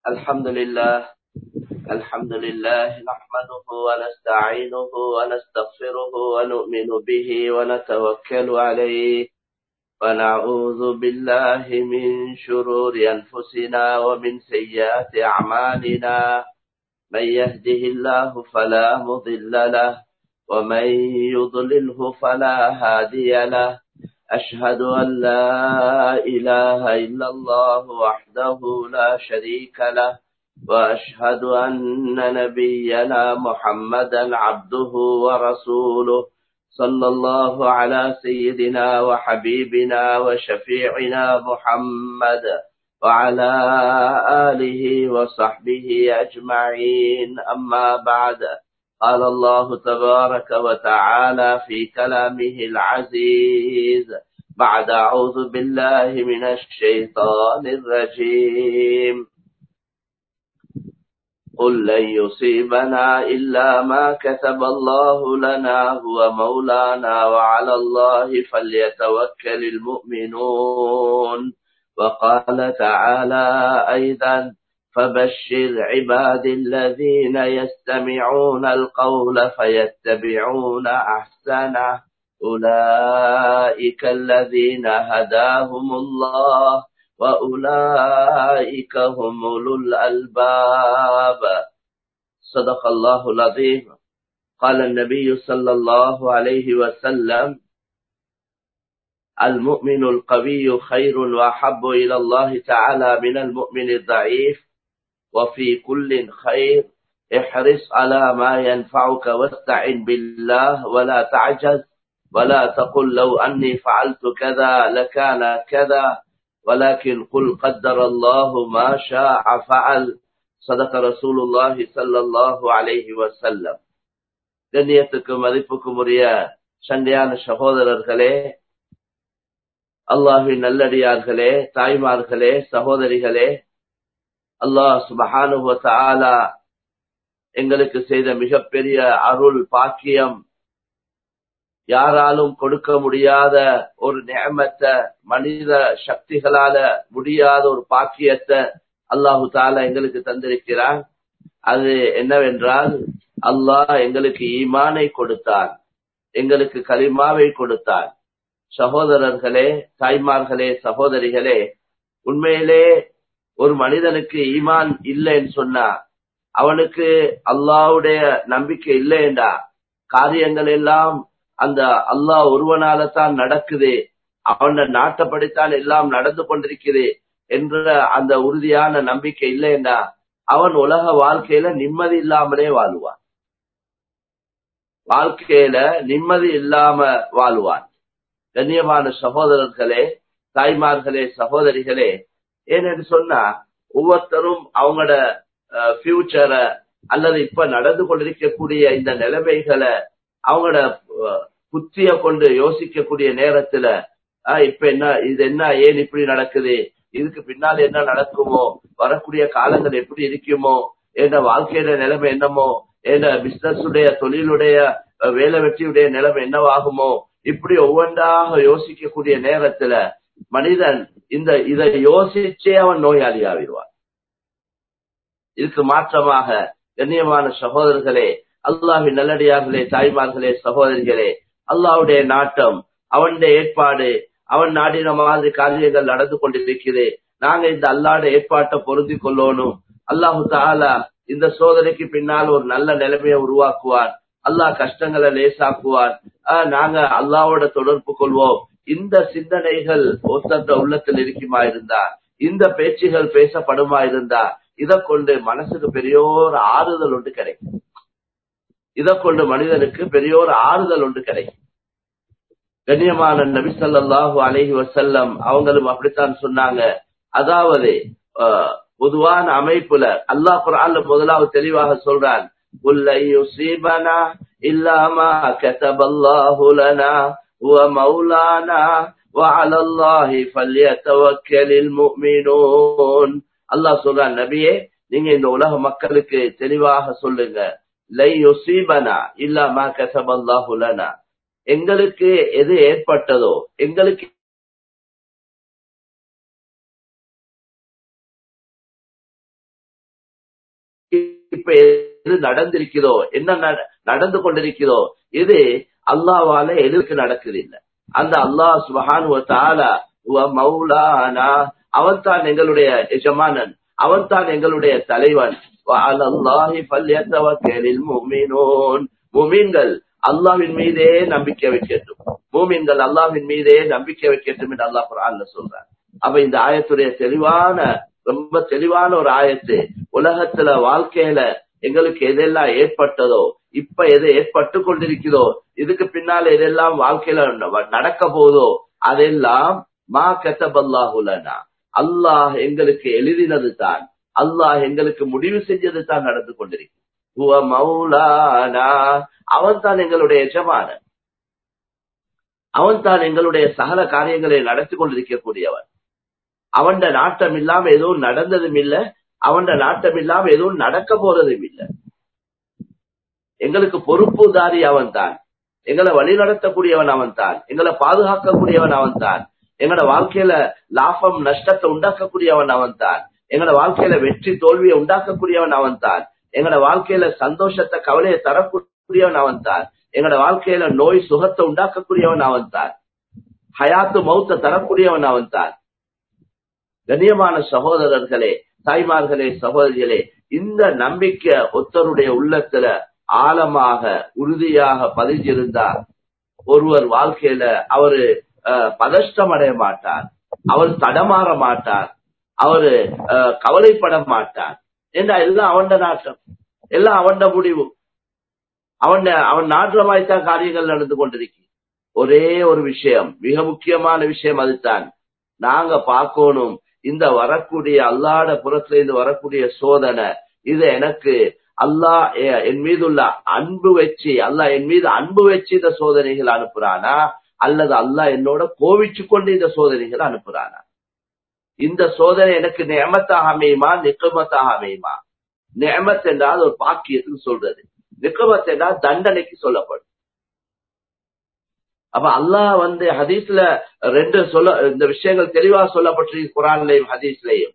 الحمد لله نحمده ونستعينه ونستغفره ونؤمن به ونتوكل عليه ونعوذ بالله من شرور أنفسنا ومن سيئات أعمالنا من يهده الله فلا مضل له ومن يضلله فلا هادي له أشهد أن لا إله إلا الله وحده لا شريك له وأشهد أن نبينا محمدا عبده ورسوله صلى الله على سيدنا وحبيبنا وشفيعنا محمد وعلى آله وصحبه أجمعين أما بعد قال الله تبارك وتعالى في كلامه العزيز بعد أعوذ بالله من الشيطان الرجيم قل لن يصيبنا إلا ما كتب الله لنا هو مولانا وعلى الله فليتوكل المؤمنون وقال تعالى أيضا فبشر عباد الذين يستمعون القول فيتبعون أحسنه أولئك الذين هداهم الله وأولئك هم أولو الألباب صدق الله العظيم قال النبي صلى الله عليه وسلم المؤمن القوي خير وأحب إلى الله تعالى من المؤمن الضعيف وفي كل خير احرص على ما ينفعك واستعن بالله ولا تعجز ولا تقل لو أني فعلت كذا لكان كذا ولكن قل قدر الله ما شاء فعل صدق رسول الله صلى الله عليه وسلم. கண்ணியத்துக்கும் மதிப்புக்கும் உரிய சண்டையான சகோதரர்களே, அல்லாஹ்வின் நல்லடியார்களே, தாய்மார்களே, சகோதரிகளே, அல்லாஹ் சுப்ஹானஹு வ தஆலா எங்களுக்கு செய்த மிகப்பெரிய அருள் பாக்கியம், யாராலும் கொடுக்க முடியாத ஒரு நிஅமத்தை, மனித சக்திகளால முடியாத ஒரு பாக்கியத்தை அல்லாஹு தஆலா எங்களுக்கு தந்திருக்கிறான். அது என்னவென்றால், அல்லாஹ் எங்களுக்கு ஈமானை கொடுத்தான், எங்களுக்கு கலிமாவை கொடுத்தான். சகோதரர்களே, தாய்மார்களே, சகோதரிகளே, உண்மையிலே ஒரு மனிதனுக்கு ஈமான் இல்லைன்னு சொன்னா, அவனுக்கு அல்லாஹ்வுடைய நம்பிக்கை இல்லைண்டா, காரியங்கள் எல்லாம் அந்த அல்லாஹ் ஒருவனால தான் நடக்குது, அவன நாட்டப்படித்தான் எல்லாம் நடந்து கொண்டிருக்குது என்ற அந்த உறுதியான நம்பிக்கை இல்லைண்டா, அவன் உலக வாழ்க்கையில நிம்மதி இல்லாமலே வாழுவான், வாழ்க்கையில நிம்மதி இல்லாம வாழ்வான். கண்ணியமான சகோதரர்களே, தாய்மார்களே, சகோதரிகளே, ஏன்னு சொன்னா ஒவ்வொருத்தரும் அவங்களோட ஃபியூச்சரை அல்லது இப்ப நடந்து கொண்டிருக்கக்கூடிய இந்த நிலைமைகளை அவங்களோட புத்திய கொண்டு யோசிக்கக்கூடிய நேரத்துல இப்ப என்ன, இது என்ன, ஏன் இப்படி நடக்குது, இதுக்கு பின்னால் என்ன நடக்குமோ, வரக்கூடிய காலங்கள் எப்படி இருக்குமோ, என்ற வாழ்க்கையோட நிலைமை என்னமோ, என்ற பிசினஸ் உடைய, தொழிலுடைய, வேலை வெற்றியுடைய நிலைமை என்னவாகுமோ, இப்படி ஒவ்வொன்றாக யோசிக்கக்கூடிய நேரத்துல மனிதன் இதை யோசிச்சே அவன் நோயாளி ஆகிடுவான். இதுக்கு மாற்றமாக கண்ணியமான சகோதரர்களே, அல்லாஹ்வின் நல்லடியார்களே, தாய்மார்களே, சகோதரிகளே, அல்லாஹ்வுடைய நாட்டம், அவனுடைய ஏற்பாடு, அவன் நாடின மாதிரி காரியங்கள் நடந்து கொண்டிருக்கிறது. நாங்க இந்த அல்லாஹ்வுடைய ஏற்பாட்டை பொருந்தி கொள்ளணும். அல்லாஹு தஆலா இந்த சோதனைக்கு பின்னால் ஒரு நல்ல நிலைமையை உருவாக்குவான், அல்லாஹ் கஷ்டங்களை லேசாக்குவான், நாங்க அல்லாஹ்வோட தொடர்பு கொள்வோம். இந்த சிந்தனைகள் ஒருத்தர் உள்ளத்தில் இருக்குமா இருந்தா, இந்த பேச்சுகள் பேசப்படுமா இருந்தா, இதை கொண்டு மனசுக்கு பெரியோர் ஆறுதல் ஒன்று கிடைக்கும், இதை கொண்டு மனிதனுக்கு பெரியோர் ஆறுதல் ஒன்று கிடைக்கும். கண்ணியமான நபி ஸல்லல்லாஹு அலைஹி வஸல்லம் அவங்களும் அப்படித்தான் சொன்னாங்க. அதாவது பொதுவான அமைப்புல அல்லாஹ் குர்ஆன்ல முதலாவது தெளிவாக சொல்றான், குல் லன் யுஸீபனா இல்லா மா கதபல்லாஹு லனா ஹுவ மௌலானா வ அலல்லாஹி ஃபல்யதவக்கலில் முஃமினூன். அல்லாஹ் சொல்றான், நபியே நீங்க இந்த உலக மக்களுக்கு தெளிவாக சொல்லுங்க, லை யுஸீபனா இல்லா மா கதபல்லாஹு லனா, எங்களுக்கு எது ஏற்பட்டதோ, எங்களுக்கு இப்ப எது நடந்திருக்கிறதோ, என்ன நடந்து கொண்டிருக்கிறதோ, இது அல்லாஹ்வால எதுக்கு நடக்குது இல்ல. அந்த அல்லாஹ் சுப்ஹானஹு வ தஆலா மௌலானா, அவன் தான் எங்களுடைய எஜமானன், அவன் தான் எங்களுடைய தலைவன். வஅலல்லாஹி ஃபல்யதவக்கலில் முஃமினூன், முஃமின்கள் அல்லாஹ்வின் மீதே நம்பிக்கை வைக்கட்டும், முஃமின்கள் அல்லாஹ்வின் மீதே நம்பிக்கை வைக்கட்டும் என்று அல்லாஹ் குர்ஆன்ல சொல்றார். அப்ப இந்த ஆயத்துடைய ரொம்ப தெளிவான ஒரு ஆயத்து. உலகத்துல வாழ்க்கையில எங்களுக்கு எதெல்லாம் ஏற்பட்டதோ, இப்ப எது ஏற்பட்டு கொண்டிருக்கிறதோ, இதுக்கு பின்னால எதெல்லாம் வாழ்க்கையில நடக்க போதோ, அதெல்லாம் மா கதபல்லாஹு லனா, அல்லாஹ் எங்களுக்கு எழுதினது தான், அல்லாஹ் எங்களுக்கு முடிவு செஞ்சது தான் நடந்து கொண்டிருக்கு. ஹுவ மௌலானா, அவன் தான் எங்களுடைய எஜமானன், அவன் தான் எங்களுடைய சகல காரியங்களை நடத்தி கொண்டிருக்கக்கூடியவன். அவன் நாட்டம் இல்லாம எதுவும் நடந்ததும் இல்ல, அவன் நாட்டம் இல்லாம எதுவும் நடக்க போறதும் இல்ல. எங்களுக்கு பொறுப்புதாரி அவன் தான், எங்களை வழி நடத்தக்கூடியவன் அவன் தான், எங்களை பாதுகாக்கக்கூடியவன் அவன் தான், எங்களோட வாழ்க்கையில லாபம் நஷ்டத்தை உண்டாக்கக்கூடியவன் அவன் தான், எங்களோட வாழ்க்கையில வெற்றி தோல்வியை உண்டாக்கக்கூடியவன் அவன் தான், எங்களோட வாழ்க்கையில சந்தோஷத்தை கவலையை தரக்கூடியவன் அவன் தான், எங்களோட வாழ்க்கையில நோய் சுகத்தை உண்டாக்கக்கூடியவன் அவன் தான், ஹயாத்து மௌத்த தரக்கூடியவன் அவன் தான். கண்ணியமான சகோதரர்களே, தாய்மார்களே, சகோதரிகளே, இந்த நம்பிக்கை ஒருத்தருடைய உள்ளத்துல ஆழமாக உறுதியாக பதிஞ்சிருந்தார், ஒருவர் வாழ்க்கையில அவரு பதஷ்டம் அடைய மாட்டார், அவர் தடமாற மாட்டார், அவரு கவலைப்பட மாட்டார். ஏன்னா எல்லாம் அவன் நாட்டம், எல்லாம் அவன் முடிவு, அவன் நாட்டமாய்த்தான் காரியங்கள் நடந்து கொண்டிருக்கு. ஒரே ஒரு விஷயம், மிக முக்கியமான விஷயம், அதுதான் நாங்க பார்க்கணும். இந்த வரக்கூடிய அல்லாஹ்வுடைய புறத்துல இருந்து வரக்கூடிய சோதனை, இது எனக்கு அல்லாஹ் என் மீது உள்ள அன்பு வச்சு, அல்லாஹ் என் மீது அன்பு வச்சு இந்த சோதனைகள் அனுப்புறானா, அல்லது அல்லாஹ் என்னோட கோவிச்சு கொண்டு இந்த சோதனைகள் அனுப்புறானா? இந்த சோதனை எனக்கு நிஅமத்தாக அமையுமா, நிக்மத்தாக அமையுமா? நிஅமத் என்றால் ஒரு பாக்கியத்துக்கு சொல்றது, நிக்மத் என்றால் தண்டனைக்கு சொல்லப்படும். அப்ப அல்லாஹ் ஹதீஸ்ல இந்த விஷயங்கள் தெளிவா சொல்லப்பட்டிருக்கு, குர்ஆன்லயும் ஹதீஸ்லயும்.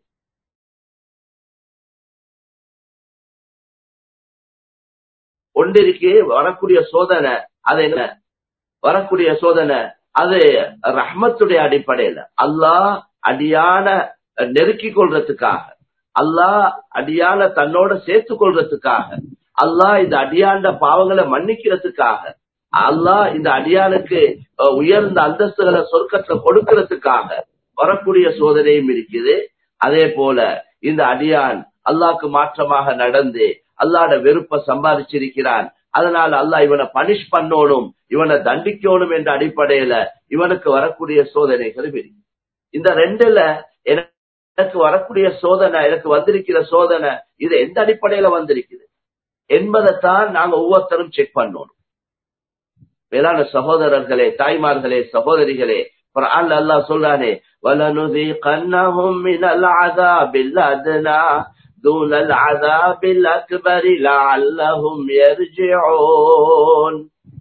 ஒன்றிற்கு வரக்கூடிய சோதனை, அது என்ன? வரக்கூடிய சோதனை அது ரஹ்மத்துடைய அடிப்படையில, அல்லாஹ் அடியான நெருக்கிக் கொள்றதுக்காக, அல்லாஹ் அடியான தன்னோட சேர்த்துக் கொள்றதுக்காக, அல்லாஹ் இந்த அடியாண்ட பாவங்களை மன்னிக்கிறதுக்காக, அல்லாஹ் இந்த அடியானுக்கு உயர்ந்த அந்தஸ்துகளை சொர்க்கத்துல கொடுக்கிறதுக்காக வரக்கூடிய சோதனையும் இருக்குது. அதே போல இந்த அடியான் அல்லாஹ்க்கு மாற்றமாக நடந்து அல்லாஹ்ட வெறுப்ப சம்பாதிச்சிருக்கிறான், அதனால அல்லாஹ் இவனை பனிஷ் பண்ணணும், இவனை தண்டிக்கணும் என்ற அடிப்படையில இவனுக்கு வரக்கூடிய சோதனைகள் இருக்கு. இந்த ரெண்டுல எனக்கு வரக்கூடிய சோதனை, எனக்கு வந்திருக்கிற சோதனை, இது எந்த அடிப்படையில வந்திருக்குது என்பதைத்தான் நாங்க ஒவ்வொருத்தரும் செக் பண்ணணும். மேலான சகோதரர்களே, தாய்மார்களே, சகோதரிகளே, குர்ஆன்ல அல்லாஹ் சொல்றானே, வலனுதீகன்னஹும் மினல் அஸாபில் அத்னா தூனல் அஸாபில் அக்பர் லஅல்லஹும் யர்ஜிஊன்.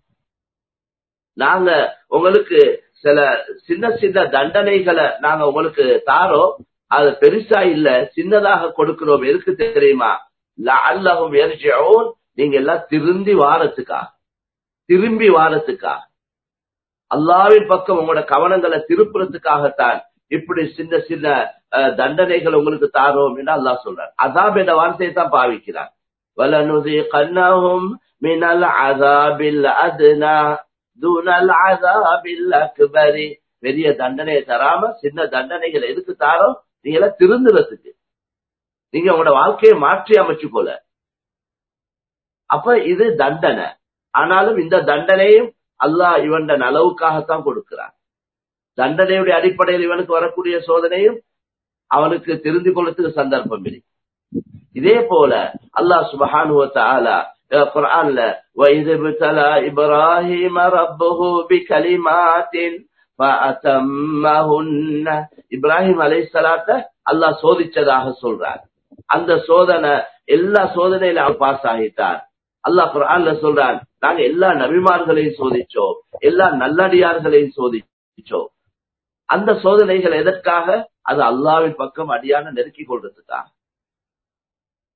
நாங்க உங்களுக்கு சில சின்ன சின்ன தண்டனைகளை நாங்க உங்களுக்கு தாரோம், அது பெருசா இல்ல, சின்னதாக கொடுக்கிறோம். எதுக்கு தெரியுமா? லஅல்லஹும் யர்ஜிஊன், நீங்க எல்லாம் திரும்பி வாரத்துக்காக, அல்லாஹ்வின் பக்கம் உங்களோட கவனங்களை திருப்புறதுக்காகத்தான் இப்படி சின்ன சின்ன தண்டனைகள் உங்களுக்கு தாரோம் என்று அல்லாஹ் சொல்றார். அஸாப் என்ற வார்த்தையை தான் பாவிக்கிறார். வலனுதீகன்னஹும் மினல் அஸாபில் அத்னா தூனல் அஸாபில் அக்பர். பெரிய தண்டனையை தராம சின்ன தண்டனைகள் எதுக்கு தாரோம்? நீங்க எல்லாம் திருந்துறதுக்கு, நீங்க உங்களோட வாழ்க்கையை மாற்றி அமைச்சுக்கொள்ள. அப்ப இது தண்டனை. ஆனாலும் இந்த தண்டனையும் அல்லாஹ் இவன் நலவுக்காகத்தான் கொடுக்கிறான். தண்டனையுடைய அடிப்படையில் இவனுக்கு வரக்கூடிய சோதனையும் அவனுக்கு தெரிந்து கொள்றதுக்கு சந்தர்ப்பம் இருக்கு. இதே போல அல்லாஹ் சுப்ஹானஹு வ தஆலா குர்ஆன்ல وَإِذِ ابْتَلَى إِبْرَاهِيمَ رَبُّهُ بِكَلِمَاتٍ فَأَتَمَّهُنَّ. இப்ராஹிம் அலைஹிஸ்ஸலாத்த அல்லாஹ் சோதிச்சதாக சொல்றார். அந்த சோதனை, எல்லா சோதனையில அவர் பாஸ் ஆகிட்டார். அல்லாஹ் குர்ஆன்ல சொல்றான், நாங்க எல்லா நபிமார்களையும் சோதிச்சோம், எல்லா நல்லடியார்களையும் சோதிச்சோம். அந்த சோதனைகள் எதற்காக? அது அல்லாஹ்வின் பக்கம் அடியான நெருக்கிக் கொள்றதுக்காக.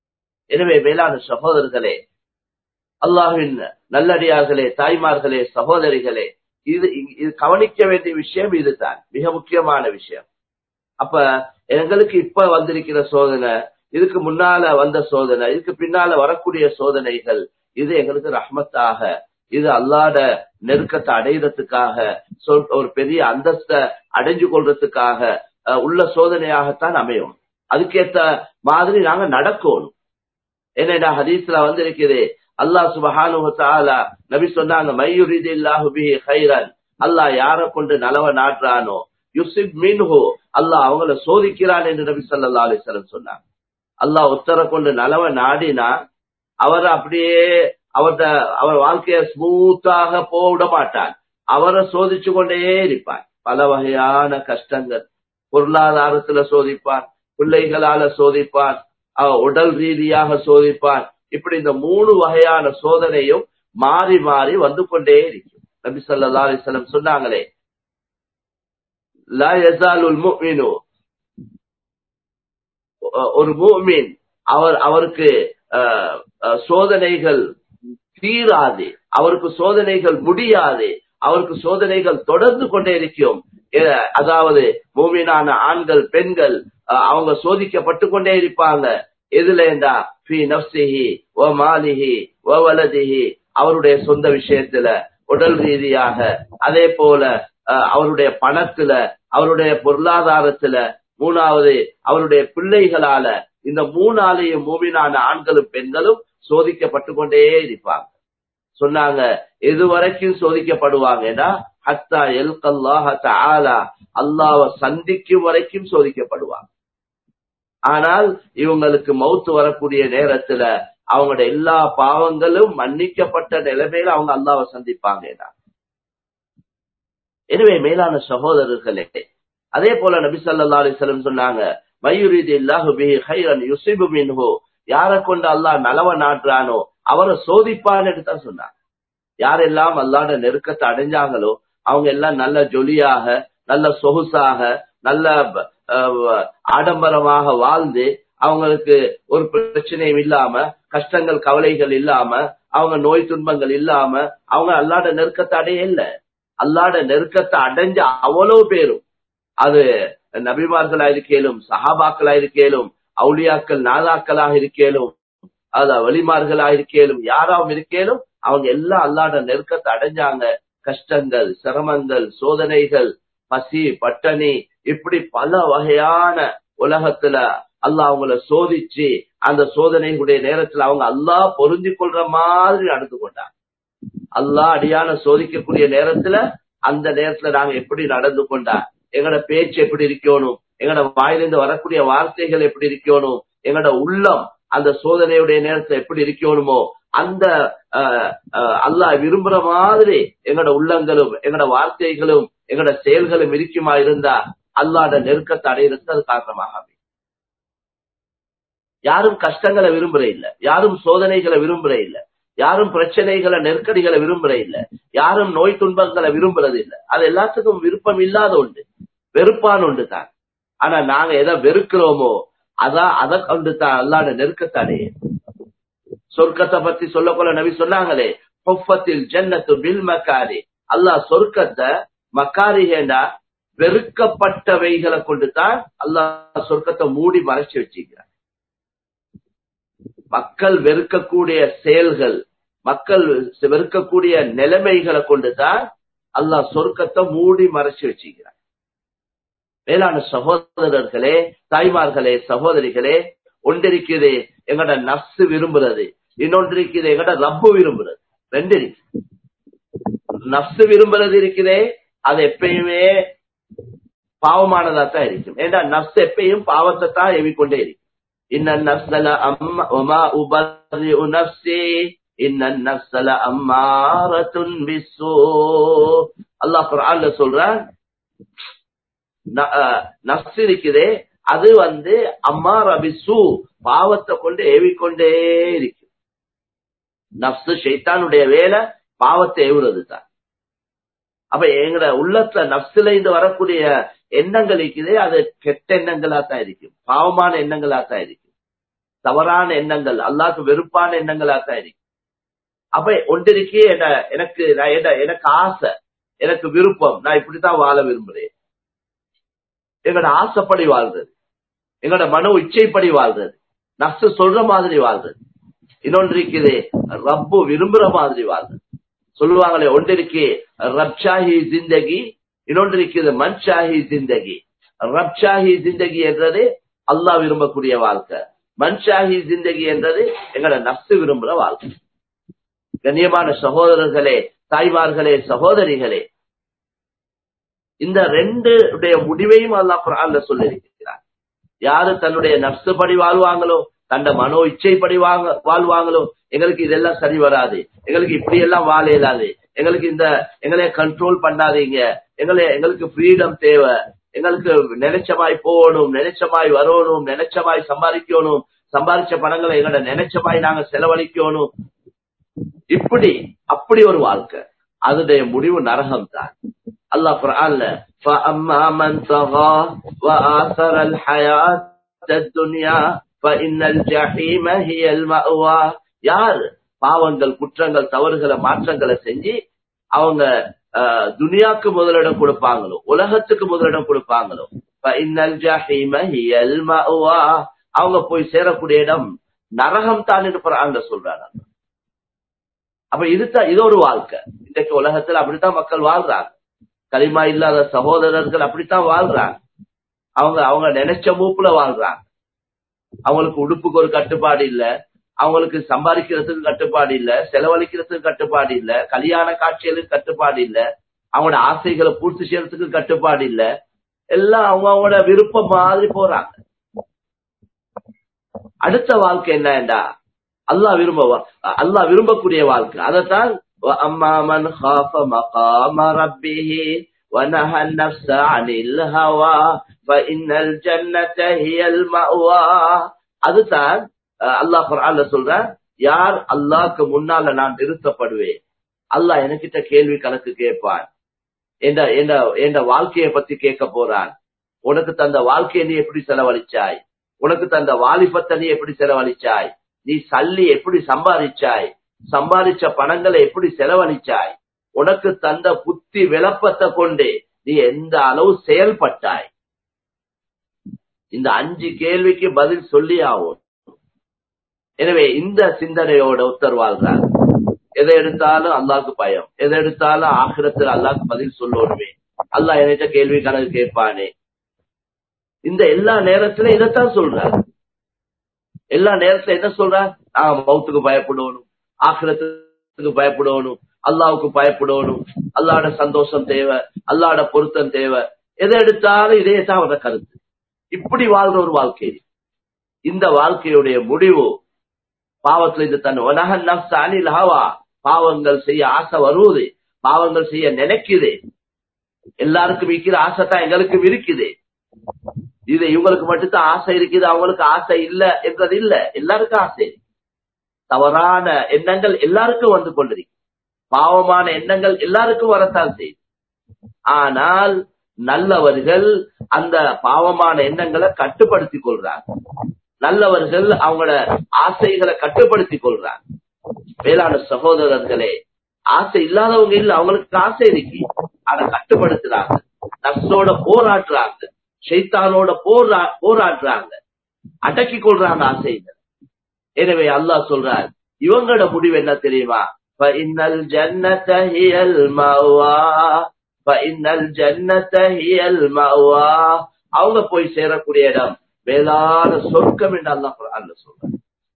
எனவே மேலான சகோதரர்களே, அல்லாஹ்வின் நல்லடியார்களே, தாய்மார்களே, சகோதரிகளே, இது கவனிக்க வேண்டிய விஷயம் இதுதான், மிக முக்கியமான விஷயம். அப்ப எங்களுக்கு இப்ப வந்திருக்கிற சோதனை, இதுக்கு முன்னால வந்த சோதனை, இதுக்கு பின்னால வரக்கூடிய சோதனைகள், இது எங்களுக்கு ரஹ்மத்தாக, இது அல்லாஹ்ட நெருக்கத்தை அடைகிறதுக்காக, ஒரு பெரிய அந்தஸ்தை அடைஞ்சு கொள்றதுக்காக உள்ள சோதனையாகத்தான் அமையும். அதுக்கேத்த மாதிரி நாங்க நடக்கணும். என்னடா ஹதீஸ்ல வந்திருக்குது, அல்லாஹ் சுப்ஹானஹு வ தஆலா நபி சொன்னாங்க, மையுரிதில்லாஹு பிஹி கைரன், அல்லாஹ் யாரை கொண்டு நலவ நாட்டுறானோ யுஸிப் மின்ஹு, அல்லாஹ் அவங்கள சோதிக்கிறான் என்று நபி ஸல்லல்லாஹு அலைஹி வஸல்லம் சொன்னாங்க. அல்லாஹ் ஒருத்தரை கொண்டு நலவ நாடினா அவரை அப்படியே அவர் வாழ்க்கைய ஸ்மூத்தாக போட மாட்டான், அவரை சோதிச்சு கொண்டே இருப்பான். பல வகையான கஷ்டங்கள், பொருளாதாரத்துல சோதிப்பான், பிள்ளைகளால சோதிப்பான், உடல் ரீதியாக சோதிப்பான். இப்படி இந்த 3 வகையான சோதனையும் மாறி மாறி வந்து கொண்டே இருக்கும். நபி ஸல்லல்லாஹு அலைஹி வஸல்லம் சொன்னாங்களே, லா யஸாலுல் முஃமினு, ஒரு முஃமின் அவருக்கு சோதனைகள் தீராது, அவருக்கு சோதனைகள் முடியாது, அவருக்கு சோதனைகள் தொடர்ந்து கொண்டே இருக்கும். அதாவது மூமினான ஆண்கள் பெண்கள் அவங்க சோதிக்கப்பட்டு கொண்டே இருப்பாங்க. எதுலேண்டா ஃபீ நஃப்ஸிஹி வ மாலிஹி வ வலதிஹி, அவருடைய சொந்த விஷயத்துல, உடல் ரீதியாக, அதே போல அவருடைய பணத்துல, அவருடைய பொருளாதாரத்துல, 3வது அவருடைய பிள்ளைகளால. இந்த 3ஆலையும் மூமினான ஆண்களும் பெண்களும் சோதிக்கப்பட்டு கொண்டே இருப்பாங்க. சொன்னாங்க, எது வரைக்கும் சோதிக்கப்படுவாங்கன்னா, ஹத்தா யல்கல்லாஹ தஆலா, அல்லாஹ்வை சந்திக்கும் வரைக்கும் சோதிக்கப்படுவாங்க. ஆனால் இவங்களுக்கு மௌத் வரக்கூடிய நேரத்துல அவங்களுடைய எல்லா பாவங்களும் மன்னிக்கப்பட்ட நிலைமையில அவங்க அல்லாஹ்வை சந்திப்பாங்க. எனவே மேலான சகோதரர்களே, அதே போல நபி ஸல்லல்லாஹு அலைஹி வஸல்லம் சொன்னாங்க, மையுரிதில்லாஹு பிஹி கைரன் யுஸிபு மின்ஹு, யாரை கொண்டு அல்லாஹ் நலவ நாட்டுறானோ அவரை சோதிப்பான்னு தான் சொன்னாங்க. யாரெல்லாம் அல்லாஹ்ட நெருக்கத்தை அடைஞ்சாங்களோ அவங்க எல்லாம் நல்ல ஜொலியாக, நல்ல சொகுசாக, நல்ல ஆடம்பரமாக வாழ்ந்து, அவங்களுக்கு ஒரு பிரச்சனையும் இல்லாம, கஷ்டங்கள் கவலைகள் இல்லாம, அவங்க நோய் துன்பங்கள் இல்லாம அவங்க அல்லாஹ்ட நெருக்கத்தை அடைய இல்ல. அல்லாஹ்ட நெருக்கத்தை அடைஞ்ச அவ்வளவு பேரும், அது நபிமார்களா இருக்கேலும், சஹாபாக்களா இருக்கேலும், அவுலியாக்கள் நாதாக்களாக இருக்கேலும், அத வலிமார்களா இருக்கேலும், யாராவும் இருக்கேலும், அவங்க எல்லாம் அல்லாஹ்ட நெருக்கத்தை அடைஞ்சாங்க. கஷ்டங்கள், சிரமங்கள், சோதனைகள், பசி பட்டணி, இப்படி பல வகையான உலகத்துல அல்லாஹ் அவங்கள சோதிச்சு, அந்த சோதனைகளுடைய நேரத்துல அவங்க அல்லாஹ் பொருந்தி கொள்ற மாதிரி நடந்து கொண்டாங்க. அல்லாஹ் அடியான சோதிக்கக்கூடிய நேரத்துல, அந்த நேரத்துல நாங்க எப்படி நடந்து கொண்டா, எங்களோட பேச்சு எப்படி இருக்கணும், எங்களோட வாயிலிருந்து வரக்கூடிய வார்த்தைகள் எப்படி இருக்கணும், எங்களோட உள்ளம் அந்த சோதனையுடைய நேரத்துல எப்படி இருக்கணுமோ, அந்த அல்லாஹ் விரும்புற மாதிரி எங்களோட உள்ளங்களும் எங்களோட வார்த்தைகளும் எங்களோட செயல்களும் இருக்குமா இருந்தா அல்லாஹ்ட நெருக்கத்தை அடையிறதுக்கு அது காரணமாக. யாரும் கஷ்டங்களை விரும்புற இல்ல, யாரும் சோதனைகளை விரும்புற இல்ல, யாரும் பிரச்சனைகளை நெருக்கடிகளை விரும்புற இல்ல, யாரும் நோய் துன்பங்களை விரும்புறது இல்ல. அது எல்லாத்துக்கும் விருப்பம் இல்லாத ஒன்று, வெறுப்பான ஒன்று தான். ஆனா நாங்க எதை வெறுக்கிறோமோ அதை கொண்டு தான் அல்லாஹ்ட நெருக்கத்தை அடைய. சொர்க்கத்தை பத்தி சொல்லக்கொள்ள நபி சொன்னாங்களே, ஹுஃபத்தில் ஜன்னத்து பில் மக்காரி, அல்லாஹ் சொர்க்கத்தை மக்காரிஹேண்டா வெறுக்கப்பட்டவைகளை கொண்டு தான் அல்லாஹ் சொர்க்கத்தை மூடி மறைச்சு வச்சிருக்கிறார். மக்கள் வெறுக்கக்கூடிய செயல்கள், மக்கள் வெறுக்கக்கூடிய நிலைமைகளை கொண்டுதான் அல்லாஹ் சொர்க்கத்தை மூடி மறைச்சு வச்சிருக்கிறார். மேலான சகோதரர்களே, தாய்மார்களே, சகோதரிகளே, ஒன்றிருக்குது எங்கட நஃப்ஸ் விரும்புறது, இன்னொன்று இருக்குது எங்கட ரப்பு விரும்புறது. ரெண்டு இருக்கு. நஃப்ஸ் விரும்புறது இருக்குதே, அது எப்பயுமே பாவமானதா தான் இருக்கும். ஏன்னா நஃப்ஸ் எப்பயும் பாவத்தை தான் எவிக்கொண்டே இருக்கு. இன்னன் நஃப்ஸல அம்மா உபர்ரிஉ நஃப்ஸி இன்னன் நஃப்ஸல அம்மாரத்துன் பிஸ்ஸூ. அல்லாஹ் குர்ஆன்ல சொல்றான், நஃப்ஸ் இருக்குதே அது அம்மார பிஸ்ஸூ, பாவத்தை கொண்டு ஏவிக்கொண்டே இருக்கு. நஃப்ஸ் ஷைத்தானுடைய வேலை பாவத்தை ஏவுறது தான். அப்ப எங்கட உள்ளத்துல நஃப்ஸ்ல இருந்து வரக்கூடிய எண்ணங்கள் இருக்குதே, அது கெட்ட எண்ணங்களா தான் இருக்கும், பாவமான எண்ணங்களா தான் இருக்கும். தவறான எண்ணங்கள், அல்லாஹ்க்கு வெறுப்பான எண்ணங்களாத்தான் இருக்கு. அப்ப ஒன்றிருக்கே எனக்கு ஆசை, எனக்கு விருப்பம், நான் இப்படித்தான் வாழ விரும்புறேன். எங்களோட ஆசைப்படி வாழ்றது, எங்களோட மனோ இச்சைப்படி வாழ்றது, நஃப்ஸ் சொல்ற மாதிரி வாழ்றது. இன்னொன்று இருக்குது ரப்பு விரும்புற மாதிரி வாழ்றது. சொல்லுவாங்களே, ஒன்றிருக்கு ரப்ஷாஹி ஜிந்தகி, இன்னொன்று இருக்குது மன்ஷாஹி ஜிந்தகி. ரப்ஷாஹி ஜிந்தகி என்றது அல்லாஹ் விரும்பக்கூடிய வாழ்க்கை, மன்ஷாஹி ஜிந்தகி என்றது எங்களோட நஃப்ஸ் விரும்புற வாழ்க்கை. கண்ணியமான சகோதரர்களே, தாய்மார்களே, சகோதரிகளே, இந்த ரெண்டு முடிவையும் அல்லாஹ் குர்ஆன்ல சொல்லியிருக்கிறார். யாரு தன்னுடைய நஃப்ஸ் படி வாழ்வாங்களோ, தன்னை மனோ இச்சைப்படி வாழ்வாங்களோ, எங்களுக்கு இதெல்லாம் சரி வராது, எங்களுக்கு இப்படி எல்லாம் வாழ இயலாது, எங்களுக்கு எங்களை கண்ட்ரோல் பண்ணாதீங்க, எங்களுக்கு ஃப்ரீடம் தேவை, எங்களுக்கு நினைச்சமாய் போகணும், நினைச்சமாய் வரணும், நினைச்சமாய் சம்பாதிக்கணும், சம்பாதிச்ச பணங்களை எங்களோட நினைச்சமாய் நாங்க செலவழிக்கணும், இப்படி அப்படி ஒரு வாழ்க்கை, அதனுடைய முடிவு நரகம் தான். அல்லாஹ் குர்ஆன்ல فَأَمَّا مَنْ طَغَى وَآثَرَ الْحَيَاةَ الدُّنْيَا فَإِنَّ الْجَحِيمَ هِيَ الْمَأْوَى. யார் பாவங்கள், குற்றங்கள், தவறுகளை, மாற்றங்களை செஞ்சு அவங்க துனியாக்கு முதலிடம் கொடுப்பாங்களோ, உலகத்துக்கு முதலிடம் கொடுப்பாங்களோ, فَإِنَّ الْجَحِيمَ هِيَ الْمَأْوَى, அவங்க போய் சேரக்கூடிய இடம் நரகம் தான் என்று குர்ஆன்ல சொல்றாங்க. அப்ப இது ஒரு வாழ்க்கை. இன்றைக்கு உலகத்துல அப்படித்தான் மக்கள் வாழ்றாங்க. கலிமா இல்லாத சகோதரர்கள் அப்படித்தான் வாழ்றாங்க. அவங்க நினைச்ச மூப்புல வாழ்றாங்க. அவங்களுக்கு உடுப்புக்கு ஒரு கட்டுப்பாடு இல்ல, அவங்களுக்கு சம்பாதிக்கிறதுக்கு கட்டுப்பாடு இல்ல, செலவழிக்கிறதுக்கு கட்டுப்பாடு இல்ல, கல்யாண காட்சிகளுக்கு கட்டுப்பாடு இல்ல, அவங்களோட ஆசைகளை பூர்த்தி செய்யறதுக்கு கட்டுப்பாடு இல்ல, எல்லாம் அவங்களோட விருப்பம் மாதிரி போறாங்க. அடுத்த வாழ்க்கை என்னண்டா, அல்லாஹ் விரும்பக்கூடிய வாழ்க்கை. அதைத்தான் وَأَمَّا مَنْ خَافَ مَقَامَ رَبِّهِ وَنَهَى النَّفْسَ عَنِ الْهَوَى فَإِنَّ الْجَنَّةَ هِيَ الْمَأْوَى. அதுதான் அல்லாஹ் குர்ஆன்ல சொல்றான், யார் அல்லாஹ்க்கு முன்னால நான் நிறுத்தப்படுவேன், அல்லாஹ் எனக்கிட்ட கேள்வி கணக்கு கேட்பான், என்ற வாழ்க்கையை பத்தி கேட்க போறான். உனக்கு தந்த வாழ்க்கையை நீ எப்படி செலவழிச்சாய், உனக்கு தந்த வாலிபத்தை நீ எப்படி செலவழிச்சாய், நீ சல்லி எப்படி சம்பாதிச்சாய், சம்பாதிச்ச பணங்களை எப்படி செலவழிச்சாய், உனக்கு தந்த புத்தி விளப்பத்தை கொண்டு நீ எந்த அளவு செயல்பட்டாய். இந்த 5 கேள்விக்கு பதில் சொல்லி ஆகும். எனவே இந்த சிந்தனையோட ஒருத்தர் வாழ்றார். எதை எடுத்தாலும் அல்லாஹ்க்கு பயம், எதை எடுத்தாலும் ஆகிரத்தில் அல்லாஹ்க்கு பதில் சொல்லணுமே, அல்லாஹ் என்கிட்ட கேள்வி கணக்கு கேட்பானே, இந்த எல்லா நேரத்திலும் இதைத்தான் சொல்றார். எல்லா நேரத்துல என்ன சொல்றார், நாங்க மௌத்துக்கு பயப்படணும், ஆகிரத்துக்கு பயப்படணும், அல்லாஹ்வுக்கு பயப்படணும், அல்லாஹ்வோட சந்தோஷம் தேவை, அல்லாஹ்வோட பொருத்தம் தேவை, எதை எடுத்தாலும் இதே தான் அவரோட கருத்து. இப்படி வாழ்ற ஒரு வாழ்க்கை. இந்த வாழ்க்கையுடைய முடிவு பாவத்துல இது தன் வனஹன் நஃப்ஸ அனில் ஹவா, பாவங்கள் செய்ய ஆசை வருவது, பாவங்கள் செய்ய நினைக்குது. எல்லாருக்கும் இருக்கிற ஆசை தான் எங்களுக்கும் இருக்குது. இது இவங்களுக்கு மட்டும்தான் ஆசை இருக்குது, அவங்களுக்கு ஆசை இல்ல என்றது இல்ல, எல்லாருக்கும் ஆசை. தவறான எண்ணங்கள் எல்லாருக்கும் வந்து கொண்டிருக்கு, பாவமான எண்ணங்கள் எல்லாருக்கும் வரத்தான் செய்யுது. ஆனால் நல்லவர்கள் அந்த பாவமான எண்ணங்களை கட்டுப்படுத்திக் கொள்றாங்க, நல்லவர்கள் அவங்களோட ஆசைகளை கட்டுப்படுத்திக் கொள்றாங்க. மேலான சகோதரர்களே, ஆசை இல்லாதவங்க இல்ல, அவங்களுக்கு ஆசை இருக்கு, அதை கட்டுப்படுத்துறாங்க, நஃப்ஸோட போராடுறாங்க, ஷைத்தானோட போராடுறாங்க, அடக்கி கொள்றாங்க ஆசைகள். எனவே அல்லாஹ் சொல்றார், இவங்களோட முடிவு என்ன தெரியுமா, فَإِنَّ الْجَنَّةَ هِيَ الْمَأْوَى فَإِنَّ الْجَنَّةَ هِيَ الْمَأْوَى. அவங்க போய் சேரக்கூடிய இடம் மேலான சொர்க்கம் என்று அல்லாஹ் குர்ஆன்ல சொல்றார்.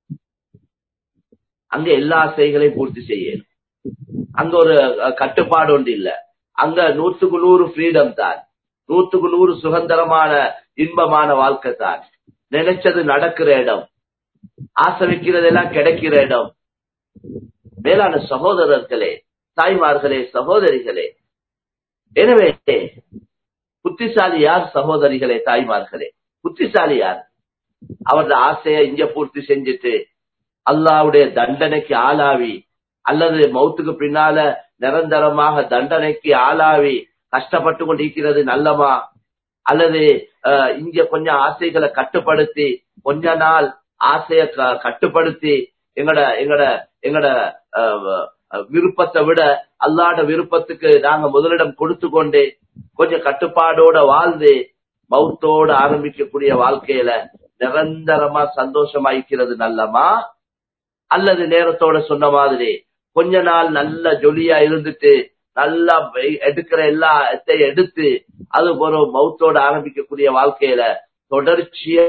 அங்க எல்லா ஆசைகளையும் பூர்த்தி செய்யணும், அங்க ஒரு கட்டுப்பாடு ஒன்று இல்ல, அங்க 100க்கு 100 ஃப்ரீடம் தான், 100க்கு 100 சுதந்திரமான இன்பமான வாழ்க்கை தான், நினைச்சது நடக்கிற இடம், ஆசை வைக்கிறதெல்லாம் கிடைக்கிற இடம். மேலான சகோதரர்களே, தாய்மார்களே, சகோதரிகளே, எனவே புத்திசாலி யார் சகோதரிகளே, தாய்மார்களே? புத்திசாலி யார்? அவரது ஆசையை இங்க பூர்த்தி செஞ்சுட்டு அல்லாஹ்வுடைய தண்டனைக்கு ஆளாவி, அல்லது மௌத்துக்கு பின்னால நிரந்தரமாக தண்டனைக்கு ஆளாவி கஷ்டப்பட்டு கொண்டிருக்கிறது நல்லமா, அல்லது இங்க கொஞ்சம் ஆசைகளை கட்டுப்படுத்தி கொஞ்ச நாள் ஆசைய கட்டுப்படுத்தி எங்கட எங்கட எங்கட விருப்பத்தை விட அல்லாஹ்ட விருப்பத்துக்கு நாங்க முதலிடம் கொடுத்து கொண்டு கொஞ்சம் கட்டுப்பாடோட வாழ்ந்து மௌத்தோட ஆரம்பிக்கக்கூடிய வாழ்க்கையில நிரந்தரமா சந்தோஷமாய்க்கிறது நல்லமா, அல்லது நேரத்தோட சொன்ன மாதிரி கொஞ்ச நாள் நல்ல ஜொலியா இருந்துட்டு நல்லா எடுக்கிற எல்லாத்தையும் எடுத்து அது ஒரு மௌத்தோட ஆரம்பிக்கக்கூடிய வாழ்க்கையில தொடர்ச்சியாக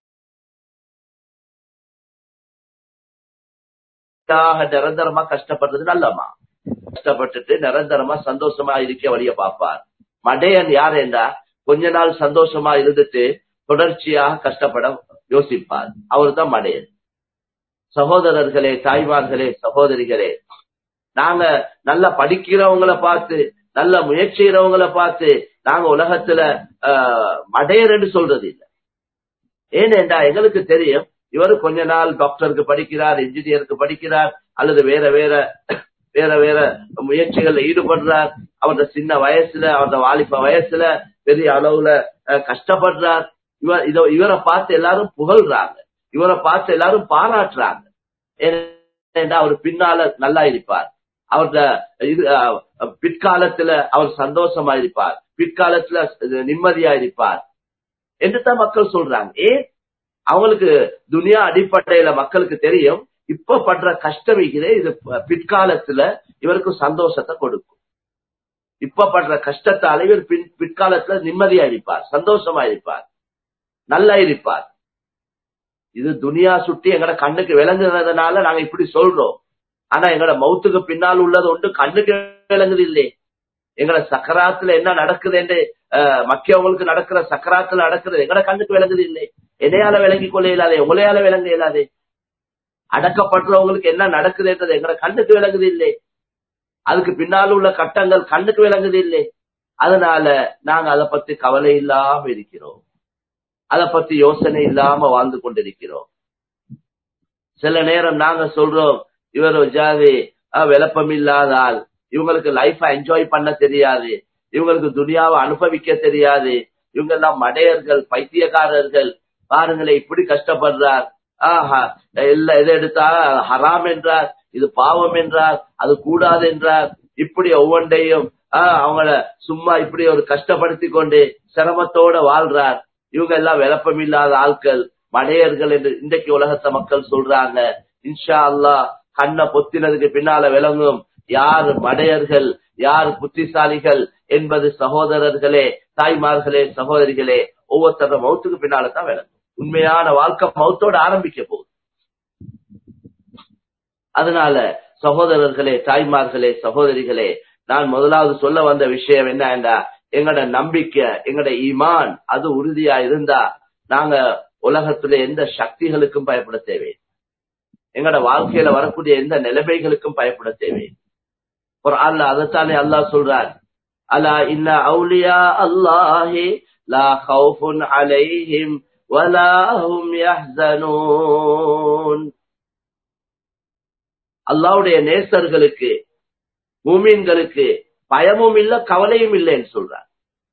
நிரந்தரமா கஷ்டப்படுறது நல்லமா? கஷ்டப்பட்டுட்டு நிரந்தரமா சந்தோஷமா இருக்க வழிய பார்ப்பார். மடையன் யார் என்றா கொஞ்ச நாள் சந்தோஷமா இருந்துட்டு தொடர்ச்சியாக கஷ்டப்பட யோசிப்பார். அவர் தான் மடையன். சகோதரர்களே, தாய்மார்களே, சகோதரிகளே, நாங்க நல்லா படிக்கிறவங்களை பார்த்து நல்ல முயற்சிக்கிறவங்களை பார்த்து நாங்க உலகத்துல மடையர் என்று சொல்றது இல்லை. ஏனென்றா எங்களுக்கு தெரியும் இவரு கொஞ்ச நாள் டாக்டருக்கு படிக்கிறார், இன்ஜினியருக்கு படிக்கிறார், அல்லது வேற வேற வேற வேற முயற்சிகள்ல ஈடுபடுறார். அவரோட சின்ன வயசுல, அவரோட வாலிப வயசுல பெரிய அளவுல கஷ்டப்படுறார். இவரை பார்த்து எல்லாரும் புகழ்றாங்க, இவரை பார்த்து எல்லாரும் பாராட்டுறாங்க. ஏன்னா அவர் பின்னால நல்லா இருப்பார், அவரோட பிற்காலத்துல அவர் சந்தோஷமா இருப்பார், பிற்காலத்துல நிம்மதியா இருப்பார் என்று தான் மக்கள் சொல்றாங்க. ஏன்? அவங்களுக்கு துனியா அடிப்படையில மக்களுக்கு தெரியும் இப்ப படுற கஷ்டம் இது பிற்காலத்துல இவருக்கு சந்தோஷத்தை கொடுக்கும். இப்ப படுற கஷ்டத்தால இவர் பிற்காலத்துல நிம்மதியா இருப்பார், சந்தோஷமா இருப்பார், நல்லா இருப்பார். இது துனியா சுட்டி எங்கட கண்ணுக்கு விளங்குறதுனால நாங்க இப்படி சொல்றோம். ஆனா எங்கட மௌத்துக்கு பின்னால் உள்ளது ஒன்று கண்ணுக்கு விளங்குது இல்லை. எங்கட சக்கராத்துல என்ன நடக்குது என்று மக்கியவங்களுக்கு நடக்கிற சக்கராத்துல நடக்கிறது எங்கட கண்ணுக்கு விளங்குது இல்லை. என்னையால விளங்கி கொள்ள இயலாதே, உங்களையால விளங்க இயலாதே. அடக்கப்படுறவங்களுக்கு என்ன நடக்குதுன்றது எங்கட கண்ணுக்கு விளங்குது இல்லை. அதுக்கு பின்னால் உள்ள கட்டங்கள் கண்ணுக்கு விளங்குது இல்லை. அதனால நாங்க அதை பத்தி கவலை இல்லாம இருக்கிறோம், அதை பத்தி யோசனை இல்லாம வாழ்ந்து கொண்டிருக்கிறோம். சில நேரம் நாங்க சொல்றோம் இவர் ஜாதி விளப்பம் இல்லாதால், இவங்களுக்கு லைஃப என்ஜாய் பண்ண தெரியாது, இவங்களுக்கு துனியாவை அனுபவிக்க தெரியாது, இவங்க எல்லாம் மடையர்கள், பைத்தியக்காரர்கள், பாருங்களே இப்படி கஷ்டப்படுறார், எல்லாம் எதை எடுத்தா ஹராம் என்றார், இது பாவம் என்றார், அது கூடாது என்றார், இப்படி ஒவ்வொன்றையும் அவங்கள சும்மா இப்படி ஒரு கஷ்டப்படுத்தி கொண்டு சிரமத்தோட வாழ்றார். இவங்க எல்லாம் விளப்பம் இல்லாத ஆட்கள், மடையர்கள் என்று இன்றைக்கு உலகத்தை மக்கள் சொல்றாங்க. இன்ஷா அல்லாஹ் கண்ணை பொத்தினதுக்கு பின்னால விளங்கும் யார் மடையர்கள், யார் புத்திசாலிகள் என்பது சகோதரர்களே, தாய்மார்களே, சகோதரிகளே, ஒவ்வொருத்தர மௌத்துக்கு பின்னால்தான் விளங்கும். உண்மையான வாழ்க்கை மௌத்தோட ஆரம்பிக்க போகுது. அதனால சகோதரர்களே, தாய்மார்களே, சகோதரிகளே, நான் முதலாவது சொல்ல வந்த விஷயம் என்ன என்றா, எங்கட நம்பிக்கை, எங்கட ஈமான் அது உறுதியா இருந்தா நாங்க உலகத்துல எந்த சக்திகளுக்கும் பயப்பட தேவை, எங்கட வாழ்க்கையில வரக்கூடிய எந்த நிலைமைகளுக்கும் பயப்பட தேவை. குர்ஆன்ல அதத்தானே அல்லாஹ் சொல்றார், அலா இன்ன அவுலியா அல்லாஹி லா கௌஃபுன் அலைஹிம் வலா ஹும் யஹ்ஸனூன். அல்லாஹ்வுடைய நேசர்களுக்கு, மூமின்களுக்கு பயமும் இல்ல, கவலையும் இல்லைன்னு சொல்றார்.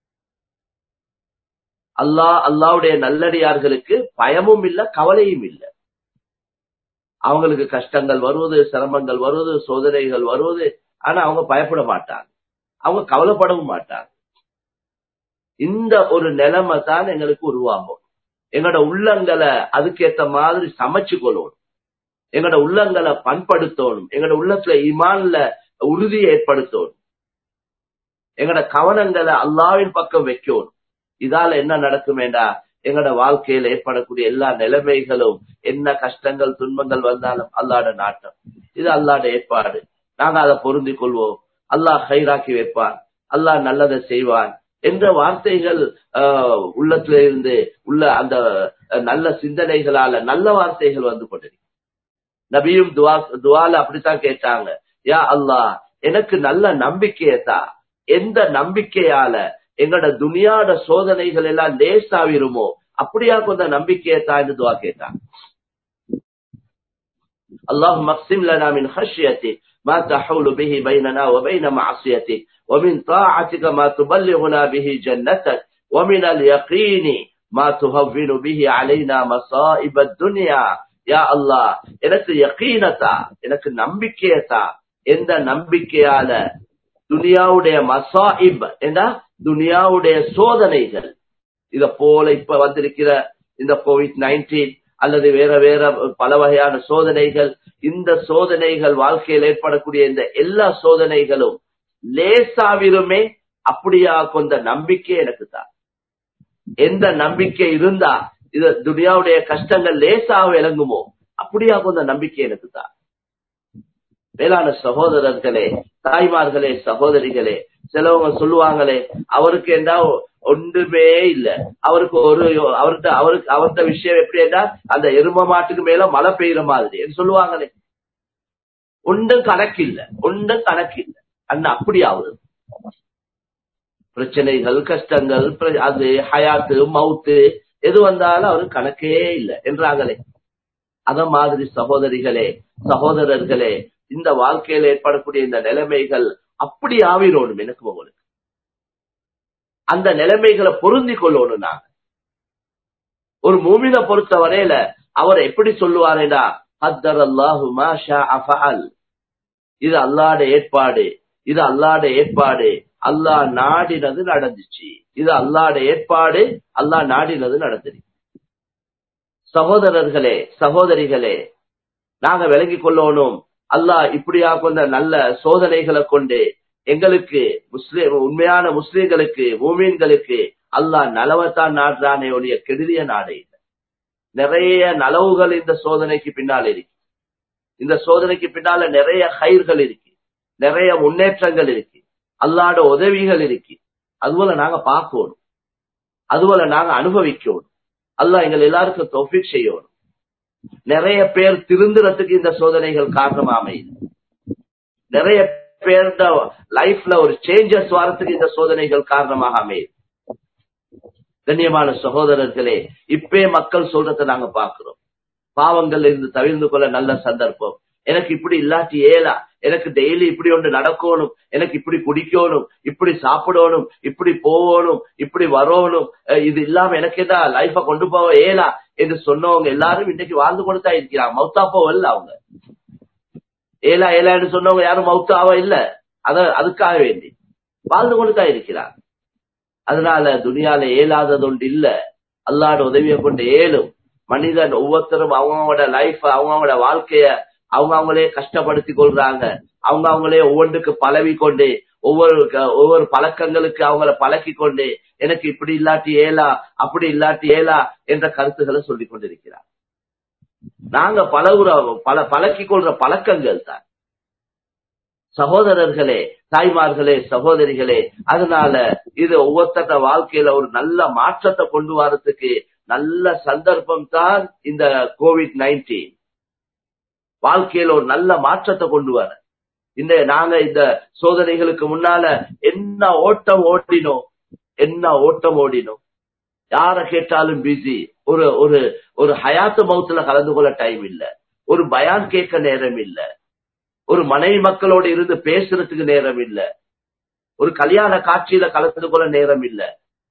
அல்லாஹ்வுடைய நல்லடியார்களுக்கு பயமும் இல்ல, கவலையும் இல்ல. அவங்களுக்கு கஷ்டங்கள் வருவது, சிரமங்கள் வருவது, சோதனைகள் வருவது, ஆனா அவங்க பயப்பட மாட்டாங்க, அவங்க கவலைப்படவும் மாட்டாங்க. இந்த ஒரு நிலைமை தான் எங்களுக்கு உருவாகும். எங்களோட உள்ளங்களை அதுக்கேற்ற மாதிரி சமைச்சு கொள்ளணும், எங்களோட உள்ளங்களை பண்படுத்தணும், எங்களோட உள்ளத்துல ஈமான்ல உறுதியை ஏற்படுத்தணும், எங்களோட கவனங்களை அல்லாஹ்வின் பக்கம் வைக்கணும். இதால என்ன நடக்கும் என்றா, எங்களோட வாழ்க்கையில ஏற்படக்கூடிய எல்லா நிலைமைகளும், என்ன கஷ்டங்கள் துன்பங்கள் வந்தாலும் அல்லாஹ்வுடைய நாட்டம், இது அல்லாஹ்வுடைய ஏற்பாடு, நாங்க அதை பொருந்தி கொள்வோம். அல்லாஹ் ஹைராக்கி வைப்பான், அல்லாஹ் நல்லதை செய்வான் என்ற வார்த்தைகள் உள்ளத்துல இருந்து உள்ள அந்த நல்ல சிந்தனைகளால நல்ல வார்த்தைகள் வந்து கொண்டிருக்கு. நபியும் துவால அப்படித்தான் கேட்டாங்க, யா அல்லாஹ் எனக்கு நல்ல நம்பிக்கையத்தா, எந்த நம்பிக்கையால எங்களோட துனியாட சோதனைகள் எல்லாம் லேசாவிருமோ அப்படியா கொஞ்ச நம்பிக்கையத்தா என்று துவா கேட்டாங்க. اللهم اقسم لنا من خشيتك ما تحول به بيننا وبين معصيتك ومن طاعتك ما تبلغنا به جنتك ومن اليقين ما تهون به علينا مصائب الدنيا யா அல்லாஹ் எனக்கு யகீனத்தா, எனக்கு நம்பிக்கையத்தா. எந்த நம்பிக்கையால துனியாவுடைய மசாயிப் என்றா துனியாவுடைய சோதனைகள், இத போல இப்ப வந்திருக்கிற இந்த COVID-19 அல்லது வேற வேற பல வகையான சோதனைகள், இந்த சோதனைகள் வாழ்க்கையில் ஏற்படக்கூடிய இந்த எல்லா சோதனைகளும் லேசாவிலுமே அப்படியா கொண்ட நம்பிக்கை எனக்கு தான். எந்த நம்பிக்கை இருந்தா இது துனியாவுடைய கஷ்டங்கள் லேசாக விளங்குமோ அப்படியா கொண்ட நம்பிக்கை எனக்கு தான். மேலான சகோதரர்களே, தாய்மார்களே, சகோதரிகளே, சிலவங்க சொல்லுவாங்களே அவருக்கு என்ன ஒன்றுமே இல்ல, அவருக்கு அவர்கிட்ட விஷயம் எப்படி என்றா அந்த எரும மாட்டுக்கு மேல மழை பெய்யுற மாதிரி சொல்லுவாங்களே. ஒன்றும் கணக்கில்ல, ஒன்றும் கணக்கில்ல. அண்ணா அப்படி ஆகுது. பிரச்சனைகள், கஷ்டங்கள், அது ஹயாத்து மவுத்து எது வந்தாலும் அவருக்கு கணக்கே இல்லை என்றாங்களே. அத மாதிரி சகோதரிகளே, சகோதரர்களே, இந்த வாழ்க்கையில் ஏற்படக்கூடிய இந்த நிலைமைகள் அப்படி ஆவிரோணும். எனக்கு உங்களுக்கு அந்த நிலைமைகளை பொருந்தி கொள்ளணும். நாங்க ஒரு மூமினை பொறுத்த வரையில அவர் எப்படி சொல்லுவாரேடா, கத்தரல்லாஹு மா ஷாஅ ஃபஅல், இது அல்லாஹ்வுடைய ஏற்பாடு, இது அல்லாஹ்வுடைய ஏற்பாடு, அல்லாஹ் நாடினது நடந்துச்சு, இது அல்லாஹ்வுடைய ஏற்பாடு, அல்லாஹ் நாடினது நடந்துச்சு. சகோதரர்களே, சகோதரிகளே, நாங்க விளங்கிக் கொள்ளணும். அல்லாஹ் இப்படியா கொண்ட நல்ல சோதனைகளை கொண்டு எங்களுக்கு உண்மையான முஸ்லிம்களுக்கு, மூமீன்களுக்கு அல்லாஹ் நலவத்தான் நாடுறானே ஒழிய கெடுதிய நாடு இல்லை. நிறைய நலவுகள் இந்த சோதனைக்கு பின்னால் இருக்கு. இந்த சோதனைக்கு பின்னால நிறைய கயிர்கள் இருக்கு, நிறைய முன்னேற்றங்கள் இருக்கு, அல்லாஹ்வோட உதவிகள் இருக்கு. அதுபோல நாங்க பார்க்கணும், அதுபோல நாங்க அனுபவிக்கணும். அல்லாஹ் எங்கள் எல்லாருக்கும் தௌஃபீக் செய்யணும். நிறைய பேர் திருந்துறதுக்கு இந்த சோதனைகள் காரணமா அமையுது. நிறைய பேர் லைஃப்ல ஒரு சேஞ்சஸ் வரத்துக்கு இந்த சோதனைகள் காரணமாக அமையுது. கண்ணியமான சகோதரர்களே, இப்பே மக்கள் சொல்றதை நாங்க பாக்குறோம். பாவங்கள் இருந்து தவிர்ந்து கொள்ள நல்ல சந்தர்ப்பம். எனக்கு இப்படி இல்லாட்டி ஏலா, எனக்கு டெய்லி இப்படி ஒன்று நடக்கணும், எனக்கு இப்படி குடிக்கணும், இப்படி சாப்பிடணும், இப்படி போகணும், இப்படி வரணும், இது இல்லாம எனக்கு என்ன லைஃப கொண்டு போக ஏலா என்று சொன்னவங்க எல்லாரும் இன்னைக்கு வாழ்ந்து கொண்டுதான் இருக்கிறாங்க. மௌத்தா போவல்ல அவங்க. ஏலா ஏலான்னு சொன்னவங்க யாரும் மௌத்தாவ இல்ல. அதுக்காக வேண்டி வாழ்ந்து கொண்டுதான் இருக்கிறாங்க. அதனால துனியால ஏலாதது ஒன்று இல்ல. அல்லாஹ்வோட உதவியை கொண்டு ஏலும். மனிதன் ஒவ்வொருத்தரும் அவங்களோட லைஃப், அவங்களோட வாழ்க்கைய அவங்களே கஷ்டப்படுத்தி கொள்றாங்க. அவங்களே ஒவ்வொன்றுக்கு பழவி கொண்டு ஒவ்வொரு பழக்கங்களுக்கு அவங்கள பழக்கி கொண்டு எனக்கு இப்படி இல்லாட்டி ஏலா, அப்படி இல்லாட்டி ஏலா என்ற கருத்துக்களை சொல்லிக் கொண்டிருக்கிறார். நாங்க பழக்கி கொள்ற பழக்கங்கள் தான். சகோதரர்களே, தாய்மார்களே, சகோதரிகளே, அதனால இது ஒவ்வொருத்தர வாழ்க்கையில ஒரு நல்ல மாற்றத்தை கொண்டு வரதுக்கு நல்ல சந்தர்ப்பம் தான் இந்த COVID-19. வாழ்க்கையில ஒரு நல்ல மாற்றத்தை கொண்டு வர நாங்க இந்த சோதனைகளுக்கு முன்னால என்ன ஓட்டம் ஓடினோம், யார கேட்டாலும் பிஸி. ஒரு ஹயாத்து மௌத்துல கலந்து கொள்ள டைம் இல்ல, ஒரு பயான் கேட்க நேரம் இல்ல, ஒரு மனைவி மக்களோடு இருந்து பேசுறதுக்கு நேரம் இல்ல, ஒரு கல்யாண காட்சியில கலந்து கொள்ள நேரம் இல்ல.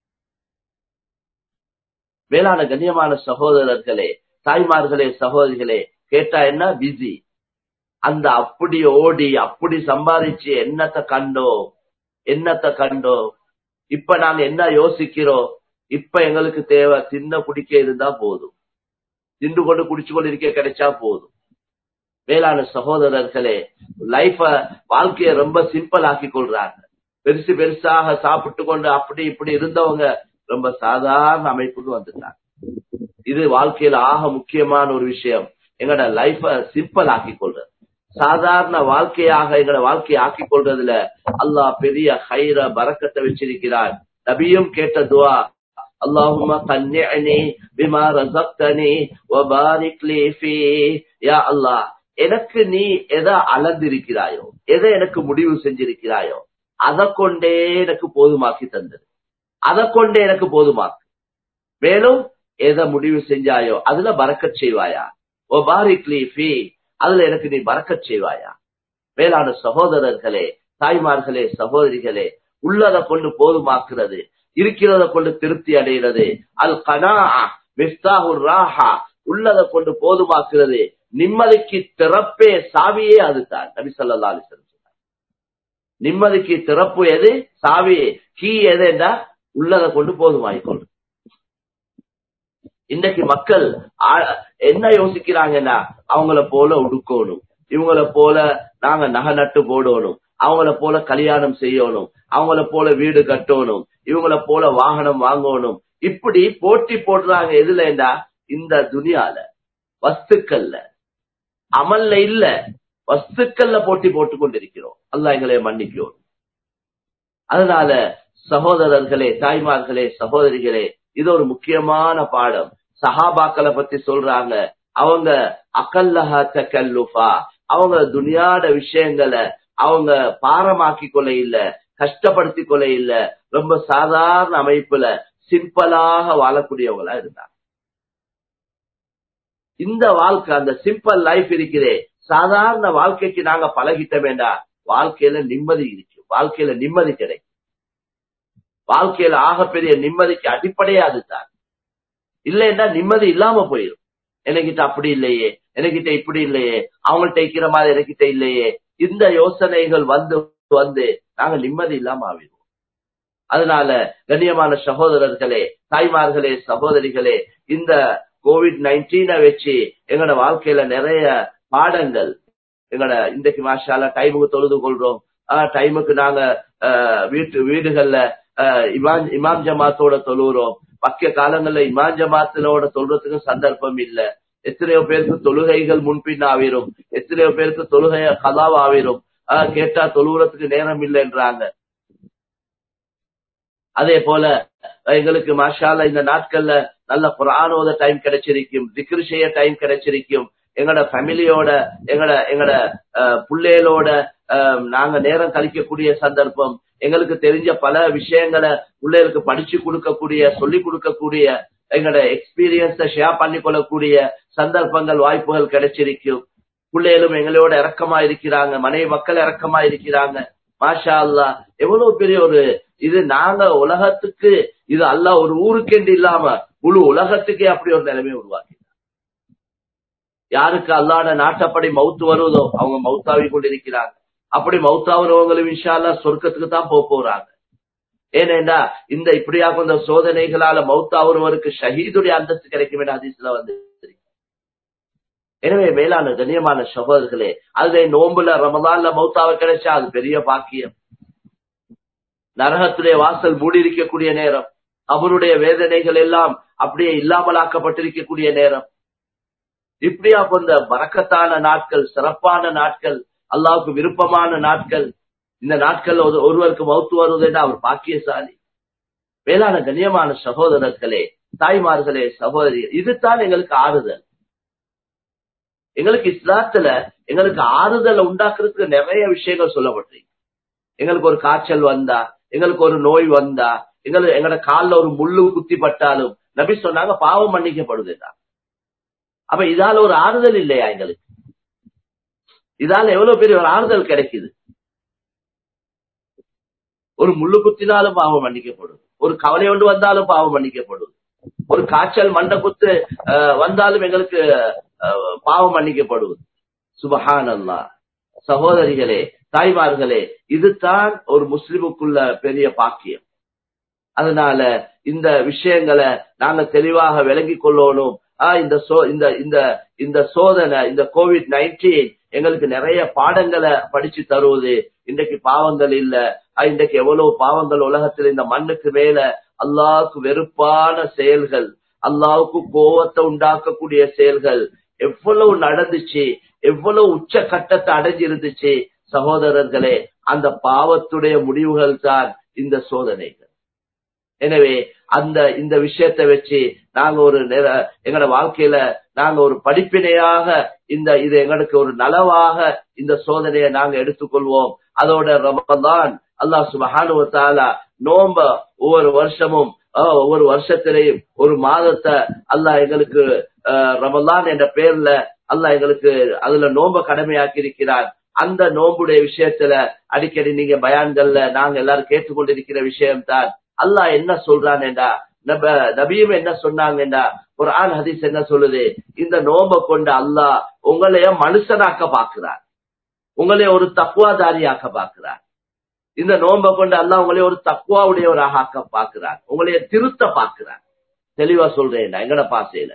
மேலான கண்ணியமான சகோதரர்களே, தாய்மார்களே, சகோதரிகளே, கேட்டா என்ன பிஸி. அந்த அப்படி ஓடி அப்படி சம்பாதிச்சு என்னத்தை கண்டோம். இப்ப நாங்க என்ன யோசிக்கிறோம், இப்ப எங்களுக்கு தேவை தின்ன குடிக்க இருந்தா போதும், திண்டு கொண்டு குடிச்சு கொண்டு இருக்க கிடைச்சா போதும். மேலான சகோதரர்களே, வாழ்க்கைய ரொம்ப சிம்பிள் ஆக்கி கொள்றாங்க. பெருசாக சாப்பிட்டு கொண்டு அப்படி இப்படி இருந்தவங்க ரொம்ப சாதாரண அமைப்புக்கு வந்துட்டாங்க. இது வாழ்க்கையில ஆக முக்கியமான ஒரு விஷயம். எங்களோட லைஃப சிம்பிள் ஆக்கி கொள்றது, சாதாரண வாழ்க்கையாக எங்களோட வாழ்க்கையை ஆக்கி கொள்றதுல அல்லாஹ் பெரிய ஹைர பரக்கத்தை வச்சிருக்கிறார். நபியும் கேட்ட துஆ, அல்லாஹும்ம கன்னிஅனி பிமா ரஸக்தனி வ பாரிக் லீ ஃபீ. யா அல்லாஹ், எனக்கு நீ எதை அளந்திருக்கிறாயோ, எதை எனக்கு முடிவு செஞ்சிருக்கிறாயோ அதை கொண்டே எனக்கு போதுமாக்கி தந்தது, அதை கொண்டே எனக்கு போதுமாக்கு. மேலும் எதை முடிவு செஞ்சாயோ அதுல பரக்கத் செய்வாயா, வ பாரிக் லீ ஃபீ, அதுல எனக்கு நீ பரக்கத் செய்வாயா. மேலான சகோதரர்களே, தாய்மார்களே, சகோதரிகளே, உள்ளதை கொண்டு போதுமாக்குறது, இருக்கிறத கொண்டு திருப்தி அடைகிறது. அல் கனாஅ மிஃப்தாஹுர் ராஹா, உள்ளதை கொண்டு போதுமாக்குறது. நிம்மதிக்கு திறப்பே சாவியே அதுதான். நபி ஸல்லல்லாஹு அலைஹி வஸல்லம் சொன்னார். நிம்மதிக்கு திறப்பு எது, சாவி கீ எதுன்னா உள்ளதை கொண்டு போதுமாக்கிக்கொள்ளும். இன்னைக்கு மக்கள் என்ன யோசிக்கிறாங்கன்னா, அவங்கள போல உடுக்கணும், இவங்கள போல நாங்க நகை நட்டு போடணும், அவங்கள போல கல்யாணம் செய்யணும், அவங்கள போல வீடு கட்டணும், இவங்கள போல வாகனம் வாங்கணும். இப்படி போட்டி போடுறாங்க. எதுலன்னா இந்த துனியால, வஸ்துக்கள்ல, அமல்ல இல்ல, வஸ்துக்கள்ல போட்டி போட்டுக் கொண்டிருக்கிறோம். அல்லாஹ் எங்களை மன்னிக்கும். அதனால சகோதரர்களே, தாய்மார்களே, சகோதரிகளே, இது ஒரு முக்கியமான பாடம். சஹாபாக்களை பத்தி சொல்றாங்க, அவங்க அகல்லஹா தகல்லுஃபா, அவங்க துனியாட விஷயங்களை அவங்க பாரமாக்கி கொள்ள இல்ல, கஷ்டப்படுத்தி கொள்ள இல்ல, ரொம்ப சாதாரண அமைப்புல சிம்பிளாக வாழக்கூடியவங்களா இருந்தாங்க. இந்த வாழ்க்கை, அந்த சிம்பிள் லைஃப் இருக்கிறே, சாதாரண வாழ்க்கைக்கு நாங்க பழகிட்ட வேண்டாம், வாழ்க்கையில நிம்மதி இருக்கும், வாழ்க்கையில நிம்மதி கிடைக்கும். வாழ்க்கையில ஆகப்பெரிய நிம்மதிக்கு அடிப்படையே அதுதான். இல்லைன்னா நிம்மதி இல்லாம போயிடும். எனக்கிட்ட அப்படி இல்லையே, எனக்கிட்ட இப்படி இல்லையே, அவங்கள்ட்ட இருக்கிற மாதிரி எனக்கிட்ட இல்லையே, இந்த யோசனைகள் வந்து வந்து நாங்க நிம்மதி இல்லாம ஆவிடுவோம். அதனால கண்ணியமான சகோதரர்களே, தாய்மார்களே, சகோதரிகளே, இந்த COVID-19 வச்சு எங்களோட வாழ்க்கையில நிறைய பாடங்கள், எங்களோட இன்றைக்கு மாஷா அல்லாஹ் டைமுக்கு தொழுது கொள்றோம், டைமுக்கு நாங்க வீடுகள்ல இமாம் ஜமாத்தோட தொழுகிறோம். பக்கிய காலங்கள்ல இமாம் ஜமாத்தினோட தொழுறதுக்கு சந்தர்ப்பம் இல்ல. எத்தனையோ பேருக்கு தொழுகைகள் முன்பின் ஆவிரும், எத்தனையோ பேருக்கு தொழுகைய கலாவ் ஆவிரும், கேட்டா தொழுகிறதுக்கு நேரம் இல்லைன்றாங்க. அதே போல எங்களுக்கு மாஷா அல்லாஹ் இந்த நாட்கள்ல நல்ல குர்ஆன் ஓத டைம் கிடைச்சிருக்கும், திக்ர் செய்ய டைம் கிடைச்சிருக்கும், எங்களோட ஃபேமிலியோட எங்களோட பிள்ளைகளோட நாங்க நேரம் கழிக்கக்கூடிய சந்தர்ப்பம், எங்களுக்கு தெரிஞ்ச பல விஷயங்களை பிள்ளைகளுக்கு படிச்சு கொடுக்கக்கூடிய, சொல்லி கொடுக்கக்கூடிய, எங்களோட எக்ஸ்பீரியன்ஸ ஷேர் பண்ணி கொள்ளக்கூடிய சந்தர்ப்பங்கள், வாய்ப்புகள் கிடைச்சிருக்கும். பிள்ளைகளும் எங்களோட இறக்கமா இருக்கிறாங்க, மனைவி மக்கள் இறக்கமா இருக்கிறாங்க. மாஷா அல்லாஹ் எவ்வளவு பெரிய ஒரு இது. நாங்க உலகத்துக்கு, இது அல்லாஹ் ஒரு ஊருக்கென்று இல்லாம முழு உலகத்துக்கே அப்படி ஒரு நிலைமை உருவாக்கி, யாருக்கு அல்லாஹ்வுடைய நாட்டப்படி மௌத்து வருவதோ அவங்க மௌத்தாவி கொண்டிருக்கிறாங்க. அப்படி மௌத்தாவனவங்களும் இன்ஷா அல்லாஹ் சொர்க்கத்துக்கு தான் போறாங்க. ஏனென்றா இந்த இப்படியாக இந்த சோதனைகளால மௌத்தாவருக்கு ஷஹீதுடைய அந்தஸ்து கிடைக்கும் என ஹதீஸ்ல வந்து. எனவே மேலான கண்ணியமான சகோதரர்களே, அதுல நோம்புல ரமலான்ல மௌத்தாவ கிடைச்சா அது பெரிய பாக்கியம். நரகத்துடைய வாசல் மூடி இருக்கக்கூடிய நேரம், அவருடைய வேதனைகள் எல்லாம் அப்படியே இல்லாமலாக்கப்பட்டிருக்கக்கூடிய நேரம், இப்படியா கொஞ்ச பரக்கத்தான நாட்கள், சிறப்பான நாட்கள், அல்லாஹ்வுக்கு விருப்பமான நாட்கள். இந்த நாட்கள் ஒருவருக்கு மௌத்து வருவதுன்னா அவர் பாக்கியசாலி. மேலான கண்ணியமான சகோதரர்களே, தாய்மார்களே, சகோதரிகள், இதுதான் எங்களுக்கு ஆறுதல். எங்களுக்கு இஸ்லாத்துல எங்களுக்கு ஆறுதலை உண்டாக்குறதுக்கு நிறைய விஷயங்கள் சொல்லப்பட்டிருக்கு. எங்களுக்கு ஒரு காய்ச்சல் வந்தா, எங்களுக்கு ஒரு நோய் வந்தா, எங்களோட கால்ல ஒரு முள்ளு குத்தி பட்டாலும் நபி சொன்னாங்க பாவம் மன்னிக்கப்படுதுதான். அப்ப இதால ஒரு ஆறுதல் இல்லையா எங்களுக்கு? இதால எவ்வளவு பெரிய ஒரு ஆறுதல் கிடைக்குது. ஒரு முள்ளு குத்தினாலும் பாவம் மன்னிக்கப்படும், ஒரு கவலை ஒன்று வந்தாலும் பாவம் மன்னிக்கப்படும், ஒரு காய்ச்சல் மண்டை குத்து வந்தாலும் எங்களுக்கு பாவம் மன்னிக்கப்படுவது. சுபஹானல்லாஹ். சகோதரிகளே, தாய்மார்களே, இதுதான் ஒரு முஸ்லிமுக்குள்ள பெரிய பாக்கியம். அதனால இந்த விஷயங்களை நாங்க தெளிவாக விளங்கிக் கொள்ளணும். இந்த சோதனை, இந்த COVID-19 எங்களுக்கு நிறைய பாடங்களை படிச்சு தருவது. இன்றைக்கு பாவங்கள் இல்ல, இன்றைக்கு எவ்வளவு பாவங்கள் உலகத்தில், இந்த மண்ணுக்கு மேல அல்லாஹ்வுக்கு வெறுப்பான செயல்கள், அல்லாஹ்வுக்கு கோபத்தை உண்டாக்கக்கூடிய செயல்கள் எவ்வளவு நடந்துச்சு, எவ்வளவு உச்ச கட்டத்தை அடைஞ்சிருந்துச்சு. சகோதரர்களே, அந்த பாவத்துடைய முடிவுகள் தான் இந்த சோதனைகள். எனவே இந்த விஷயத்தை வச்சு நாங்க எங்களோட வாழ்க்கையில நாங்க ஒரு படிப்பினையாக, இது எங்களுக்கு ஒரு நலவாக இந்த சோதனையை நாங்க எடுத்துக்கொள்வோம். அதோட ரமலான், அல்லாஹ் சுப்ஹானஹு வ தஆலா நோம்ப ஒவ்வொரு வருஷமும், ஒவ்வொரு வருஷத்திலையும் ஒரு மாதத்தை அல்லாஹ் எங்களுக்கு ரமலான் என்ற பெயர்ல அல்லாஹ் எங்களுக்கு அதுல நோம்ப கடமையாக்கி இருக்கிறார். அந்த நோம்புடைய விஷயத்துல அடிக்கடி நீங்க பயான்கள்ல நாங்க எல்லாரும் கேட்டுக்கொண்டிருக்கிற விஷயம்தான். அல்லாஹ் என்ன சொல்றான் என்றா, நபியும் என்ன சொன்னாங்கன்னா, குர்ஆன் ஹதீஸ் என்ன சொல்லுது, இந்த நோம்ப கொண்டு அல்லாஹ் உங்களைய மனுஷனாக்க பாக்குறார், உங்களைய ஒரு தக்வாதாரியாக்க பாக்குறார். இந்த நோம்ப கொண்டு அல்லாஹ் உங்களைய ஒரு தக்வாவுடையவராக ஆக்க பாக்குறார், உங்களைய திருத்த பாக்குறார். தெளிவா சொல்றேன், எங்கட பாசையில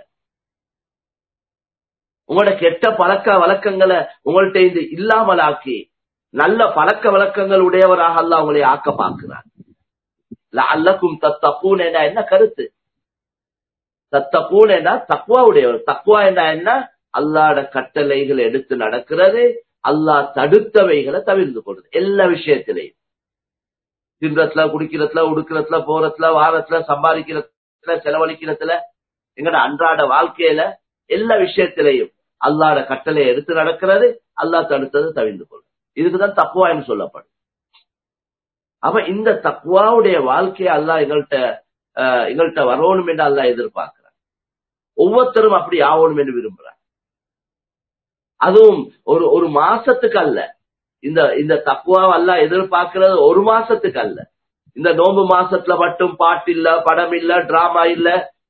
உங்களோட கெட்ட பழக்க வழக்கங்களை உங்கள்ட்ட இருந்து இல்லாமலாக்கி நல்ல பழக்க வழக்கங்கள் உடையவராக அல்லாஹ் உங்களை ஆக்க பாக்குறார். லஅல்லக்கும் தத்தகூன் என்ற என்ன கருத்து? தத்தகூன் என்ற தக்வா உடையவர். தக்வா என்ற என்ன? அல்லாஹ்வுடைய கட்டளைகளை எடுத்து நடக்கிறது, அல்லாஹ் தடுத்தவைகளை தவிர்த்து கொள்றது. எல்லா விஷயத்திலையும், தின்றத்துல, குடிக்கிறதுல, உடுக்கிறதுல, போறதுல, வாரத்துல, சம்பாதிக்கிறதுல, செலவழிக்கிறதுல, எங்கட அன்றாட வாழ்க்கையில எல்லா விஷயத்திலையும் அல்லாஹ்வுடைய கட்டளையை எடுத்து நடக்கிறது, அல்லாஹ் தடுத்தது தவிர்த்து கொள்றது. இதுக்குதான் தக்வா என்று சொல்லப்படும். அப்ப இந்த தக்வாவுடைய வாழ்க்கையை அல்லாஹ் எங்கள்கிட்ட வரணும் என்று அல்லாஹ் எதிர்பார்க்கிறார். ஒவ்வொருத்தரும் அப்படி ஆகணும் என்று விரும்புறார். அதுவும் ஒரு மாசத்துக்கு அல்ல. இந்த தக்வாவை அல்லாஹ் எதிர்பார்க்கிறது ஒரு மாசத்துக்கு அல்ல. இந்த நோம்பு மாசத்துல மட்டும் பாட்டு இல்ல, படம் இல்ல, டிராமா இல்ல,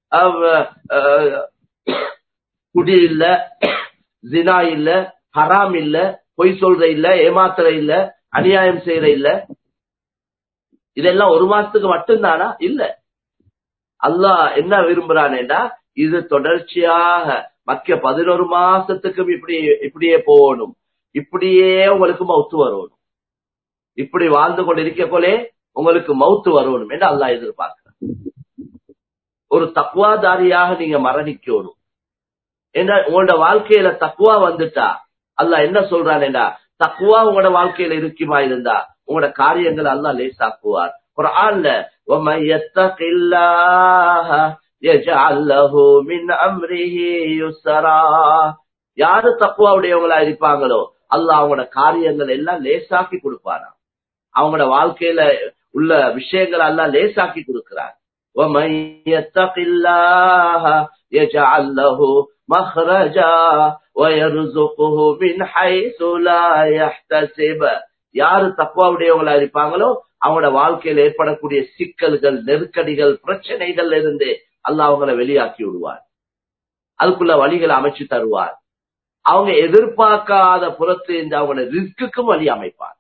குடி இல்ல, ஜினா இல்ல, ஹராம் இல்ல, பொய் சொல்ற இல்ல, ஏமாத்துற இல்ல, அநியாயம் செய்யற இல்ல, இதெல்லாம் ஒரு மாசத்துக்கு மட்டும்தானா? இல்ல. அல்லாஹ் என்ன விரும்புறானேடா, இது தொடர்ச்சியாக மக்க 11 மாசத்துக்கும் இப்படியே போகணும், இப்படியே உங்களுக்கு மௌத்து வரணும், இப்படி வாழ்ந்து கொண்டிருக்க போலே உங்களுக்கு மௌத்து வரணும் என்று அல்லாஹ் எதிர்பார்க்கிறான். ஒரு தக்வாதாரியாக நீங்க மரணிக்கணும் என்ற உங்களோட வாழ்க்கையில தக்வா வந்துட்டா அல்லாஹ் என்ன சொல்றானேடா, தக்வா உங்களோட வாழ்க்கையில இருக்குமா இருந்தா உங்களோட காரியங்களை அல்லாஹ் லேசாக்குவார். குர்ஆன்ல وَمَن يَتَّقِ اللَّهَ يَجْعَل لَّهُ مِنْ أَمْرِهِ يُسْرًا. யாரு தக்வாவுடையவங்களா இருப்பாங்களோ அல்லாஹ் அவங்களோட காரியங்கள் எல்லாம் லேசாக்கி கொடுப்பாரா. அவங்களோட வாழ்க்கையில உள்ள விஷயங்கள் எல்லாம் லேசாக்கி கொடுக்கிறார். وَمَن يَتَّقِ اللَّهَ يَجْعَل لَّهُ مَخْرَجًا وَيَرْزُقْهُ مِنْ حَيْثُ لَا يَحْتَسِبُ. யாரு தக்வாவுடையவங்களா இருப்பாங்களோ அவங்களோட வாழ்க்கையில் ஏற்படக்கூடிய சிக்கல்கள், நெருக்கடிகள், பிரச்சனைகள் இருந்து அல்லாஹ் அவங்களை வெளியாக்கி விடுவார், அதுக்குள்ள வழிகளை அமைச்சு தருவார். அவங்க எதிர்பார்க்காத புறத்து இந்த அவங்களோட ரிஸ்க்குக்கும் வழி அமைப்பார்.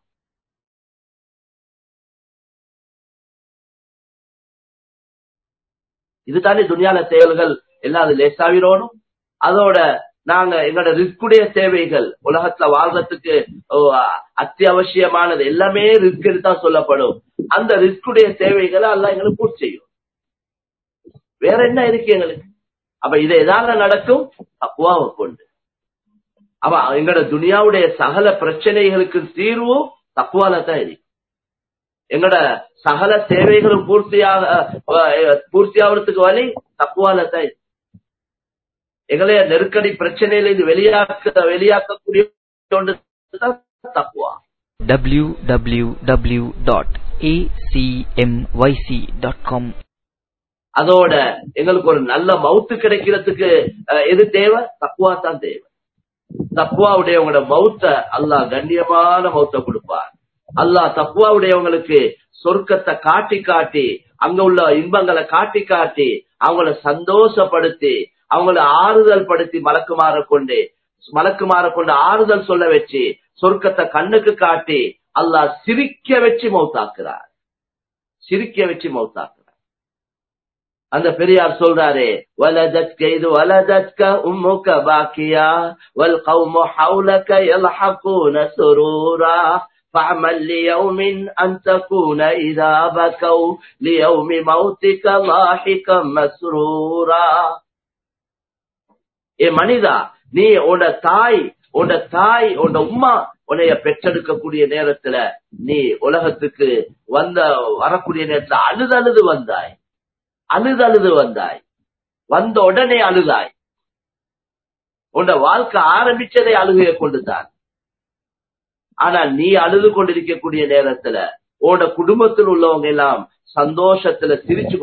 இதுதானே துனியால தேவைகள் எல்லாம் லேசாவிரோனும். அதோட நாங்க எங்களோட ரிஸ்குடைய தேவைகள், உலகத்துல வாழ்றதுக்கு அத்தியாவசியமானது எல்லாமே ரிஸ்க் தான் சொல்லப்படும். அந்த ரிஸ்குடைய தேவைகளை எல்லாம் எங்களுக்கு பூர்த்தி செய்யும். வேற என்ன இருக்கு எங்களுக்கு? அப்ப இதை எதால நடக்கும்? தக்வாவை கொண்டு. அப்ப எங்களோட துனியாவுடைய சகல பிரச்சனைகளுக்கு தீர்வும் தக்வால தான் இருக்கு. எங்களோட சகல தேவைகளும் பூர்த்தியாகிறதுக்கு வழி தக்வால தான் இருக்கு. எங்களைய நெருக்கடி பிரச்சனையில இது வெளியாக்கக்கூடிய தக்வா. www.acmyc.com. அதோட எங்களுக்கு ஒரு நல்ல மவுத்து கிடைக்கிறதுக்கு எது தேவை? தக்வா தான் தேவை. தக்வாவுடையவங்களோட மவுத்த அல்லாஹ் கண்ணியமான மவுத்த கொடுப்பார். அல்லாஹ் தக்வாவுடையவங்களுக்கு சொர்க்கத்தை காட்டி காட்டி, அங்க உள்ள இன்பங்களை காட்டி காட்டி, அவங்கள சந்தோஷப்படுத்தி, அவங்கள ஆறுதல் படுத்தி, மலக்குமாற கொண்டு ஆறுதல் சொல்ல வச்சு, சொர்க்கத்தை கண்ணுக்கு காட்டி அல்லாஹ் சிரிக்க வச்சு மௌத்தாக்குறார். சிரிக்க வச்சு மௌத்தாக்குறார். அந்த பெரியார் சொல்றாரு, வலதத்க உம்முக பாக்கியா வல் கௌமு ஹவுலக யல்ஹகுன சுரூரா فَعْمَلْ لِيَوْمٍ أَن تَكُونَ إِذَا بَكَوْا لِيَوْمِ مَوْتِكَ ضَاحِكًا مَسْرُورًا. ஏ மனிதா, நீ உன்ட தாய் உன்ட உம்மா உன்னைய பெற்றெடுக்கக்கூடிய நேரத்துல நீ உலகத்துக்கு வரக்கூடிய நேரத்துல அழுது வந்தாய், வந்த உடனே அழுதாய். உன்ட வாழ்க்கை ஆரம்பிச்சதை அழுகையை கொண்டுதான். ஆனா நீ அழுது கொண்டிருக்கக்கூடிய நேரத்துல உன்னோட குடும்பத்தில் உள்ளவங்க எல்லாம் சந்தோஷத்துல சிரிச்சு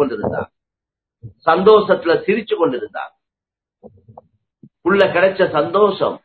கொண்டிருந்தாங்க. உள்ள கிடைச்ச சந்தோஷம்.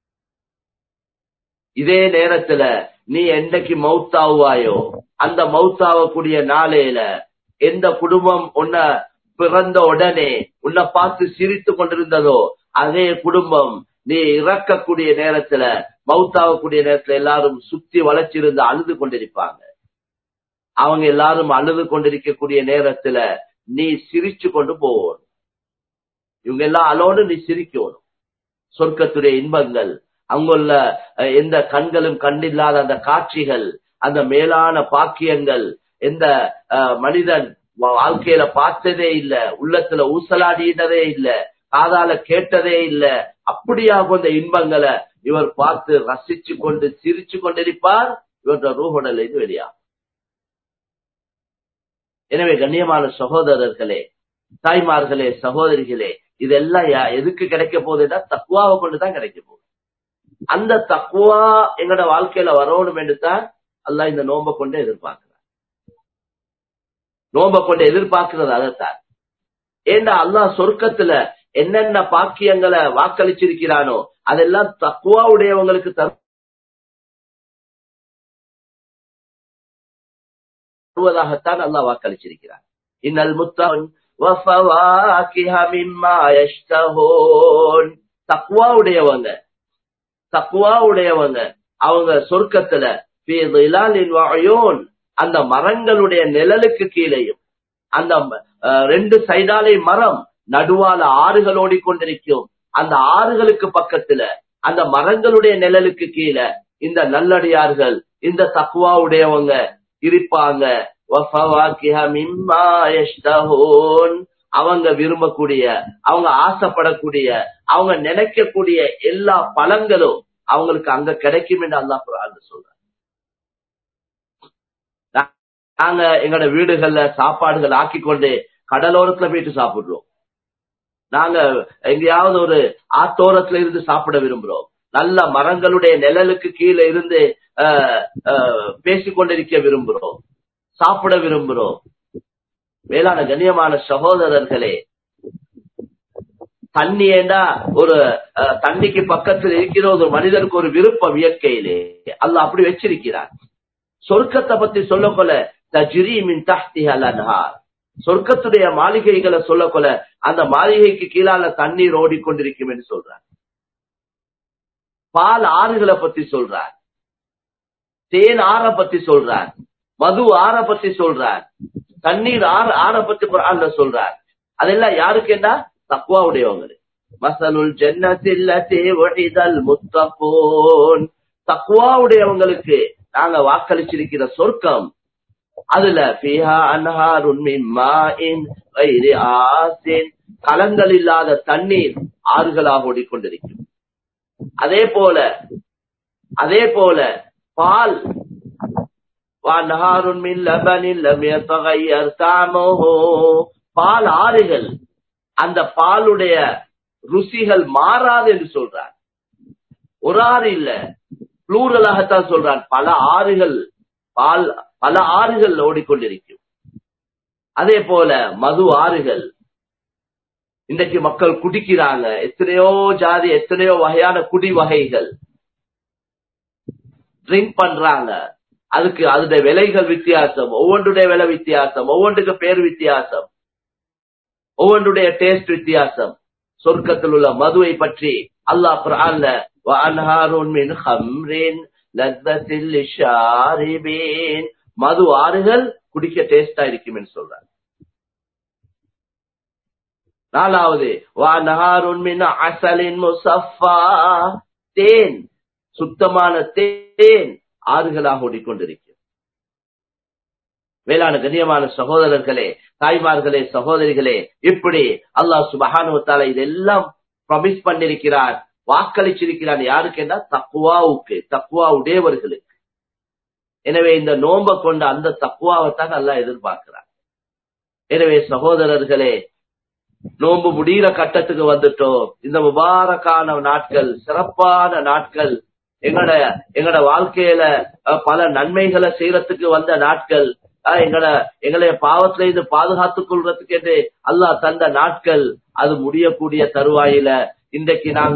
இதே நேரத்துல நீ என்னைக்கு மௌத்தாவாயோ அந்த மௌத்தாவக்கூடிய நாளையில எந்த குடும்பம் உன்னை பிறந்த உடனே உன்னை பார்த்து சிரித்து கொண்டிருந்ததோ அதே குடும்பம் நீ இறக்கக்கூடிய நேரத்துல, மௌத்தாகக்கூடிய நேரத்துல எல்லாரும் சுத்தி வளைச்சிருந்து அழுது கொண்டிருப்பாங்க. அவங்க எல்லாரும் அழுது கொண்டிருக்கக்கூடிய நேரத்துல நீ சிரிச்சு கொண்டு போவோம். இவங்க எல்லாம் அலோடு நீ சிரிக்கணும். சொர்க்கத்துடைய இன்பங்கள், அங்குள்ள எந்த கண்களும் கண்டில்லாத அந்த காட்சிகள், அந்த மேலான பாக்கியங்கள் எந்த மனிதன் வாழ்க்கையில பார்த்ததே இல்ல, உள்ளத்துல ஊசலாடினதே இல்ல, காதால கேட்டதே இல்ல. அப்படியாக அந்த இன்பங்களை இவர் பார்த்து ரசிச்சு கொண்டு சிரிச்சு கொண்டிருப்பார். இவருடைய ரூஹுடல் இது வெளியா. எனவே கண்ணியமான சகோதரர்களே, தாய்மார்களே, சகோதரிகளே, இதெல்லாம் எதுக்கு கிடைக்க போகுதுன்னா தக்குவாவை கொண்டுதான் கிடைக்க போகுது. அந்த தக்குவா எங்களோட வாழ்க்கையில வரணும் என்று தான் அல்லாஹ் இந்த நோன்பை கொண்டு எதிர்பார்க்கிறார். நோன்பை கொண்டு எதிர்பார்க்கிறது அதைத்தான். ஏண்டா அல்லாஹ் சொர்க்கத்துல என்னென்ன பாக்கியங்களை வாக்களிச்சிருக்கிறானோ அதெல்லாம் தக்குவா உடையவங்களுக்கு தருவதாகத்தான் அல்லாஹ் வாக்களிச்சிருக்கிறார். இன்னல் முத்தன் தக்குவா உடையவங்க அவங்க சொர்க்கத்துல அந்த மரங்களுடைய நிழலுக்கு கீழையும், அந்த 2 சைடாலே மரம், நடுவால ஆறுகள் ஓடிக்கொண்டிருக்கும். அந்த ஆறுகளுக்கு பக்கத்துல அந்த மரங்களுடைய நிழலுக்கு கீழே இந்த நல்லடியார்கள், இந்த தக்குவா உடையவங்க இருப்பாங்க. அவங்க விரும்பக்கூடிய, அவங்க ஆசைப்படக்கூடிய, அவங்க நினைக்கக்கூடிய எல்லா பலன்களும் அவங்களுக்கு அங்க கிடைக்கும் என்று அல்லாஹ் குர்ஆன்ல சொல்றாங்க. நாங்க எங்களோட வீடுகள்ல சாப்பாடுகள் ஆக்கிக்கொண்டு கடலோரத்துல போயிட்டு சாப்பிடுறோம். நாங்க எங்கேயாவது ஒரு ஆத்தோரத்துல இருந்து சாப்பிட விரும்புறோம். நல்ல மரங்களுடைய நிழலுக்கு கீழே இருந்து பேசிக்கொண்டிருக்க விரும்புறோம், சாப்பிட விரும்புறோம். மேலான கண்ணியமான சகோதரர்களே, தண்ணி ஏண்டா ஒரு தண்ணிக்கு பக்கத்தில் இருக்கிற ஒரு மனிதனுக்கு ஒரு விருப்பம் இயற்கையிலே அல்லாஹ் அப்படி வச்சிருக்கிறார். சொர்க்கத்தை பத்தி சொல்லக்கொள்ள தஜ்ரீ மின் தஹ்திஹல் அன்ஹார், சொர்க்கத்துடைய மாளிகைகளை சொல்லக்கொள்ள அந்த மாளிகைக்கு கீழால தண்ணீர் ஓடிக்கொண்டிருக்கும் என்று சொல்றார். பால் ஆறுகளை பத்தி சொல்றார், தேன் ஆற பத்தி சொல்றார், மது ஆற பத்தி சொல்றார், தண்ணீர் ஆற பத்தி குர்ஆன்ல சொல்றார். அதெல்லாம் யாருக்குன்னா தக்வா உடையவங்க. மஸலுல் ஜன்னத்தில் லதீ வஹிதல் முத்தகூன், தக்வா உடையவங்களுக்கு நாங்க வாக்களிச்சிருக்கிற சொர்க்கம், அதுல ஃபீஹா அன்ஹாருன் மின் மாஇன் கைரி ஆசின், கலங்கள் இல்லாத தண்ணீர் ஆறுகளாக ஓடிக்கொண்டிருக்கும். அதே போல பால் وَأَنْهَارٌ مِّن لَبَنٍ لَّمْ يَتَغَيَّرْ طَعْمُهُ, பால் ஆறுகள், அந்த பாலுடைய ருசிகள் மாறாது என்று சொல்றார். ஒரு ஆறு இல்ல, ப்ளூரலாகத்தான் சொல்றான். பல ஆறுகள் ஓடிக்கொண்டிருக்கும். அதே போல மது ஆறுகள் இன்றைக்கு மக்கள் குடிக்கிறாங்க. எத்தனையோ ஜாதி, எத்தனையோ வகையான குடி வகைகள் ட்ரிங்க் பண்றாங்க. அதுக்கு அதோட விலைகள் வித்தியாசம், ஒவ்வொன்றுடைய விலை வித்தியாசம், ஒவ்வொன்றுக்கு பேர் வித்தியாசம், ஒவ்வொன்றுடைய டேஸ்ட் வித்தியாசம். சொர்க்கத்தில் உள்ள மதுவை பற்றி அல்லாஹ் குர்ஆன்ல வஅன்ஹாருன் மின் ஹம்ரின் லத்தத்தில் லிஷாரிபீன், மது ஆறுகள் குடிக்க டேஸ்டா இருக்கும் என்று சொல்றாங்க. நாலாவது வஅன்ஹாருன் மின் அஸலின் முஸஃபா, தேன், சுத்தமான தேன் ஆறுகளாக ஓடிக்கொண்டிருக்கும். வேளாண் கண்ணியமான சகோதரர்களே, தாய்மார்களே, சகோதரிகளே, இப்படி அல்லாஹ் சுப்ஹானஹு வ தஆலா இதெல்லாம் ப்ராமிஸ் பண்ணிருக்கிறார், வாக்களிச்சிருக்கிறார். யாருக்குன்னா தக்வாவுக்கு, தக்வா உடையவர்களுக்கு. எனவே இந்த நோன்பை கொண்ட அந்த தக்வாவைத்தான் அல்லாஹ் எதிர்பார்க்கிறார். எனவே சகோதரர்களே, நோன்பு முடிகிற கட்டத்துக்கு வந்துட்டோம். இந்த முபாரக்கான நாட்கள், சிறப்பான நாட்கள், எங்கட வாழ்க்கையில பல நன்மைகளை செய்யறதுக்கு வந்த நாட்கள், எங்களைய பாவத்தில இருந்து பாதுகாத்துக் கொள்றதுக்கு என்று அல்லாஹ் தந்த நாட்கள், அது முடியக்கூடிய தருவாயில இன்றைக்கு நாங்க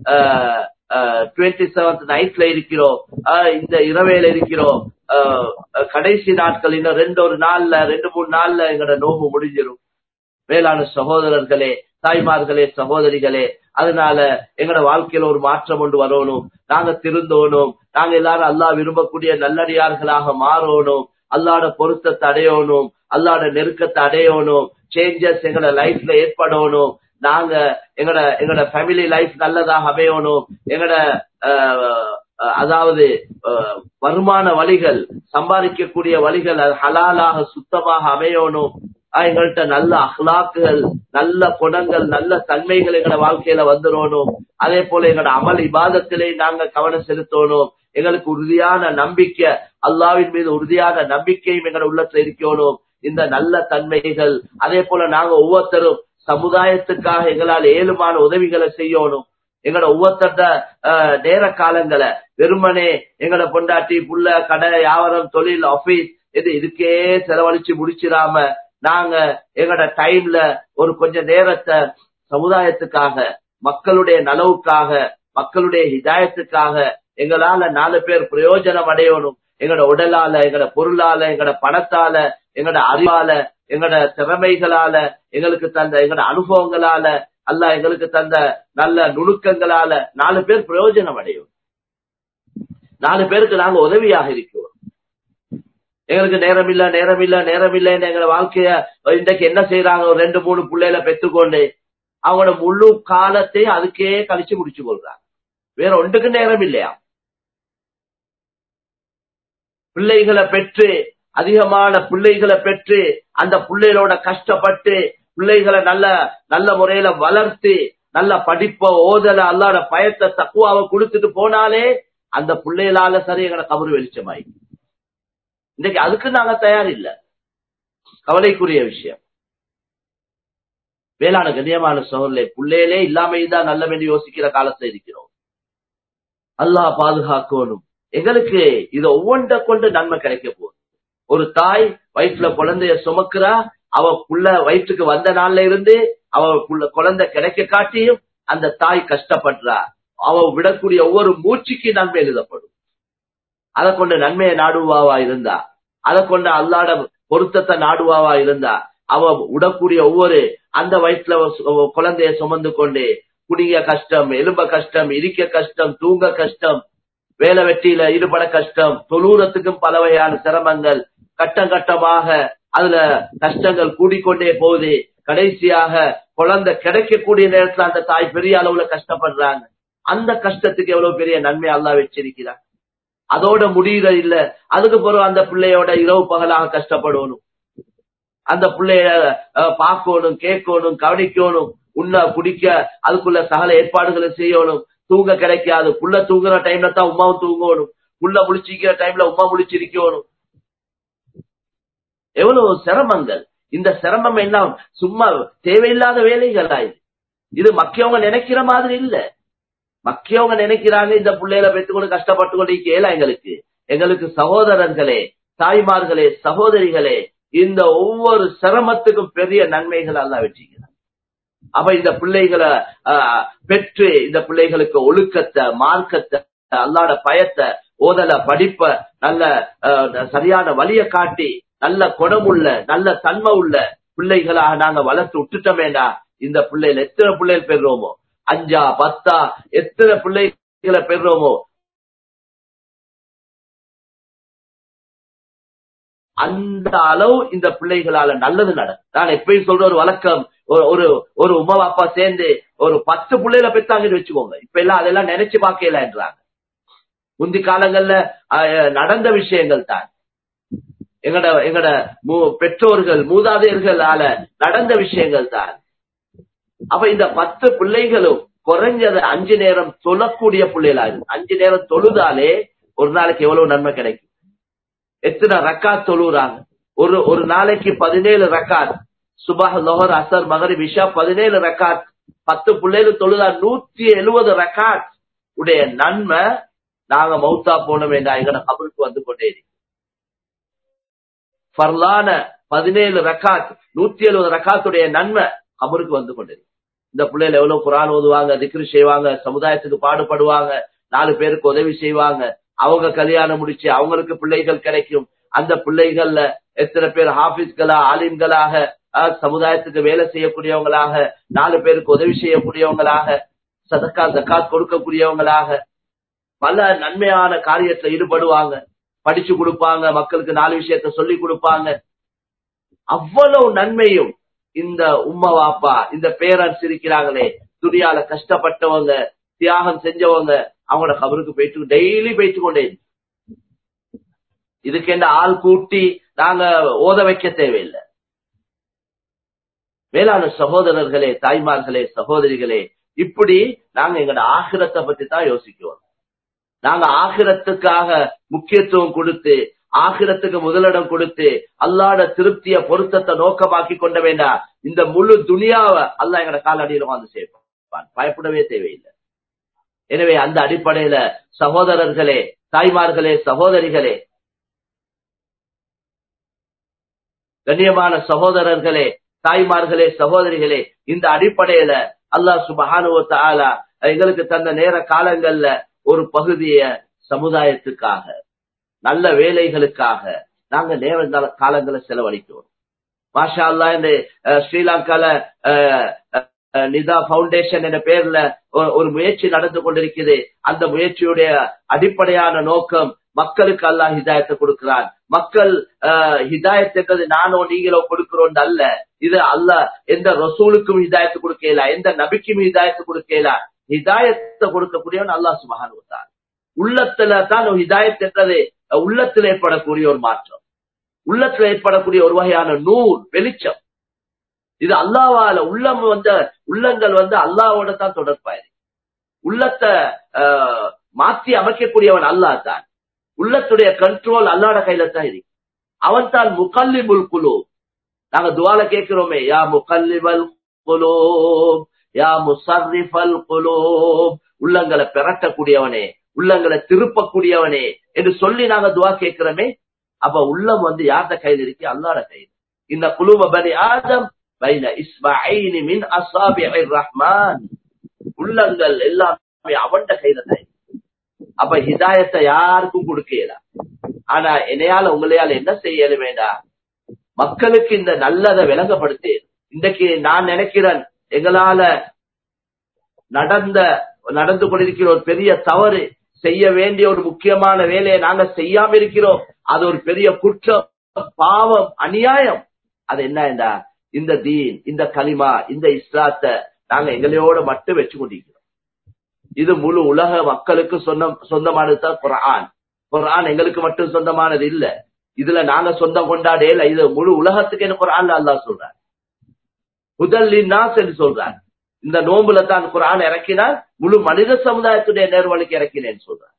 27th நைட்ல இருக்கிறோம். இந்த இரவையில இருக்கிறோம். கடைசி நாட்கள் இன்னும் 2-3 நாள்ல எங்கட நோம்பு முடிஞ்சிடும். வேளாண் சகோதரர்களே, தாய்மார்களே, சகோதரிகளே, அதனால எங்கட வாழ்க்கையில ஒரு மாற்றம் கொண்டு வரணும். நாங்க திருந்தோணும். நாங்க எல்லாரும் அல்லாஹ் விரும்பக்கூடிய நல்லடியார்களாக மாறணும். அல்லாஹ்வோட பொருத்தத்தை அடையணும். அல்லாஹ்வோட நெருக்கத்தை அடையணும். சேஞ்சஸ் எங்கட லைஃப்ல ஏற்படணும். நாங்க எங்கட ஃபேமிலி லைஃப் நல்லதாக அமையணும். எங்கட அதாவது வருமான வழிகள், சம்பாதிக்கக்கூடிய வழிகள் ஹலாலாக சுத்தமாக அமையணும். எங்கள்கிட்ட நல்ல அஹ்லாக்குகள், நல்ல குணங்கள், நல்ல தன்மைகள் எங்கட வாழ்க்கையில வந்துடணும். அதே போல எங்கட அமல் இபாதத்திலே நாங்க கவனம் செலுத்தணும். எங்களுக்கு உறுதியான நம்பிக்கை, அல்லாஹ்வின் மீது உறுதியான நம்பிக்கையும் எங்கட உள்ளத்துல இருக்கணும். இந்த நல்ல தன்மைகள், அதே போல நாங்க ஒவ்வொருத்தரும் சமுதாயத்துக்காக எங்களால் ஏழுமான உதவிகளை செய்யணும். எங்கட ஒவ்வொருத்தர நேர காலங்களை வெறுமனே எங்கட பொண்டாட்டி, புள்ள, கடை, வியாபாரம், தொழில், ஆபீஸ் இதுக்கே செலவழிச்சு முடிச்சிடாம நாங்க எங்கட டைம்ல ஒரு கொஞ்ச நேரத்தை சமுதாயத்துக்காக, மக்களுடைய நலவுக்காக, மக்களுடைய ஹிதாயத்துக்காக எங்களால 4 பேர் பிரயோஜனம் அடையணும். எங்கட உடலால, எங்கட பொருளால, எங்கட பணத்தால, எங்கட அறிவால, எங்கட திறமைகளால, எங்களுக்கு தந்த எங்கட அனுபவங்களால, அல்லாஹ் எங்களுக்கு தந்த நல்ல நுணுக்கங்களால 4 பேர் பிரயோஜனம் அடையும். 4 பேருக்கு நாங்க உதவியாக இருக்கிறோம். எங்களுக்கு நேரம் இல்ல எங்க வாழ்க்கைய இன்றைக்கு என்ன செய்யறாங்க, ஒரு 2-3 பிள்ளைகளை பெற்றுக்கொண்டு அவங்களோட முழு காலத்தை அதுக்கே கழிச்சு முடிச்சு கொள்றாங்க. வேற ஒன்றுக்கு நேரம் இல்லையா? பிள்ளைகளை பெற்று, அதிகமான பிள்ளைகளை பெற்று, அந்த பிள்ளைகளோட கஷ்டப்பட்டு பிள்ளைகளை நல்ல முறையில வளர்த்து, நல்ல படிப்ப, ஓதல, அல்லாஹ்வோட பயத்தை, தக்குவாவை கொடுத்துட்டு போனாலே அந்த பிள்ளைகளால சரி எங்களை கபரு வெளிச்சமாயி. இன்னைக்கு அதுக்கு நாங்க தயார் இல்ல. கவலைக்குரிய விஷயம். வேளாண் கண்ணியமான சோழர்களே, பிள்ளைகளே இல்லாம தான் நல்லவென்று யோசிக்கிற காலத்துல இருக்கிறோம். அல்லாஹ் பாதுகாக்கணும். எங்களுக்கு இத ஒவ்வொன்றை கொண்டு நன்மை கிடைக்க போகுது. ஒரு தாய் வயிற்றுல குழந்தைய சுமக்கிறா, அவ புள்ள வயிற்றுக்கு வந்த நாள்ல இருந்து அவ குழந்தை கிடைக்க காட்டியும் அந்த தாய் கஷ்டப்படுறா. அவ விடக்கூடிய ஒவ்வொரு மூச்சுக்கு நன்மை எழுதப்படும். அதை கொண்டு நன்மையை நாடுவாவா இருந்தா, அதை கொண்டு அல்லாட பொருத்தத்தை நாடுவாவா இருந்தா, அவ விடக்கூடிய ஒவ்வொரு அந்த வயிற்றுல குழந்தைய சுமந்து கொண்டு குடிய கஷ்டம், எலும்ப கஷ்டம், இருக்க கஷ்டம், தூங்க கஷ்டம், வேலை வெட்டியில ஈடுபட கஷ்டம், தொழுறத்துக்கும் பல வகையான சிரமங்கள், கட்டம் கட்டமாக அதுல கஷ்டங்கள் கூடிக்கொண்டே போகுது. கடைசியாக குழந்தை கிடைக்கக்கூடிய நேரத்துல அந்த தாய் பெரிய அளவுல கஷ்டப்படுறாங்க. அந்த கஷ்டத்துக்கு எவ்வளவு பெரிய நன்மை அல்லாஹ் வச்சிருக்கிறார். அதோட முடியற இல்ல, அதுக்கு பிறகு அந்த பிள்ளையோட இரவு பகலாக கஷ்டப்படணும். அந்த பிள்ளைய பார்க்கணும், கேட்கணும், கவனிக்கணும், உண்ண குடிக்க அதுக்குள்ள சகல ஏற்பாடுகளை செய்யணும். தூங்க கிடைக்காது. புள்ள தூங்குற டைம்ல தான் உமாவும் தூங்கணும். புள்ள முழிச்சிக்கிற டைம்ல உமா முழிச்சிருக்கணும். எவ்வளவு சிரமங்கள். இந்த சிரமம் எல்லாம் சும்மா தேவையில்லாத வேலைகளா? இது மக்கியவங்க நினைக்கிற மாதிரி இல்ல. மக்கியவங்க நினைக்கிறாங்க இந்த பிள்ளைகளை பெற்றுக்கொண்டு கஷ்டப்பட்டு கொண்டு கேளா. எங்களுக்கு சகோதரர்களே, தாய்மார்களே, சகோதரிகளே, இந்த ஒவ்வொரு சிரமத்துக்கும் பெரிய நன்மைகள் எல்லாம் வச்சுக்கிறார். அப்ப இந்த பிள்ளைகளை பெற்று இந்த பிள்ளைகளுக்கு ஒழுக்கத்தை, மார்க்கத்தை, அல்லாட பயத்தை, ஓதல, படிப்ப, நல்ல சரியான வழியை காட்டி நல்ல குணமுள்ள, நல்ல தன்மை உள்ள பிள்ளைகளாக நாங்க வளர்த்து விட்டுட்டோமேடா, இந்த பிள்ளைகள் எத்தனை பிள்ளைகள் பெறுறோமோ, 5 10 எத்தனை பிள்ளைகளை பெறுறோமோ, அந்த அளவு இந்த பிள்ளைகளால நல்லது நடக்கும். நான் எப்பயும் சொல்ற ஒரு வழக்கம், ஒரு உமா அப்பா சேர்ந்து ஒரு 10 பிள்ளைகளை பெற்றாங்கன்னு வச்சுக்கோங்க. இப்ப எல்லாம் அதெல்லாம் நினைச்சு பார்க்கல என்றாங்க. முந்தி காலங்கள்ல நடந்த விஷயங்கள் தான். எங்கட பெற்றோர்கள், மூதாதையர்களால நடந்த விஷயங்கள் தான். அப்ப இந்த 10 பிள்ளைகளும் குறைஞ்சது 5 நேரம் தொழக்கூடிய பிள்ளைகளா இருக்கு. 5 நேரம் தொழுதாலே ஒரு நாளைக்கு எவ்வளவு நன்மை கிடைக்கும். எத்தனை ரக்காத் தொழுறாங்க? ஒரு நாளைக்கு 17 ரக்காத். சுபஹ், லோஹர், அசர், மகரிப், இஷா 17 ரக்காத். 10 பிள்ளைகள் தொழுதா 170 ரக்காத் உடைய நன்மை நாங்க மௌத்தா போன வேண்டாம் எங்கட கபருக்கு வந்து கொண்டே இருக்கு. ஃபர்லான 17 ரக்காத், 170 ரக்காத்துடைய நன்மை கபருக்கு வந்து கொண்டே இருக்கு. இந்த பிள்ளைகள் எவ்வளவு குர்ஆன் ஓதுவாங்க, திக்ர் செய்வாங்க, சமுதாயத்துக்கு பாடுபடுவாங்க, 4 பேருக்கு உதவி செய்வாங்க, அவங்க கல்யாணம் முடிச்சு அவங்களுக்கு பிள்ளைகள் கிடைக்கும். அந்த பிள்ளைகள்ல எத்தனை பேர் ஹாபிஸ்களா ஆலிம்களாக சமுதாயத்துக்கு வேலை செய்யக்கூடியவங்களாக 4 பேருக்கு உதவி செய்யக்கூடியவங்களாக சதக்கா ஜக்காத் கொடுக்கக்கூடியவங்களாக பல நன்மையான காரியத்துல ஈடுபடுவாங்க. படிச்சு கொடுப்பாங்க, மக்களுக்கு 4 விஷயத்த சொல்லி கொடுப்பாங்க. அவ்வளவு நன்மையும் இந்த உம்மா வாப்பா இந்த பேரண்ட்ஸ் இருக்கிறாங்களே, துணியால கஷ்டப்பட்டவங்க தியாகம் செஞ்சவங்க அவங்களோட கபருக்கு போயிட்டு டெய்லி போயிட்டு கொண்டே. இதுக்கு என்ன ஆள் கூட்டி நாங்க ஓத வைக்க தேவையில்லை. மேலான சகோதரர்களே, தாய்மார்களே, சகோதரிகளே, இப்படி நாங்க எங்களோட ஆகிரத்தை பத்தி தான் யோசிக்கிறோம். நாங்க ஆகிரத்துக்காக முக்கியத்துவம் கொடுத்து ஆகிரத்துக்கு முதலிடம் கொடுத்து அல்லாஹ்வோட திருப்திய பொருத்தத்தை நோக்கமாக்கி கொண்ட வேண்டாம். இந்த முழு துனியாவை அல்லாஹ் எங்களோட காலடியில வந்து சேர்ப்பான், பயப்படவே தேவையில்லை. எனவே அந்த அடிப்படையில சகோதரர்களே, தாய்மார்களே, சகோதரிகளே, கண்ணியமான சகோதரர்களே, தாய்மார்களே, சகோதரிகளே, இந்த அடிப்படையில அல்லாஹ் சுப்ஹானஹு வ தஆலா எங்களுக்கு தந்த நேர காலங்கள்ல ஒரு பகுதிய சமுதாயத்துக்காக நல்ல வேலைகளுக்காக நாங்க நேர காலங்களை செலவழிக்கிறோம். மாஷா அல்லாஹ், இந்த ஸ்ரீலங்கால நிதா பவுண்டேஷன் என்ற பேர்ல ஒரு முயற்சி நடந்து கொண்டிருக்கிறது. அந்த முயற்சியுடைய அடிப்படையான நோக்கம் மக்களுக்கு அல்லாஹ் ஹிதாயத்தை கொடுக்கிறான். மக்கள் ஹிதாயத் என்றது நானோ நீங்களோ கொடுக்கிறோம் அல்ல. இது அல்லாஹ் எந்த ரசூலுக்கும் ஹிதாயத்து கொடுக்கல, எந்த நபிக்கும் ஹிதாயத்து கொடுக்கல. ஹிதாயத்தை கொடுக்கக்கூடியவன் அல்லாஹ் சுப்ஹானஹு வ தஆலா. உள்ளத்துல தான் ஹிதாயத் என்றது உள்ளத்தில் ஏற்படக்கூடிய ஒரு மாற்றம், உள்ளத்தில் ஏற்படக்கூடிய ஒரு வகையான நூல், வெளிச்சம். இது அல்லாஹ்வால உள்ளங்கள் அல்லாஹ்வோட தான் தொடர்பாயிரு. உள்ளத்தை மாற்றி அமைக்கக்கூடியவன் அல்லாஹ் தான். உள்ளத்துடைய கண்ட்ரோல் அல்லாஹ்வோட கையில தான் இருக்கு. அவன் தான் முகல்லிபுல் குலூப். நாங்க துஆல கேட்கிறோமே, யா முகல்லிபல் குலூப் யா முஸர்ரிஃபல் குலூப், உள்ளங்களை பெரட்டக்கூடியவனே, உள்ளங்களை திருப்பக்கூடியவனே என்று சொல்லி நாங்க துஆ கேட்கிறோமே. அப்ப உள்ளம் யார்ட கையில் இருக்கு? அல்லாஹ்வோட கையில். இந்த குலூப பனி ஆதம் பைன இஸ்பஐனி மின் அஸாபிஇர் ரஹ்மான், உள்ளங்கள் எல்லாமே அவன்ட கையில தான். அப்ப ஹிதாயத்தை யாருக்கும் கொடுக்கல. ஆனா என்னையால உங்களையால என்ன செய்யல வேண்டாம், மக்களுக்கு இந்த நல்லதை விளங்கப்படுத்தி. இன்றைக்கு நான் நினைக்கிறேன், எங்களால நடந்து கொண்டிருக்கிற ஒரு பெரிய தவறு, செய்ய வேண்டிய ஒரு முக்கியமான வேலையை நாங்க செய்யாம இருக்கிறோம். அது ஒரு பெரிய குற்றம், பாவம், அநியாயம். அது என்னடா, இந்த தீன், இந்த கலிமா, இந்த இஸ்லாத்தை நாங்க எங்களையோட மட்டும் வச்சு கொண்டிருக்கிறோம். இது முழு உலக மக்களுக்கு சொந்தமானதுதான் குர்ஆன். குர்ஆன் எங்களுக்கு மட்டும் சொந்தமானது இல்ல. இதுல நாங்க சொந்தம் கொண்டாடல, இது முழு உலகத்துக்கு என்ன குர்ஆன்ல அல்லாஹ் சொல்றார். ஹுதல் லின்னாஸ் என்று சொல்றார். இந்த நோம்புல தான் குர்ஆன் இறக்கினார், முழு மனித சமுதாயத்துடைய நேர்வழிக்கு இறக்கினேன்னு சொல்றார்.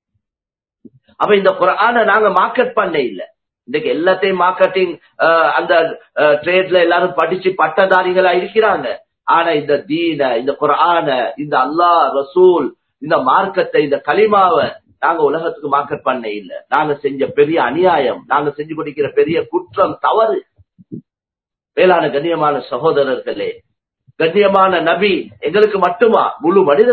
அப்ப இந்த குர்ஆனை நாங்க மார்க்கெட் பண்ண இல்ல. இன்னைக்கு எல்லாத்தையும் மார்க்கெட்டிங், அந்த ட்ரேட்ல எல்லாரும் படிச்சு பட்டதாரிகளா இருக்கிறாங்க. ஆனா இந்த தீன, இந்த குர்ஆன, இந்த அல்லாஹ் ரசூல், இந்த மார்க்கத்தை, இந்த கலிமாவை நாங்க உலகத்துக்கு மார்க்கெட் பண்ண இல்ல. நாங்க செஞ்ச பெரிய அநியாயம், நாங்க செஞ்சு கொண்டிருக்கிற பெரிய குற்றம், தவறு. மேலான கண்ணியமான சகோதரர்களே, கண்ணியமான நபி எங்களுக்கு மட்டுமா, முழு மனித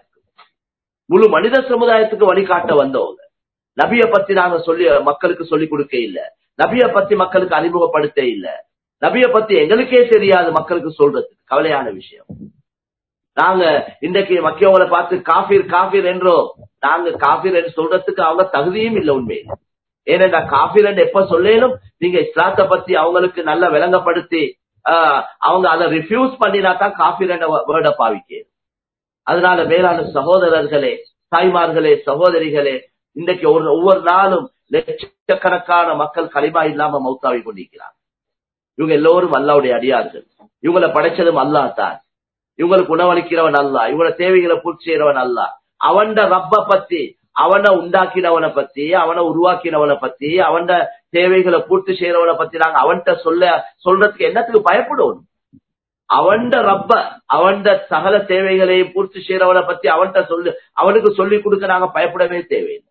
சமுதாயத்துக்கு வழிகாட்ட வந்தவங்க. நபிய பத்தி நாங்க மக்களுக்கு சொல்லிக் கொடுக்க இல்ல. நபிய பத்தி மக்களுக்கு அறிமுகப்படுத்த இல்ல. நபிய பத்தி எங்களுக்கே தெரியாது மக்களுக்கு சொல்றதுக்கு. கவலையான விஷயம். நாங்க இன்றைக்கு மக்கியவங்களை பார்த்து காஃபிர் என்றோம். நாங்க காஃபிர் என்று சொல்றதுக்கு அவங்க தகுதியும் இல்லை உண்மையில. ஏனென்றா காஃபிர் என்று எப்ப சொல்லேனும் நீங்க இஸ்லாத்தை பத்தி அவங்களுக்கு நல்லா விளங்கப்படுத்தி அவங்க அதை ரிஃப்யூஸ் பண்ணினா தான் காஃபிர் என்ற வேர்டை பாவிக்க. அதனால மேலான சகோதரர்களே, தாய்மார்களே, சகோதரிகளே, இன்றைக்கு ஒவ்வொரு நாளும் லட்சக்கணக்கான மக்கள் கலிமா இல்லாம மௌத்தாவி கொண்டிருக்கிறார். இவங்க எல்லோரும் அல்லாஹ்வுடைய அடியார்கள். இவங்களை படைச்சதும் அல்லாஹ் தான். இவங்களுக்கு உணவளிக்கிறவன் அல்லாஹ், இவங்களோட தேவைகளை பூர்த்தி செய்யறவன் அல்லாஹ். அவன்ட ரப்ப பத்தி, அவனை உண்டாக்கினவனை பத்தி, அவனை உருவாக்கினவனை பத்தி, அவன்ட தேவைகளை பூர்த்தி செய்யறவனை பத்தி நாங்க அவன்கிட்ட சொல்றதுக்கு என்னத்துக்கு பயப்படும்? அவன்ட ரப்ப, அவன்ட சகல தேவைகளையும் பூர்த்தி செய்யறவனை பத்தி அவனுக்கு சொல்லிக் கொடுக்க நாங்க பயப்படவே தேவையில்லை.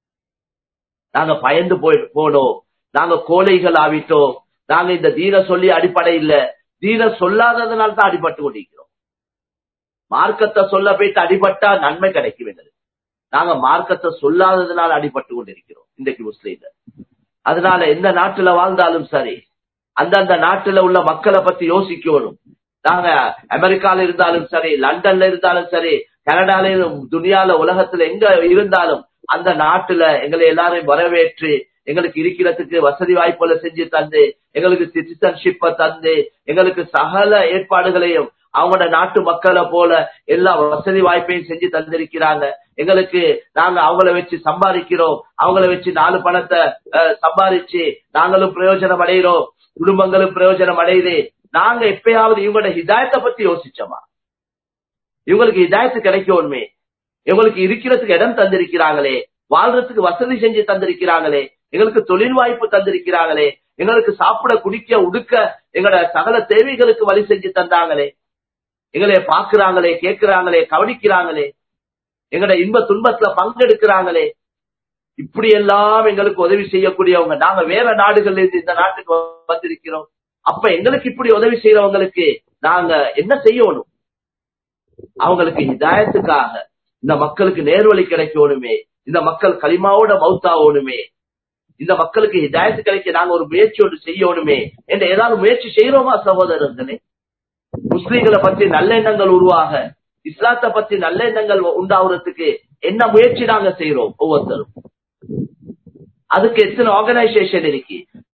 நாங்க பயந்து போனோம், நாங்க கோழைகள் ஆவிட்டோம். நாங்க இந்த தீன சொல்லி அடிப்படை இல்ல, தீன சொல்லாததுனால தான் அடிபட்டு கொண்டிருக்கிறோம். மார்க்கத்தை சொல்ல போயிட்டு அடிபட்டா நன்மை கிடைக்கும் எங்களுக்கு. நாங்க மார்க்கத்தை சொல்லாததுனால அடிபட்டு கொண்டிருக்கிறோம் இன்றைக்கு முஸ்லீம்கள். அதனால எந்த நாட்டுல வாழ்ந்தாலும் சரி, அந்தந்த நாட்டுல உள்ள மக்களை பத்தி யோசிக்கணும். நாங்க அமெரிக்கால இருந்தாலும் சரி, லண்டன்ல இருந்தாலும் சரி, கனடால, துனியால, உலகத்துல எங்க இருந்தாலும் அந்த நாட்டுல எங்களை எல்லாரையும் வரவேற்று எங்களுக்கு இருக்கிறதுக்கு வசதி வாய்ப்புகளை செஞ்சு தந்து, எங்களுக்கு சிட்டிசன்ஷிப்பை தந்து, எங்களுக்கு சகல ஏற்பாடுகளையும் அவங்களோட நாட்டு மக்களை போல எல்லா வசதி வாய்ப்பையும் செஞ்சு தந்திருக்கிறாங்க. எங்களுக்கு நாங்க அவங்கள வச்சு சம்பாதிக்கிறோம், அவங்கள வச்சு 4 பணத்தை சம்பாதிச்சு நாங்களும் பிரயோஜனம் அடைகிறோம், குடும்பங்களும் பிரயோஜனம் அடையுது. நாங்க எப்பயாவது இவங்களோட ஹிதாயத்தை பத்தி யோசிச்சோமா? இவங்களுக்கு ஹிதாயத்து கிடைக்கணுமே, இவங்களுக்கு இருக்கிறதுக்கு இடம் தந்திருக்கிறாங்களே, வாழ்றதுக்கு வசதி செஞ்சு தந்திருக்கிறாங்களே, எங்களுக்கு தொழில் வாய்ப்பு தந்திருக்கிறாங்களே, எங்களுக்கு சாப்பிட குடிக்க உடுக்க எங்களோட சகல தேவைகளுக்கு வழி செஞ்சு தந்தாங்களே, எங்களை பாக்குறாங்களே, கேட்கிறாங்களே, கவனிக்கிறாங்களே, எங்களோட இன்ப துன்பத்துல பங்கெடுக்கிறாங்களே, இப்படி எல்லாம் எங்களுக்கு உதவி செய்யக்கூடியவங்க. நாங்க வேற நாடுகள்ல இருந்து இந்த நாட்டுக்கு வந்திருக்கிறோம். அப்ப எங்களுக்கு இப்படி உதவி செய்யறவங்களுக்கு நாங்க என்ன செய்யணும்? அவங்களுக்கு ஹிதாயத்துக்காக இந்த மக்களுக்கு நேர்வழி கிடைக்கணுமே, இந்த மக்கள் களிமாவோட மௌத்தாகணுமே, இந்த மக்களுக்கு ஹிதாயத்து கிடைக்க நாங்க ஒரு முயற்சி ஒன்று செய்யணுமே என்ற ஏதாவது முயற்சி செய்யறோமா சகோதரர்களே? முஸ்லீம்களை பற்றி நல்ல எண்ணங்கள் உருவாக, இஸ்லாத்தை பற்றி நல்ல எண்ணங்கள் உண்டாகிறதுக்கு என்ன முயற்சி நாங்க செய்யறோம் ஒவ்வொருத்தரும்? அதுக்கு எத்தனை ஆர்கனைசேஷன் இருக்கு?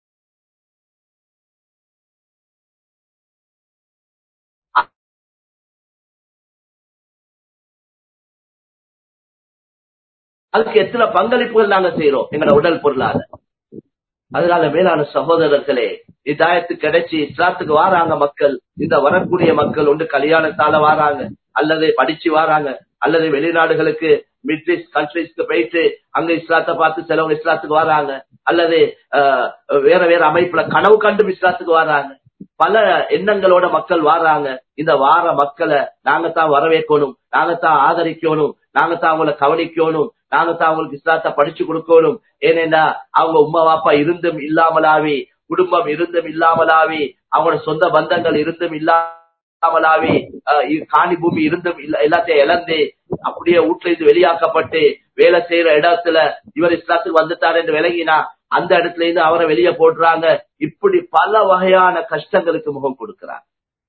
அதுக்கு எத்தனை பங்களிப்புகள் நாங்க செய்யறோம் எங்களோட உடல் பொருளாக? அதனால மேலான சகோதரர்களே, இதாயத்து கிடைச்சி இஸ்லாத்துக்கு வாராங்க மக்கள். இந்த வரக்கூடிய மக்கள் ஒன்று கல்யாணத்தால வாராங்க, அல்லது படிச்சு வாராங்க, அல்லது வெளிநாடுகளுக்கு மிடில் ஈஸ்ட் கண்ட்ரிஸ்க்கு போயிட்டு அங்க இஸ்லாத்தை பார்த்து சிலவங்க இஸ்லாத்துக்கு வராங்க, அல்லது வேற வேற அமைப்புல கனவு கண்டு இஸ்லாத்துக்கு வராங்க. பல எண்ணங்களோட மக்கள் வாராங்க. இந்த வார மக்களை நாங்க தான் வரவேற்கணும், நாங்க தான் ஆதரிக்கணும், நாங்க தான் அவங்களை கவனிக்கணும், நாங்க தான் அவங்களுக்கு இஸ்லாத்தை படிச்சு கொடுக்கணும். ஏனென்றா அவங்க உம்மா வாப்பா இருந்தும் இல்லாமலாவி, குடும்பம் இருந்தும் இல்லாமலாவி, அவங்களோட சொந்த பந்தங்கள் இருந்தும் இல்லாமலாவி, காணி பூமி இருந்தும் எல்லாத்தையும் இழந்து அப்படியே வீட்டுல இருந்து வெளியாக்கப்பட்டு வேலை செய்யற இடத்துல இவர் இஸ்லாத்துக்கு வந்துட்டார் என்று விளங்கினா அந்த இடத்துல இருந்து அவரை வெளியே போடுறாங்க. இப்படி பல வகையான கஷ்டங்களுக்கு முகம் கொடுக்கிறாங்க.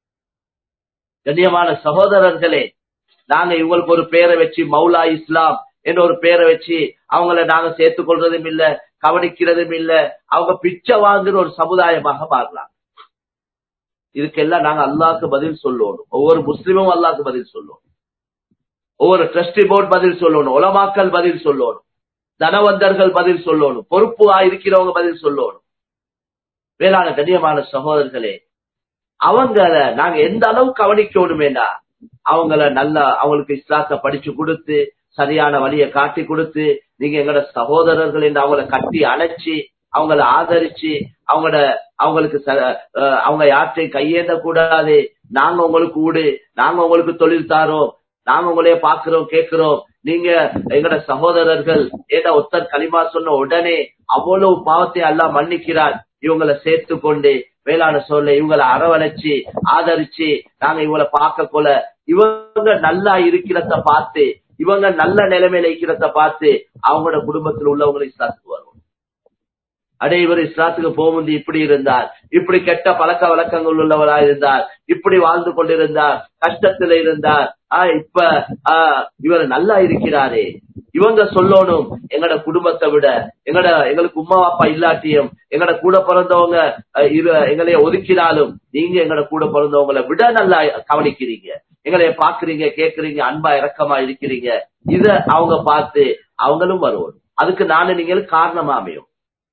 கண்ணியமான சகோதரர்களே, நாங்க இவங்களுக்கு ஒரு பேரை வச்சு மௌலா இஸ்லாம் என்ற ஒரு பேரை வச்சு அவங்கள நாங்க சேர்த்துக் கொள்றதும் இல்ல, கவனிக்கிறதும் இல்ல. அவங்க பிச்சை வாங்குற ஒரு சமுதாயமாக மாறலாம். இதுக்கெல்லாம் நாங்க அல்லாஹ்க்கு பதில் சொல்லணும். ஒவ்வொரு முஸ்லிமும் அல்லாஹ்க்கு பதில் சொல்லணும், ஒவ்வொரு ட்ரஸ்டி போர்டு பதில் சொல்லணும், உலமாக்கள் பதில் சொல்லணும், தனவந்தர்கள் பதில் சொல்லணும், பொறுப்பு இருக்கிறவங்க பதில் சொல்லணும். வேளாண் கண்ணியமான சகோதரர்களே, அவங்கள நாங்க எந்த அளவு கவனிக்கணுமேனா, அவங்கள நல்லா அவங்களுக்கு இஸ்லாத்தை படிச்சு கொடுத்து சரியான வழியை காட்டி கொடுத்து, நீங்க எங்களோட சகோதரர்கள் என்று அவங்கள கட்டி அணைச்சி அவங்கள ஆதரிச்சு அவங்களுக்கு அவங்க யாற்றையும் கையேந்த கூடாது. நாங்க உங்களுக்கு ஊடு, நாங்க உங்களுக்கு தொழில் தாரோம், நாங்க உங்களைய பாக்குறோம் கேட்கிறோம், நீங்க எங்களோட சகோதரர்கள். ஏதா ஒருத்தர் களிமா சொன்ன உடனே அவ்வளவு பாவத்தை எல்லாம் மன்னிக்கிறார். இவங்களை சேர்த்து கொண்டு வேளாண் சொல்ல இவங்களை அரவணைச்சு ஆதரிச்சு நாங்க இவங்களை பார்க்க போல இவங்க நல்லா இருக்கிறத பார்த்து, இவங்க நல்ல நிலைமையில இருக்கிறத பார்த்து அவங்களோட குடும்பத்தில் உள்ளவங்களை இஸ்லாத்துக்கு வருவோம். அடே இவர் இஸ்லாத்துக்கு போகும்போது இப்படி இருந்தார், இப்படி கெட்ட பழக்க வழக்கங்கள் உள்ளவரா இருந்தார், இப்படி வாழ்ந்து கொண்டிருந்தார், கஷ்டத்துல இருந்தார், இப்ப இவர் நல்லா இருக்கிறாரே. இவங்க சொல்லணும், எங்கட குடும்பத்தை விட எங்களுக்கு உம்மா அப்பா இல்லாட்டியும் எங்கட கூட பிறந்தவங்க எங்களைய ஒதுக்கினாலும் நீங்க எங்கட கூட பிறந்தவங்களை விட நல்லா கவனிக்கிறீங்க, எங்களைய பாக்குறீங்க, கேக்குறீங்க, அன்பா இரக்கமா இருக்கிறீங்க. இத அவங்க பார்த்து அவங்களும் வருவோம். அதுக்கு நானும் நீங்களும் காரணமா அமையும்.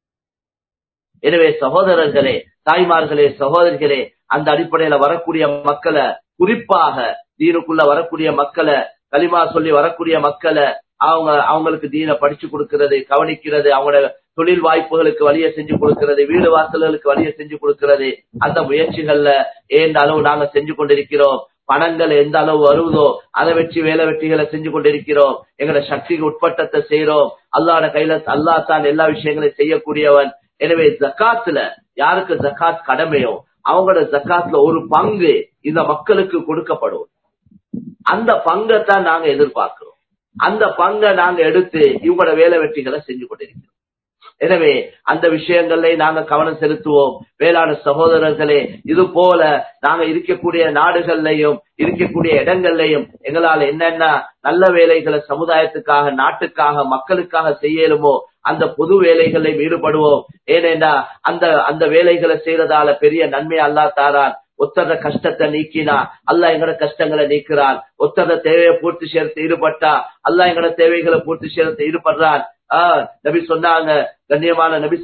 எனவே சகோதரர்களே, தாய்மார்களே, சகோதரிகளே, அந்த அடிப்படையில வரக்கூடிய மக்களை, குறிப்பாக தீனுக்குள்ள வரக்கூடிய மக்களை, களிமா சொல்லி வரக்கூடிய மக்களை அவங்களுக்கு தீனை படிச்சு கொடுக்கிறது, கவனிக்கிறது, அவங்களோட தொழில் வாய்ப்புகளுக்கு வழியை செஞ்சு கொடுக்கிறது, வீடு வாசல்களுக்கு வழியை செஞ்சு கொடுக்கிறது, அந்த முயற்சிகள்ல எந்த அளவு நாங்க செஞ்சு கொண்டிருக்கிறோம், பணங்கள் எந்த அளவு வருவதோ அதை வச்சு வேலை வெற்றிகளை செஞ்சு கொண்டிருக்கிறோம், எங்களோட சக்திக்கு உட்பட்டத்தை செய்யறோம். அல்லாஹ்வோட கையில அல்லாஹ் தான் எல்லா விஷயங்களையும் செய்யக்கூடியவன். எனவே ஜக்காத்துல யாருக்கு ஜக்காத் கடமையோ அவங்களோட ஜக்காத்துல ஒரு பங்கு இந்த மக்களுக்கு கொடுக்கப்படும். அந்த பங்கை தான் நாங்க எதிர்பார்க்கிறோம். அந்த பங்கை நாங்க எடுத்து இவங்களோட வேலை வெற்றிகளை செஞ்சு கொண்டிருக்கிறோம். எனவே அந்த விஷயங்களை நாங்க கவனம் செலுத்துவோம். வேளாண் சகோதரர்களே, இது போல நாங்க இருக்கக்கூடிய நாடுகள்லையும் இருக்கக்கூடிய இடங்கள்லையும் எங்களால என்னென்ன நல்ல வேலைகளை சமுதாயத்துக்காக, நாட்டுக்காக, மக்களுக்காக செய்யலுமோ அந்த பொது வேலைகளில் ஈடுபடுவோம். ஏனென்றா அந்த வேலைகளை செய்யறதால பெரிய நன்மை அல்லாஹ் தாரான். ஒத்தர கஷ்டத்தை நீக்கினா அல்லாஹ் எங்கட கஷ்டங்களை நீக்கிறான். ஒத்தர தேவையை பூர்த்தி செய்யறது ஈடுபட்டா அல்லாஹ் எங்கட தேவைகளை பூர்த்தி செய்யறது ஈடுபடுறான். நபி சொன்னாங்க, கண்ணியமான நபி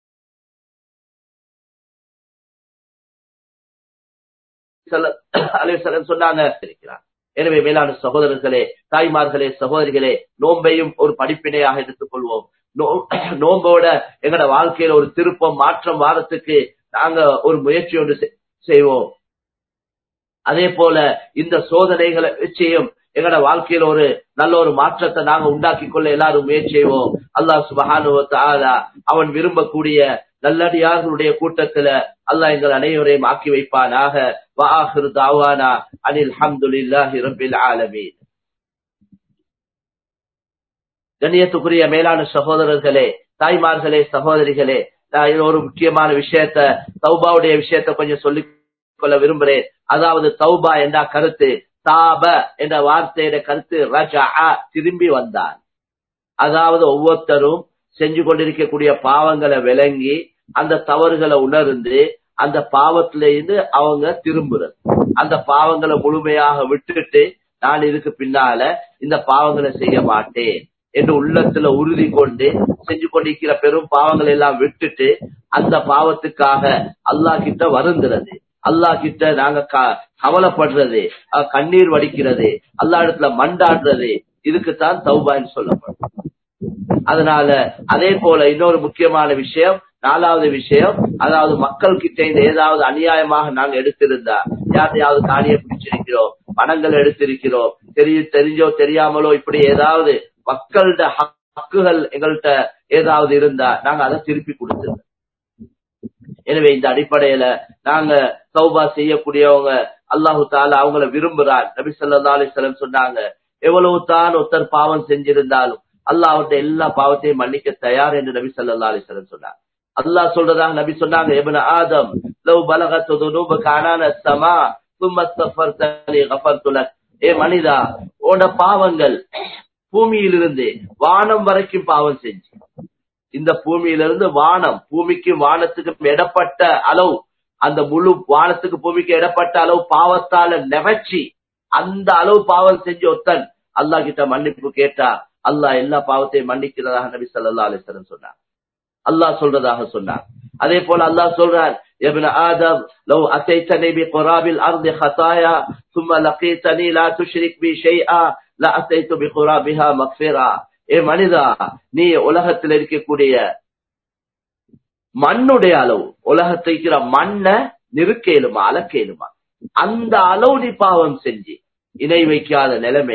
சொன்னாங்க. எனவே மேலான சகோதரர்களே, தாய்மார்களே, சகோதரிகளே, நோன்பையும் ஒரு படிப்பினையாக எடுத்துக் கொள்வோம். நோம்போட எங்கட வாழ்க்கையில ஒரு திருப்பம், மாற்றம் வாரத்துக்கு நாங்க ஒரு முயற்சி ஒன்று செய்வோம். அதே போல இந்த சோதனைகளை வச்சியும் எங்கட வாழ்க்கையில ஒரு நல்ல ஒரு மாற்றத்தை நாங்க உண்டாக்கி கொள்ள எல்லாரும் முயற்சி செய்வோம். அல்லாஹ் சுப்ஹானஹு வ தஆலா அவன் விரும்பக்கூடிய நல்லடியார்களுடைய கூட்டத்துல அல்லாஹ் எங்கள் அனைவரையும் ஆக்கி வைப்பானாக. வ ஆகிரு தஅவானா அனில் ஹம்துலில்லாஹி ரப்பில் ஆலமீன். கண்ணியத்துக்குரிய மேலான சகோதரர்களே, தாய்மார்களே, சகோதரிகளே, நான் ஒரு முக்கியமான விஷயத்த, தௌபாவுடைய விஷயத்த கொஞ்சம் சொல்லிக் கொள்ள விரும்புகிறேன். அதாவது தௌபா என்ற கருத்து, தாப என்ற வார்த்தையோட கருத்து ரஜஅ, திரும்பி வந்தான். அதாவது ஒவ்வொருத்தரும் செஞ்சு கொண்டிருக்கக்கூடிய பாவங்களை விளங்கி அந்த தவறுகளை உணர்ந்து அந்த பாவத்தில இருந்து அவங்க திரும்புறது, அந்த பாவங்களை முழுமையாக விட்டுட்டு நான் இதுக்கு பின்னால இந்த பாவங்களை செய்ய மாட்டேன் என்று உள்ளத்துல உறுதி கொண்டு செஞ்சு கொண்டிருக்கிற பெரும் பாவங்களை எல்லாம் விட்டுட்டு அந்த பாவத்துக்காக அல்லாஹ் கிட்ட வருந்துறது, அல்லாஹ் கிட்ட நாங்க கவலைப்படுறது, கண்ணீர் வடிக்கிறது, அல்லாஹ் இடத்துல மண்டாடுறது, இதுக்குத்தான் தௌபான்னு சொல்லப்படும். அதனால அதே போல இன்னொரு முக்கியமான விஷயம், நாலாவது விஷயம், அதாவது மக்கள் கிட்ட இந்த ஏதாவது அநியாயமாக நாங்க எடுத்திருந்தா, யாரையாவது காணியை பிடிச்சிருக்கிறோம், பணங்கள் எடுத்திருக்கிறோம், தெரிஞ்சோ தெரியாமலோ இப்படி ஏதாவது மக்களோட ஹக்குகள் எங்கள்கிட்ட ஏதாவது இருந்தா நாங்க அதை திருப்பி கொடுத்துருவோம். எனவே இந்த அடிப்படையில நாங்க தௌபா செய்யக்கூடியவங்க அல்லாஹு தாலா அவங்கள விரும்புறார். நபி ஸல்லல்லாஹு அலைஹி வஸல்லம் சொன்னாங்க, எவ்வளவு தான் ஒருத்தர் பாவம் செஞ்சிருந்தாலும் அல்லாஹ் அவருடைய எல்லா பாவத்தையும் மன்னிக்க தயார் என்று நபி ஸல்லல்லாஹு அலைஹி வஸல்லம் சொன்னார். அல்லாஹ் சொல்றதாக நபி சொன்னாங்க, இப்ன ஆதம் லவ் பலகத் துனூபக அனான ஸமா ثم استغفرتني غفرت لك. ஏ மனிதா, உன்னோட பாவங்கள் பூமியிலிருந்து வானம் வரைக்கும் பாவம் செஞ்சு, இந்த பூமியிலிருந்து வானம், பூமிக்கு வானத்துக்கு இடப்பட்ட அளவு, அந்த முழு வானத்துக்கு பூமிக்கு இடப்பட்ட அளவு பாவத்தால நெவச்சி அந்த அளவு பாவம் செஞ்சு ஒருத்தன் அல்லாஹ் கிட்ட மன்னிப்பு கேட்டா அல்லாஹ் எல்லா பாவத்தையும் மன்னிக்கிறதாக நபி ஸல்லல்லாஹு அலைஹி வஸல்லம் சொன்னார். அல்லாஹ் சொல்றதாக சொன்னார். அதே போல அல்லாஹ் சொல்றார், இப்ன ஆதம் லவ் அதைதனி பிகுராபில் அர்தி ஹதாயா ثم لقيتني لا تشرك بي شيئا لا اتيت بقرابها مغفرا. ஏ மனிதா, நீ உலகத்தில் இருக்கக்கூடிய மண்ணுடைய அளவு, உலகத்தை இருக்கிற மண்ணை நிறுக்கேலுமா, அளக்கேலுமா, அந்த அளவு நீ பாவம் செஞ்சு இணை வைக்காத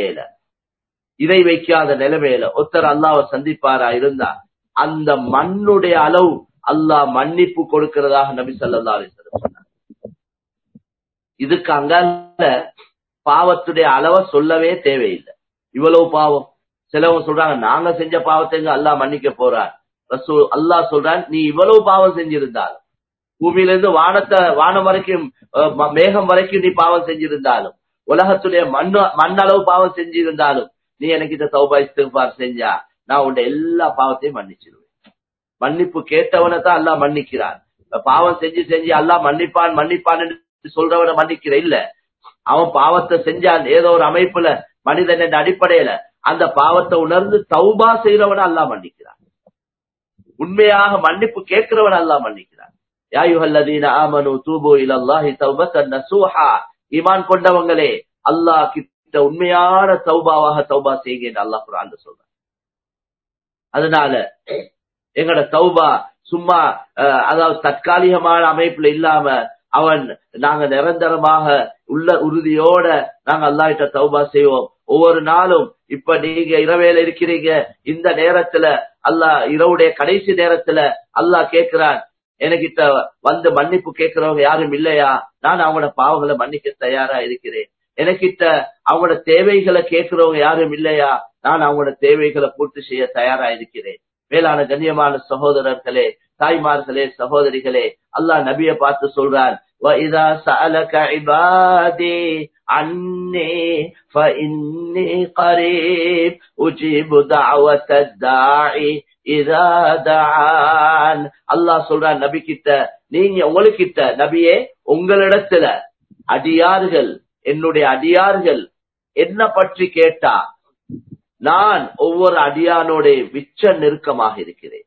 நிலைமையில ஒருத்தர் அல்லாஹ்வை சந்திப்பாரா இருந்தா அந்த மண்ணுடைய அளவு அல்லாஹ் மன்னிப்பு கொடுக்கிறதாக நபி ஸல்லல்லாஹு அலைஹி வஸல்லம் சொன்னார். இதுக்கு அங்கால பாவத்துடைய அளவை சொல்லவே தேவையில்லை. இவ்வளவு பாவம், சிலவங்க சொல்றாங்க நாங்க செஞ்ச பாவத்தை அல்லாஹ் மன்னிக்க போறார். ரசூல் அல்லாஹ் சொல்றான், நீ இவ்வளவு பாவம் செஞ்சிருந்தாலும், பூமியிலிருந்து வானம் வரைக்கும் மேகம் வரைக்கும் நீ பாவம் செஞ்சிருந்தாலும், உலகத்துடைய மண்ணளவு பாவம் செஞ்சிருந்தாலும், நீ எனக்கு இந்த தௌபா இஸ்திக்பார் செஞ்சா நான் உன்னை எல்லா பாவத்தையும் மன்னிச்சிருவேன். மன்னிப்பு கேட்டவனை தான் அல்லாஹ் மன்னிக்கிறான். பாவம் செஞ்சு அல்லாஹ் மன்னிப்பான் என்று சொல்றவனை மன்னிக்கிற இல்ல, அவன் பாவத்தை செஞ்சான் ஏதோ ஒரு அமைப்புல மனிதன் என்ற அடிப்படையில அந்த பாவத்தை உணர்ந்து தௌபா செய்யறவனை அல்லாஹ் மன்னிக்கிறான். உண்மையாக மன்னிப்பு கேட்கிறவன் அல்லாஹ் மன்னிக்கிறான். யா அய்யுஹல்லதீன ஆமனூ தூபூ இலல்லாஹி தௌபத்தன் நஸூஹா. ஈமான் கொண்டவங்களே, அல்லாஹ் கிட்ட உண்மையான தௌபாவாக தௌபா செய்யுங்க என்று அல்லாஹ் குர்ஆன்ல சொல்றான். அதனால எங்கட தௌபா சும்மா அதாவது தற்காலிகமான அமைப்புல இல்லாம நாங்க நிரந்தரமாக உள்ள உறுதியோட நாங்க அல்லாஹ் கிட்ட தௌபா செய்வோம். ஒவ்வொரு நாளும் இப்ப நீங்க இரவேல இருக்கிறீங்க, இந்த நேரத்துல அல்லாஹ் இரவுடைய கடைசி நேரத்துல அல்லாஹ் கேட்கிறான், என்கிட்ட வந்து மன்னிப்பு கேட்கிறவங்க யாரும் இல்லையா? நான் அவங்களோட பாவங்களை மன்னிக்க தயாரா இருக்கிறேன். எனக்கிட்ட அவங்களோட தேவைகளை கேட்கிறவங்க யாரும் இல்லையா? நான் அவங்களோட தேவைகளை பூர்த்தி செய்ய தயாரா இருக்கிறேன். மேலான கண்ணியமான சகோதரர்களே, தாய்மார்களே, சகோதரிகளே, அல்லாஹ் நபியை பார்த்து சொல்றான், وَإِذَا سَأَلَكَ عِبَادِي عَنِّي فَإِنِّي قَرِيبٌ أُجِيبُ دَعْوَةَ الدَّاعِ إِذَا دَعَانِ. அல்லாஹ் சொல்றான் நபி கிட்ட, நீங்க உங்களுக்கிட்ட நபியே, உங்களிடத்துல அடியார்கள், என்னுடைய அடியார்கள் என்ன பற்றி கேட்டா நான் ஒவ்வொரு அடியானோட விச்ச நெருக்கமாக இருக்கிறேன்.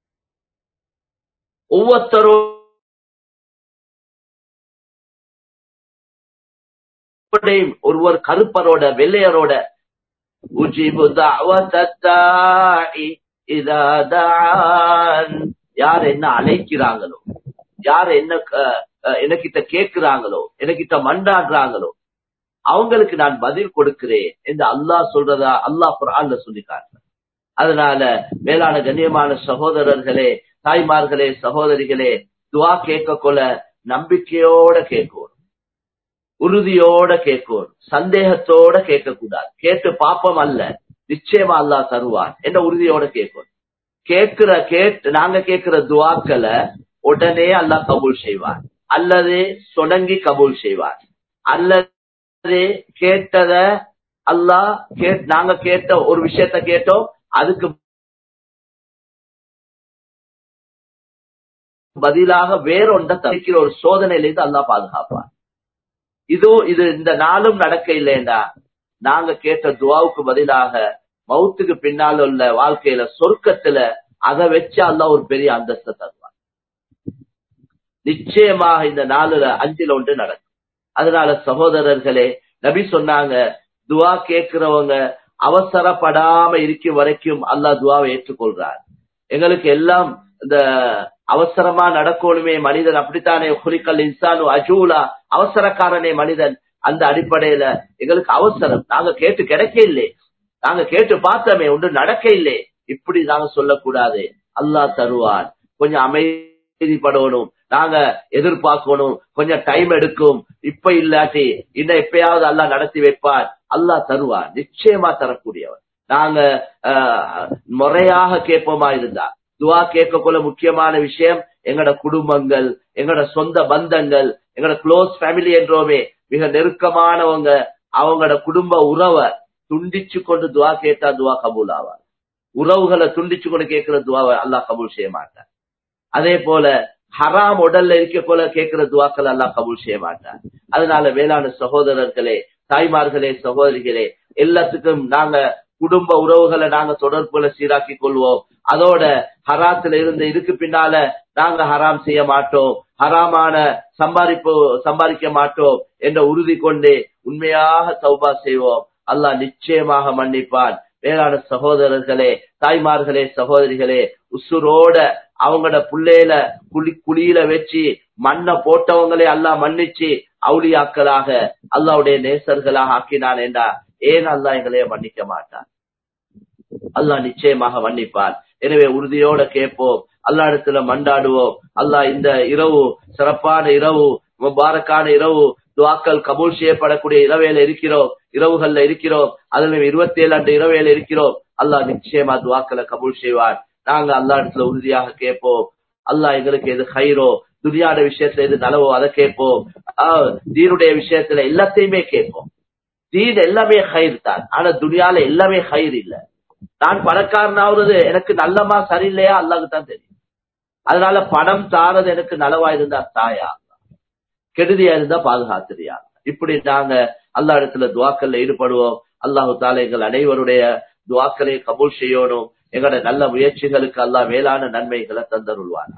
ஒவ்வொருத்தரோடையும் ஒருவர் கருப்பரோட வெள்ளையரோட உஜிபு தஅவத்தத்தாஇ இதா தஆன், யார் என்ன அழைக்கிறாங்களோ, யார் என்ன எனக்கிட்ட கேட்கிறாங்களோ, எனக்கிட்ட மண்டாடுறாங்களோ அவங்களுக்கு நான் பதில் கொடுக்கிறேன் என்று அல்லாஹ் சொல்றதா அல்லாஹ் குர்ஆன்ல சொல்லிட்டார். அதனால மேலான கண்ணியமான சகோதரர்களே, தாய்மார்களே, சகோதரிகளே, துஆ கேட்க கொள்ள நம்பிக்கையோட கேட்கணும், உறுதியோட கேட்கணும், சந்தேகத்தோட கேட்க கூடாது. கேட்டு பாப்பம் அல்ல, நிச்சயமா அல்லாஹ் தருவான் என்ற உறுதியோட கேட்கணும். நாங்க கேட்கிற துஆக்களை உடனே அல்லாஹ் கபூல் செய்வான், அல்லது சொடங்கி கபூல் செய்வான், அல்லது கேட்டத அல்லாஹ் நாங்க கேட்ட ஒரு விஷயத்த கேட்டோம், அதுக்கு பதிலாக வேறொண்ட தவிக்கிற ஒரு சோதனையிலிருந்து அல்லாஹ் பாதுகாப்பான். இது இந்த நாளும் நடக்க இல்லைண்டா நாங்க கேட்ட துஆவுக்கு பதிலாக மௌத்துக்கு பின்னால் உள்ள வாழ்க்கையில சொர்க்கத்துல அதை வச்சு அல்லாஹ் ஒரு பெரிய அந்தஸ்தை தருவான். நிச்சயமாக இந்த 4 ஒன்று நடக்கும். அதனால சகோதரர்களே, நபி சொன்னாங்க, துஆ கேட்கிறவங்க அவசரப்படாம இருக்கும் வரைக்கும் அல்லாஹ் துஆவை ஏற்றுக்கொள்றார். எங்களுக்கு எல்லாம் இந்த அவசரமா நடக்கணுமே, மனிதன் அப்படித்தானே, குலிக்கல் இன்சானு அஜூலா, அவசரக்காரனே மனிதன். அந்த அடிப்படையில எங்களுக்கு அவசரம், நாங்க கேட்டு கிடைக்க இல்லை, நாங்க கேட்டு பார்த்தோமே ஒன்று நடக்க இல்லை, இப்படி நாங்க சொல்லக்கூடாது. அல்லாஹ் தருவான். கொஞ்சம் அமைதிப்படணும், நாங்க எதிர்பார்க்கணும், கொஞ்சம் டைம் எடுக்கும், இப்ப இல்லாட்டி இன்னும் எப்பயாவது அல்லாஹ் நடத்தி வைப்பார். அல்லாஹ் தருவார், நிச்சயமா தரக்கூடியவர். நாங்க முறையாக கேட்போமா இருந்தா, துஆ கேட்கக்குள்ள முக்கியமான விஷயம் எங்கட குடும்பங்கள், எங்கட சொந்த பந்தங்கள், எங்கட க்ளோஸ் ஃபேமிலி என்றோமே, மிக நெருக்கமானவங்க, அவங்களோட குடும்ப உறவை துண்டிச்சு கொண்டு துஆ கேட்டா துஆ கபூல் ஆவார். உறவுகளை துண்டிச்சு கொண்டு கேட்கிற துஆவை அல்லாஹ் கபூல் செய்ய மாட்டார். அதே போல ஹராம் உடல்ல இருக்க போல கேட்கிற துஆக்கள் அல்லாஹ் கபூல் செய்ய மாட்டார். அதனால வேளாண் சகோதரர்களே, தாய்மார்களே, சகோதரிகளே, எல்லாத்துக்கும் நாங்க குடும்ப உறவுகளை நாங்க தொடர்புல சீராக்கி கொள்வோம். அதோட ஹராத்துல இருந்து இதுக்கு பின்னால நாங்க ஹராம் செய்ய மாட்டோம், ஹராமான சம்பாதிக்க மாட்டோம் என்ற உறுதி கொண்டு உண்மையாக தௌபா செய்வோம். அல்லாஹ் நிச்சயமாக மன்னிப்பான். வேளாண் சகோதரர்களே, தாய்மார்களே, சகோதரிகளே, உசுரோட அவங்களோட புள்ளையில குழியில வச்சு மண்ணை போட்டவங்களே அல்லாஹ் மன்னிச்சு அவுலியாக்களாக அல்லாஹ்வுடைய நேசர்களாக ஆக்கினான் என்றா ஏன் அல்லாஹ் எங்களைய மன்னிக்க மாட்டான்? அல்லாஹ் நிச்சயமாக மன்னிப்பான். எனவே உறுதியோட கேட்போம், அல்லாஹ் இடத்துல மண்டாடுவோம். அல்லாஹ் இந்த இரவு சிறப்பான இரவு, முபாரக்கான இரவு, துஆக்கள் கபூல் செய்யப்படக்கூடிய இரவுகள்ல இருக்கிறோம். அதுல 27 இரவேல இருக்கிறோம். அல்லாஹ் நிச்சயமா துஆக்களை கபூல் செய்வார். நாங்க அல்லாஹ் இடத்துல உறுதியாக கேட்போம். அல்லாஹ் எங்களுக்கு எது ஹைரோ, துனியாட விஷயத்துல எது நலவோ அதை கேட்போம். தீனுடைய விஷயத்துல எல்லாத்தையுமே கேட்போம். தீன் எல்லாமே ஹைர் தான், ஆனா துனியால எல்லாமே ஹைர் இல்ல. நான் பணக்காரனாவது எனக்கு நல்லமா சரியில்லையா அல்லாஹ்க்கு தான் தெரியும். அதனால பணம் தாரது எனக்கு நலவா இருந்தா தாயா, கெடுதியா இருந்தா பாதுகாத்துறியா. இப்படி நாங்க அல்லாஹ் இடத்துல துஆக்கள்ல ஈடுபடுவோம். அல்லாஹு தஆலா எங்கள் அனைவருடைய துஆக்களை கபூல் செய்யணும். எங்களோட நல்ல முயற்சிகளுக்கு அல்லாஹ் மேலான நன்மைகளை தந்தருள்வானா.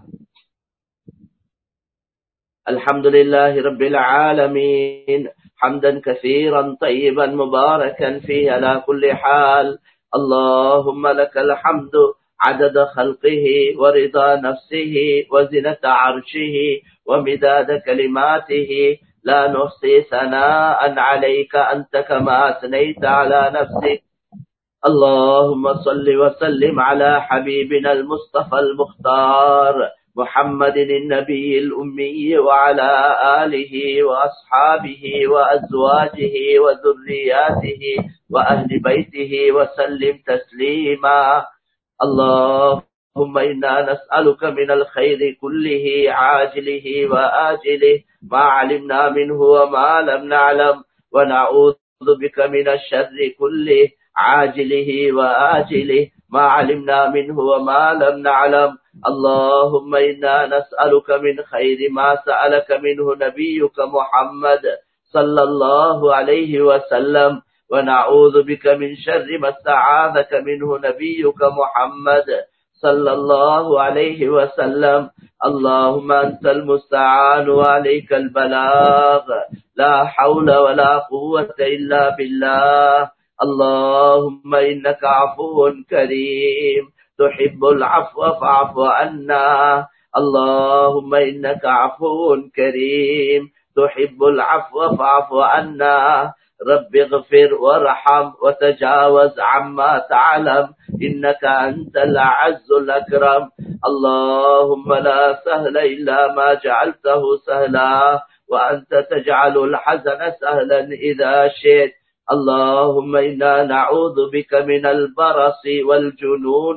அல்ஹம்துலில்லாஹி ரப்பில் ஆலமீன் ஹம்தன் கஸீரன் طيبا مباركا فيه على كل حال. اللهم لك الحمد عدد خلقه ورضا نفسه وزنة عرشه ومداد كلماته لا نحصي ثناء عليك أنت كما أثنيت على نفسك. اللهم صل وسلم على حبيبنا المصطفى المختار محمد النبي الأمي وعلى آله وأصحابه وأزواجه وذرياته وأهل بيته وسلم تسليما. اللهم إنا نسألك من الخير كله عاجله وآجله ما علمنا منه وما لم نعلم، ونعوذ بك من الشر كله عاجله وآجله ما علمنا منه وما لم نعلم. اللهم إنا نسألك من خير ما سألك منه نبيك محمد صلى الله عليه وسلم، ونعوذ بك من شر ما استعاذك منه نبيك محمد صلى الله عليه وسلم. اللهم أنت المستعان وعليك البلاغ، لا حول ولا قوة إلا بالله. اللهم إنك عفو كريم تحب العفو فاعف عنا. اللهم إنك عفو كريم تحب العفو فاعف عنا. رب اغفر وارحم وتجاوز عما تعلم إنك أنت الأعز الأكرم. اللهم لا سهل إلا ما جعلته سهلا، وأنت تجعل الحزن سهلا إذا شئت. اللهم إنا نعوذ بك من البرص والجنون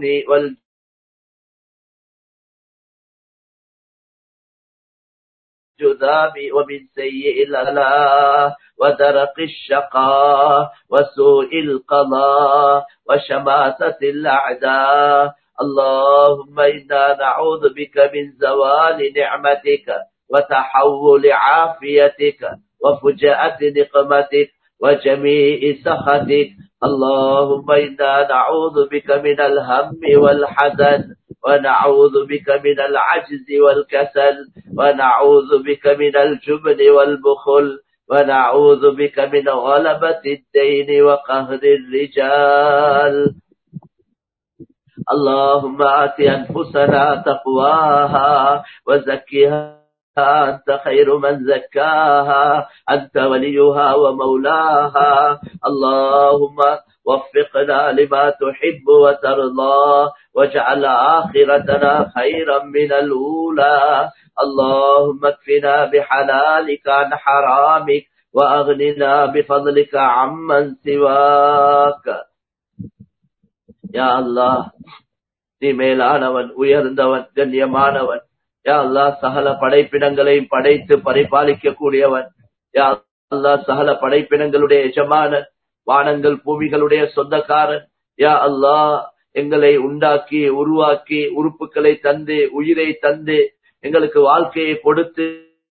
والجذام ومن سيء الألاء ودرق الشقاء وسوء القضاء وشماتة الأعداء. اللهم إنا نعوذ بك من زوال نعمتك وتحول عافيتك وفجأة نقمتك وجميع سخطك. اللهم إنا نعوذ بك من الهم والحزن، ونعوذ بك من العجز والكسل، ونعوذ بك من الجبن والبخل، ونعوذ بك من غلبة الدين وقهر الرجال. اللهم آت أنفسنا تقواها وزكها أنت خير من زكاها، أنت وليها ومولاها. اللهم وفقنا لما تحب وترضى، واجعل آخرتنا خيرا من الأولى. اللهم اكفنا بحلالك عن حرامك، وأغننا بفضلك عمن سواك. யா அல்லாஹ், நீ மேலானவன், உயர்ந்தவன், கண்ணியமானவன். யா அல்லாஹ், சகல படைப்பினங்களையும் படைத்து பரிபாலிக்க கூடியவன். யா அல்லாஹ், சகல படைப்பினங்களுடைய எஜமானன், வானங்கள் பூமிகளுடைய சொந்தக்காரன். யா அல்லாஹ், எங்களை உண்டாக்கி உருவாக்கி உறுப்புகளை தந்து உயிரை தந்து எங்களுக்கு வாழ்க்கையை கொடுத்து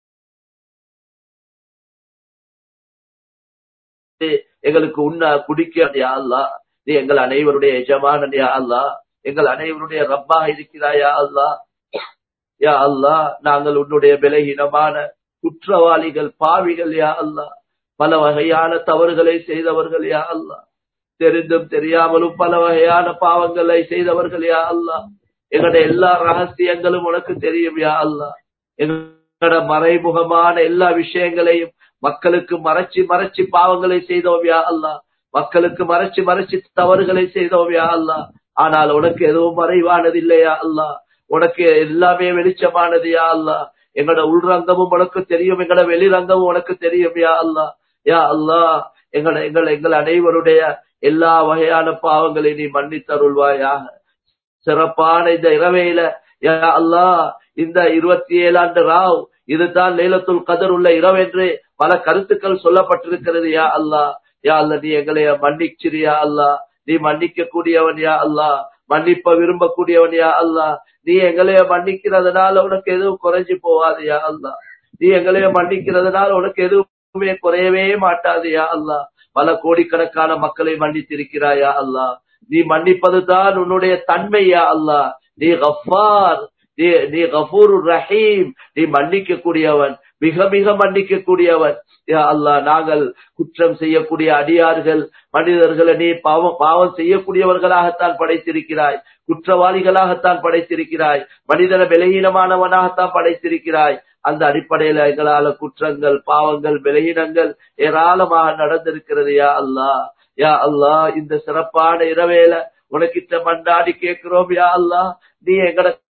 எங்களுக்கு உண்ண குடிக்க, யா அல்லாஹ், நீ எங்கள் அனைவருடைய எஜமானன். யா அல்லாஹ், எங்கள் அனைவருடைய ரப்பாக இருக்கிறாய். யா அல்லாஹ், யா அல்லாஹ், நாங்கள் உன்னுடைய பலகீனமான குற்றவாளிகள், பாவிகள். யா அல்லாஹ், பல வகையான தவறுகளை செய்தவர்கள். யா அல்லாஹ், தெரிந்தும் தெரியாமலும் பல வகையான பாவங்களை செய்தவர்கள். யா அல்லாஹ், எங்களுடைய எல்லா ரகசியங்களும் உனக்கு தெரியும். யா அல்லாஹ், எங்களோட மறைமுகமான எல்லா விஷயங்களையும் மக்களுக்கு மறைச்சு மறைச்சு பாவங்களை செய்தோம். யா அல்லாஹ், மக்களுக்கு மறைச்சு மறைச்சு தவறுகளை செய்தோம். யா அல்லாஹ், ஆனால் உனக்கு எதுவும் மறைவானது இல்லையா அல்லாஹ், உனக்கு எல்லாமே வெளிச்சமானது. யா அல்லாஹ், எங்களோட உள்ரங்கமும் உனக்கு தெரியும், எங்களோட வெளிரங்கமும் உனக்கு தெரியும். யா அல்லாஹ், யா அல்லாஹ், எங்கள் அனைவருடைய எல்லா வகையான பாவங்களை நீ மன்னித்தருள்வாயாக. சிறப்பான இந்த இரவையில யா அல்லாஹ், இந்த 27 ராவ், இதுதான் லைலத்துல் கத்ர் உள்ள இரவு என்று பல கருத்துக்கள் சொல்லப்பட்டிருக்கிறது. யா அல்லாஹ், யா அல்லாஹ், நீ எங்களை மன்னிச்சிரு. யா அல்லாஹ், நீ மன்னிக்க கூடியவன். யா அல்லாஹ், மன்னிப்ப விரும்பக்கூடியவன். யா அல்லாஹ், நீ எங்களைய மன்னிக்கிறதுனால உனக்கு எதுவும் குறைஞ்சு போவாது. யா அல்லாஹ், நீ எங்களைய மன்னிக்கிறதுனால உனக்கு எதுவுமே குறையவே மாட்டாது. யா அல்லாஹ், பல கோடிக்கணக்கான மக்களை மன்னித்திருக்கிறாய். யா அல்லாஹ், நீ மன்னிப்பது தான் உன்னுடைய தன்மை. யா அல்லாஹ், நீ கஃபார், நீ கஃபூருர் ரஹீம், நீ மன்னிக்க கூடியவன், மிக மிக மன்னிக்க கூடியவன். யா அல்லாஹ், நாங்கள் குற்றம் செய்யக்கூடிய அடியார்கள், மனிதர்களை நீ பாவம் செய்யக்கூடியவர்களாகத்தான் படைத்திருக்கிறாய், குற்றவாளிகளாகத்தான் படைத்திருக்கிறாய், மனிதன பலகீனமானவனாகத்தான் படைத்திருக்கிறாய். அந்த அடிப்படையில எங்களால குற்றங்கள், பாவங்கள், பலகீனங்கள் ஏராளமாக நடந்திருக்கிறது. யா அல்லாஹ், யா அல்லாஹ், இந்த சிறப்பான இரவேல உனக்கிட்ட மண்டாடி கேட்கிறோம். யா அல்லாஹ், நீ எங்கட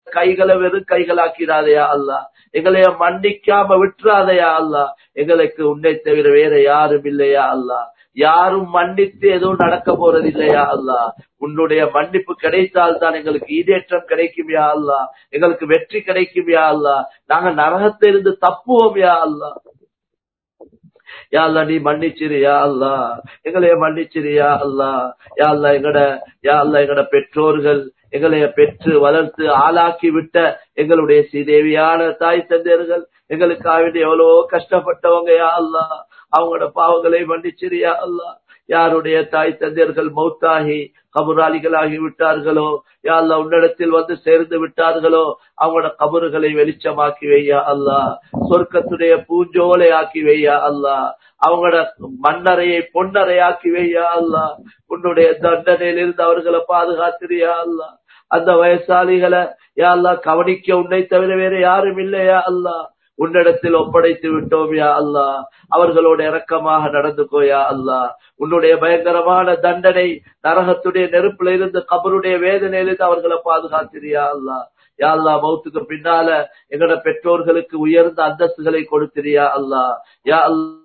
கைகளை வெறும் கைகளாக்கிறாதையா அல்லா, எங்களைய மன்னிக்காம விட்டுறாதையா அல்லா. எங்களுக்கு உன்னை தவிர வேற யாரும் இல்லையா அல்லா. யாரும் மன்னித்து எதுவும் நடக்க போறது இல்லையா அல்லா. உன்னுடைய மன்னிப்பு கிடைத்தால் தான் எங்களுக்கு ஈடேற்றம் கிடைக்கும் யா அல்லா, எங்களுக்கு வெற்றி கிடைக்கும் யா அல்லா. நாங்க நரகத்திலிருந்து தப்புவோம் யா அல்லா. யா அல்லா நீ மன்னிச்சிரியா அல்லா, எங்களைய மன்னிச்சிரியா அல்லா. யா அல்லா எங்கட பெற்றோர்கள் எங்களைய பெற்று வளர்த்து ஆளாக்கி விட்ட எங்களுடைய ஸ்ரீதேவியான தாய் தந்தையர்கள் எங்களுக்காக எவ்வளவோ கஷ்டப்பட்டவங்க யா அல்லா, அவங்களோட பாவங்களை மன்னிச்சிரியா அல்லா. யாருடைய தாய் தந்தையர்கள் மௌத்தாகி கபுராளிகளாகி விட்டார்களோ யா அல்லா, உன்னிடத்தில் வந்து சேர்ந்து விட்டார்களோ அவங்களோட கபறுகளை வெளிச்சமாக்கி வையா அல்லா, சொர்க்கத்துடைய பூஞ்சோலை ஆக்கி வையா அல்லா, அவங்களோட மண்ணறையை பொன்னறையாக்கி வையா அல்லா. உன்னுடைய தண்டனையிலிருந்து அவர்களை பாதுகாத்திரியா அல்லா. அந்த வயசாளிகளை யா அல்லா கவனிக்க உன்னை தவிர வேற யாரும் இல்லையா அல்லா. உன்னிடத்தில் ஒப்படைத்து விட்டோம் யா அல்லா, அவர்களோட இரக்கமாக நடந்துக்கோயா அல்லா. உன்னுடைய பயங்கரமான தண்டனை நரகத்துடைய நெருப்புல இருந்து கபருடைய வேதனையிலிருந்து அவர்களை பாதுகாத்திரியா அல்லா. யா அல்லா மௌத்துக்கு பின்னால எங்களோட பெற்றோர்களுக்கு உயர்ந்த அந்தஸ்துகளை கொடுத்திரியா அல்லா. யா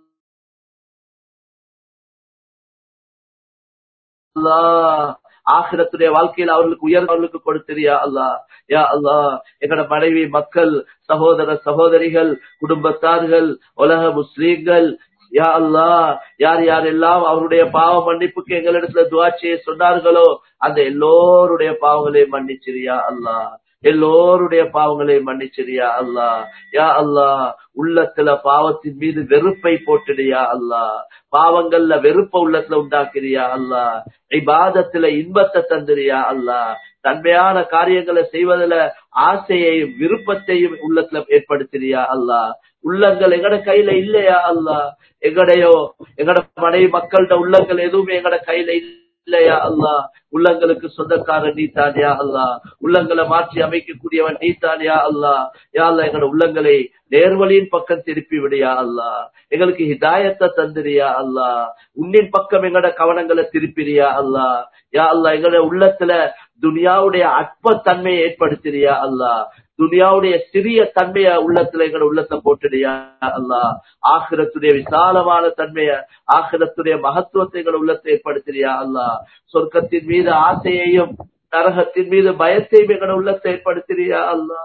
அல்லா ஆகிரத்துடைய வாழ்க்கையில் அவர்களுக்கு உயர்ந்தவர்களுக்கு கொடுத்திரியா அல்லா. யா அல்லா எங்கட மனைவி மக்கள் சகோதர சகோதரிகள் குடும்பத்தார்கள் உலக முஸ்லீம்கள் யா அல்லா யார் யாரெல்லாம் அவருடைய பாவ மன்னிப்புக்கு எங்களிடத்துல துஆ செய்ய சொன்னார்களோ அந்த எல்லோருடைய பாவங்களை மன்னிச்சிரியா அல்லா, எல்லோருடைய பாவங்களை மன்னிச்சிரியா அல்லா. யா அல்லா உள்ளத்துல பாவத்தின் மீது வெறுப்பை போட்டுடியா அல்லா, பாவங்கள்ல வெறுப்ப உள்ளத்துல உண்டாக்குறியா அல்லா, இபாதத்துல இன்பத்தை தந்துறியா அல்லா, தன்மையான காரியங்களை செய்வதில் ஆசையையும் விருப்பத்தையும் உள்ளத்துல ஏற்படுத்துறியா அல்லா. உள்ளங்கள் எங்கட கையில இல்லையா அல்லா, எங்கட மனைவி மக்கள்கிட்ட உள்ளங்கள் எதுவுமே எங்கட கையில இல்லையா அல்லா. உள்ளங்களுக்கு சொந்தக்காரன் நீ தானியா அல்லா, உள்ளங்களை மாற்றி அமைக்கக்கூடியவன் நீ தானியா அல்லா. யா அல்லா எங்கட உள்ளங்களை நேர்வழியின் பக்கம் திருப்பி விடியா அல்லா, எங்களுக்கு ஹிதாயத்தை தந்துரியா அல்லா, உன்னின் பக்கம் எங்கட கவனங்களை திருப்பிறியா அல்லா. யா அல்லா எங்கட உள்ளத்துல துனியாவுடைய அற்ப தன்மையை ஏற்படுத்திறியா அல்லா, துனியாவுடைய சிறிய தன்மைய உள்ளத்துல எங்கட உள்ளத்தை போட்டுடியா அல்லா. ஆகிரத்துடைய விசாலமான தன்மைய ஆகிரத்துடைய மகத்துவத்தை எங்கட உள்ளத்தை ஏற்படுத்திறியா அல்லா. சொர்க்கத்தின் மீது ஆசையையும் நரகத்தின் மீது பயத்தையும் எங்கட உள்ளத்தை ஏற்படுத்திறியா அல்லா.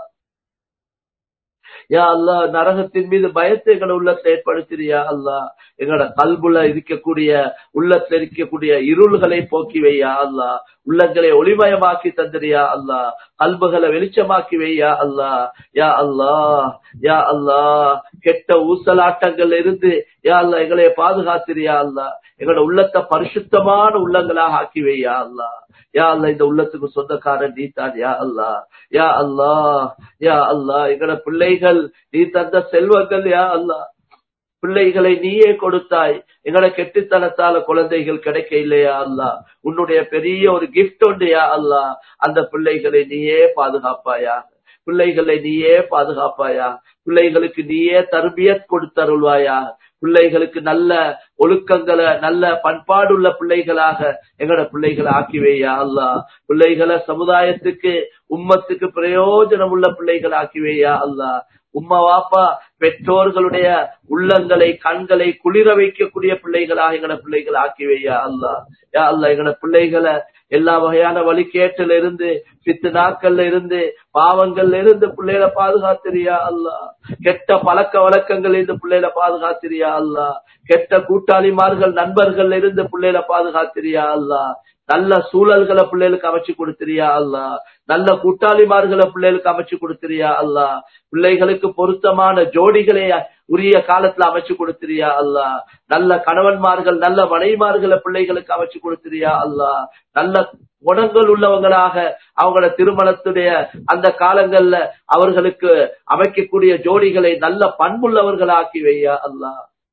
யா அல்லா நரகத்தின் மீது பயத்தை எங்கட உள்ளத்தை ஏற்படுத்திறியா அல்லா. எங்கட கல்புல இருக்கக்கூடிய உள்ளத்துல இருக்கக்கூடிய இருள்களை போக்கி வையா அல்லா, உள்ளங்களை ஒளிமயமாக்கி தந்திரியா அல்லா, கல்புகளை வெளிச்சமாக்கி வையா அல்லா. யா அல்லா யா அல்லா கெட்ட ஊசலாட்டங்கள் இருந்து யா அல்லா எங்களை பாதுகாத்திரியா அல்லா, எங்களோட உள்ளத்தை பரிசுத்தமான உள்ளங்களாக ஆக்கி வையா அல்லா. யா அல்லா இந்த உள்ளத்துக்கு சொந்தக்காரன் நீ தான் யா அல்லா. யா அல்லா யா அல்லா எங்கட பிள்ளைகள் நீ தந்த செல்வங்கள் யா அல்லா, பிள்ளைகளை நீயே கொடுத்தாய், எங்கட கெட்டுத்தனத்தால குழந்தைகள் கிடைக்க இல்லையா அல்லா. உன்னுடைய பெரிய ஒரு கிஃப்ட் உண்டு யா அல்லா, அந்த பிள்ளைகளை நீயே பாதுகாப்பாயா, பிள்ளைகளை நீயே பாதுகாப்பாயா, பிள்ளைகளுக்கு நீயே தர்பியத் கொடுத்தருள்வாயா, பிள்ளைகளுக்கு நல்ல ஒழுக்கங்களை நல்ல பண்பாடுள்ள பிள்ளைகளாக எங்கட பிள்ளைகளை ஆக்கிவேயா அல்லா. பிள்ளைகளை சமுதாயத்துக்கு உம்மத்துக்கு பிரயோஜனம் உள்ள பிள்ளைகள் ஆக்கிவேயா அல்லா. உம்மா வாப்பா பெற்றோர்களுடைய உள்ளங்களை கண்களை குளிர வைக்கக்கூடிய பிள்ளைகளாக எங்கட பிள்ளைகள் ஆக்கிவையா அல்லா. யா அல்லா எங்கட பிள்ளைகளை எல்லா வகையான வழிகேட்டில இருந்து பித்னாக்கள்ல இருந்து பாவங்கள்ல இருந்து பிள்ளைகளை பாதுகாத்திரியா அல்லா. கெட்ட பழக்க வழக்கங்கள் இருந்து பிள்ளைகளை பாதுகாத்திரியா அல்லா. கெட்ட கூட்டாளிமார்கள் நண்பர்கள் இருந்து பிள்ளைகளை பாதுகாத்திரியா அல்லா. நல்ல சூழல்களை பிள்ளைகளுக்கு அமைச்சு கொடுத்திரியா அல்லா, நல்ல கூட்டாளிமார்களை பிள்ளைகளுக்கு அமைச்சு கொடுத்திரியா அல்லா, பிள்ளைகளுக்கு பொருத்தமான ஜோடிகளை உரிய காலத்துல அமைச்சு கொடுத்திரியா அல்லா, நல்ல கணவன்மார்கள் நல்ல மனைவிமார்களை பிள்ளைகளுக்கு அமைச்சு கொடுத்திரியா அல்லா, நல்ல குணங்கள் உள்ளவங்களாக அவங்களோட திருமணத்துடைய அந்த காலங்கள்ல அவர்களுக்கு அமைக்கக்கூடிய ஜோடிகளை நல்ல பண்புள்ளவர்களாக்கி வையா அல்லா.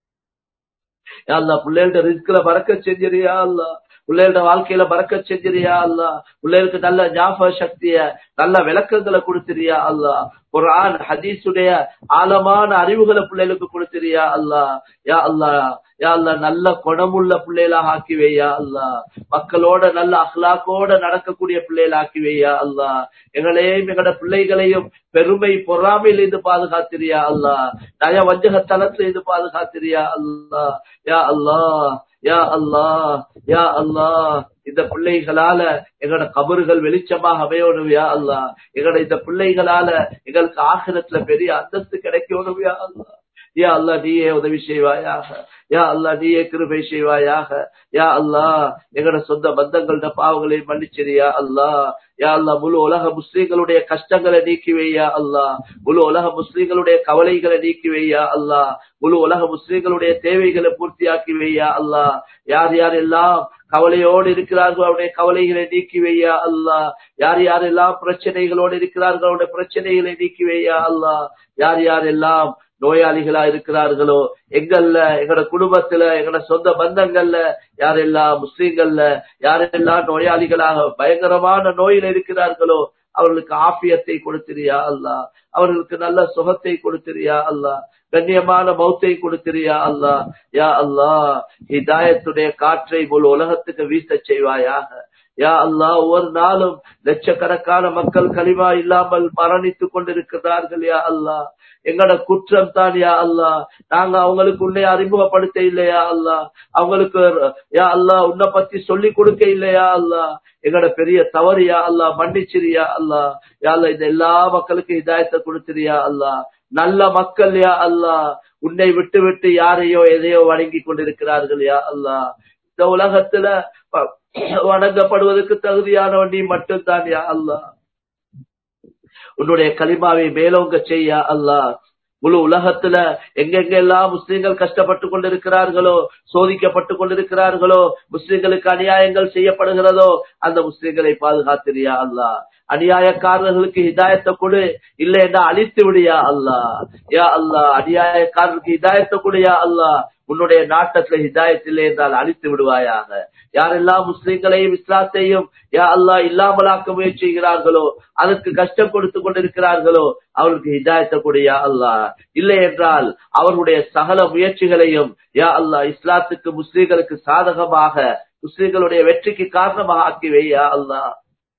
அல்லா பிள்ளைகளோட ரிஸ்க்ல பறக்கச் செஞ்சிரியா அல்லா, பிள்ளைகளோட வாழ்க்கையில பறக்கச் செஞ்சிரியா அல்லா, பிள்ளைகளுக்கு நல்ல ஞாபக சக்திய நல்ல விளக்கங்களை கொடுத்திரியா அல்லா, குர்ஆன் ஹதீஸுடைய ஆழமான அறிவுகளை பிள்ளைகளுக்கு கொடுத்திரியா அல்லா. யா அல்லா யா அல்லாஹ் நல்ல குணமுள்ள பிள்ளைகளாக ஆக்கி வையா அல்லாஹ். மக்களோட நல்ல அஹ்லாக்கோட நடக்கக்கூடிய பிள்ளைகள் ஆக்கி வையா அல்லாஹ். எங்களையும் எங்கட பிள்ளைகளையும் பெருமை பொறாமையில இருந்து பாதுகாத்திரியா அல்லாஹ். நய வஞ்சகத்தனத்துல இருந்து பாதுகாத்திரியா அல்லாஹ். யா அல்லாஹ் யா அல்லாஹ் யா அல்லாஹ். இந்த பிள்ளைகளால எங்களோட கபறுகள் வெளிச்சமாக அமையணும் யா அல்லாஹ். எங்களோட இந்த பிள்ளைகளால எங்களுக்கு ஆகிரத்துல பெரிய அந்தஸ்து கிடைக்கணும் யா அல்லாஹ். யா அல்லாஹ் நீயே உதவி செய்வாயாக. யா அல்லாஹ் நீயே கிருபை செய்வாயாக. யா அல்லாஹ் எங்களோட சொந்த பந்தங்களோட பாவங்களை மன்னிச்சிரியா அல்லாஹ். யா அல்லாஹ் முழு உலக முஸ்லிம்களுடைய கஷ்டங்களை நீக்கி வையா அல்லாஹ். முழு உலக முஸ்லிம்களுடைய கவலைகளை நீக்கி வையா அல்லாஹ். முழு உலக முஸ்லிம்களுடைய தேவைகளை பூர்த்தியாக்கி வையா அல்லாஹ். யார் யார் எல்லாம் கவலையோடு இருக்கிறார்கள் அவருடைய கவலைகளை நீக்கி வையா அல்லாஹ். யார் யாரெல்லாம் பிரச்சனைகளோடு இருக்கிறார்கள் அவருடைய பிரச்சனைகளை நீக்கி வையா அல்லாஹ். யார் யார் எல்லாம் நோயாளிகளா இருக்கிறார்களோ எங்கள்ல எங்கட குடும்பத்துல எங்கட சொந்த பந்தங்கள்ல யாரெல்லாம் முஸ்லீம்கள்ல யாரெல்லாம் நோயாளிகளாக பயங்கரமான நோயில இருக்கிறார்களோ அவர்களுக்கு ஆபியத்தை கொடுத்திரியா அல்லாஹ். அவர்களுக்கு நல்ல சுகத்தை கொடுத்திரியா அல்லாஹ். கண்ணியமான மௌத்தை கொடுத்திரியா அல்லாஹ். யா அல்லாஹ் ஹிதாயத்துடைய காற்றை முழு உலகத்துக்கு வீச செய்வாயாக. யா அல்லாஹ் ஒவ்வொரு நாளும் லட்சக்கணக்கான மக்கள் கலிமா இல்லாமல் மரணித்துக் கொண்டிருக்கிறார்கள் யா அல்லாஹ். எங்கட குற்றம் தான் யா அல்லாஹ். நாங்க அவங்களுக்கு உன்னை அறிமுகப்படுத்த இல்லையா அல்லாஹ். அவங்களுக்கு யா அல்லாஹ் உன்னை பத்தி சொல்லி கொடுக்க இல்லையா அல்லாஹ். எங்கட பெரிய தவறு யா அல்லாஹ். மன்னிச்சிரியா அல்லாஹ். யா அல்லாஹ் இந்த எல்லா மக்களுக்கும் ஹிதாயத்தை கொடுத்திரியா அல்லாஹ். நல்ல மக்கள் யா அல்லாஹ் உன்னை விட்டு விட்டு யாரையோ எதையோ வணங்கி கொண்டிருக்கிறார்கள் யா அல்லாஹ். இந்த உலகத்துல வணங்கப்படுவதற்கு தகுதியானவன் நீ மட்டும்தான் யா அல்லாஹ். உன்னுடைய கலிமாவை மேலோங்க செய்யா அல்லாஹ். முழு உலகத்துல எங்கெங்கெல்லாம் முஸ்லிம்கள் கஷ்டப்பட்டு கொண்டிருக்கிறார்களோ சோதிக்கப்பட்டு கொண்டிருக்கிறார்களோ முஸ்லிம்களுக்கு அநியாயங்கள் செய்யப்படுகிறதோ அந்த முஸ்லிம்களை பாதுகாத்திரியா அல்லாஹ். அநியாயக்காரர்களுக்கு ஹிதாயத்தை கொடு, இல்லைன்னா அழித்து விடியா அல்லாஹ். யா அல்லாஹ் அநியாயக்காரர்களுக்கு ஹிதாயத்தை கொடுயா அல்லாஹ். உன்னுடைய நாட்டத்துல ஹிதாயத் இல்லை என்றால் அழித்து விடுவாயாக. யாரெல்லாம் முஸ்லிம்களையும் இஸ்லாத்தையும் யா அல்லாஹ் இல்லாமலாக்க முயற்சிக்கிறார்களோ அதற்கு கஷ்டம் கொடுத்து கொண்டிருக்கிறார்களோ அவர்களுக்கு ஹிதாயத்தை கொடியா அல்லாஹ். இல்லை என்றால் அவர்களுடைய சகல முயற்சிகளையும் யா அல்லாஹ் இஸ்லாத்துக்கு முஸ்லிம்களுக்கு சாதகமாக முஸ்லிம்களுடைய வெற்றிக்கு காரணமாக ஆக்கி வையா அல்லாஹ்.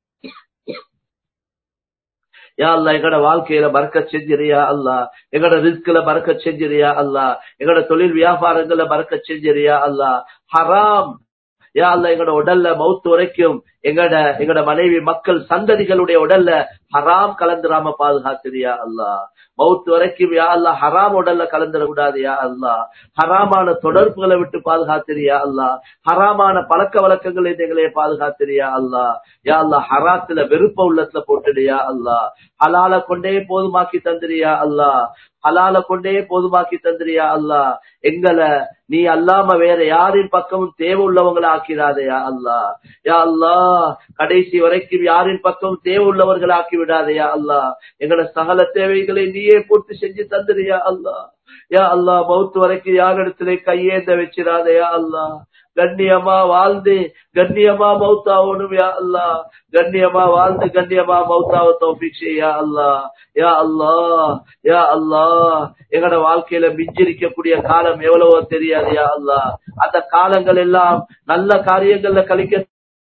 யா அல்லாஹ் எங்கட வாழ்க்கையில பரக்கத் செஞ்சிரியா அல்லாஹ். எங்கட ரிஸ்க்ல பரக்கத் செஞ்சிரியா அல்லாஹ். எங்கட தொழில் வியாபாரங்கள்ல பரக்கத் செஞ்சிரியா அல்லாஹ். ஹராம் யா அல்லாஹ் எங்கட உடல்ல மௌத்து வரைக்கும் எங்கட மனைவி மக்கள் சந்ததிகளுடைய உடல்ல ஹராம் கலந்துராம பாதுகாத்திரியா அல்லாஹ். மௌத்து வரைக்கும் யா அல்லாஹ் ஹராம் உடல்ல கலந்துடக்கூடாது யா அல்லாஹ். ஹராமான தொடர்புகளை விட்டு பாதுகாத்திரியா அல்லாஹ். ஹராமான பழக்க வழக்கங்களை எங்களையே பாதுகாத்திரியா அல்லாஹ். யா அல்லாஹ் ஹராத்துல வெறுப்ப உள்ளத்துல போட்டுடியா அல்லாஹ். ஹலால கொண்டே போதுமாக்கி தந்திரியா அல்லாஹ். ஹலால கொண்டே போதுமாக்கி தந்திரியா அல்லாஹ். எங்களை நீ அல்லாம வேற யாரின் பக்கமும் தேவை உள்ளவங்களை ஆக்கிறாதையா அல்லாஹ். யா அல்லாஹ் கடைசி வரைக்கும் யாரின் பக்கமும் தேவை உள்ளவர்கள் ஆக்கி விடாதையா அல்லாஹ். எங்களோட சகல தேவைகளை நீயே பூர்த்தி செஞ்சு தந்திரியா அல்லாஹ். யா அல்லாஹ் மௌத்து வரைக்கும் யாரிடத்திலே கையேந்த வச்சிடாதையா அல்லாஹ். கண்ணியமா வாழ்ந்து கண்ணியமா மௌத்தாவணும் யா அல்லாஹ். கண்ணியமா வாழ்ந்து கண்ணியமா மௌத்தாவ தௌஃபீக் செய்யா அல்லாஹ். யா அல்லாஹ் யா அல்லாஹ் எங்கட வாழ்க்கையில மிஞ்சிருக்கக்கூடிய காலம் எவ்வளவோ தெரியாது யா அல்லாஹ். அந்த காலங்கள் எல்லாம் நல்ல காரியங்கள்ல கழிக்க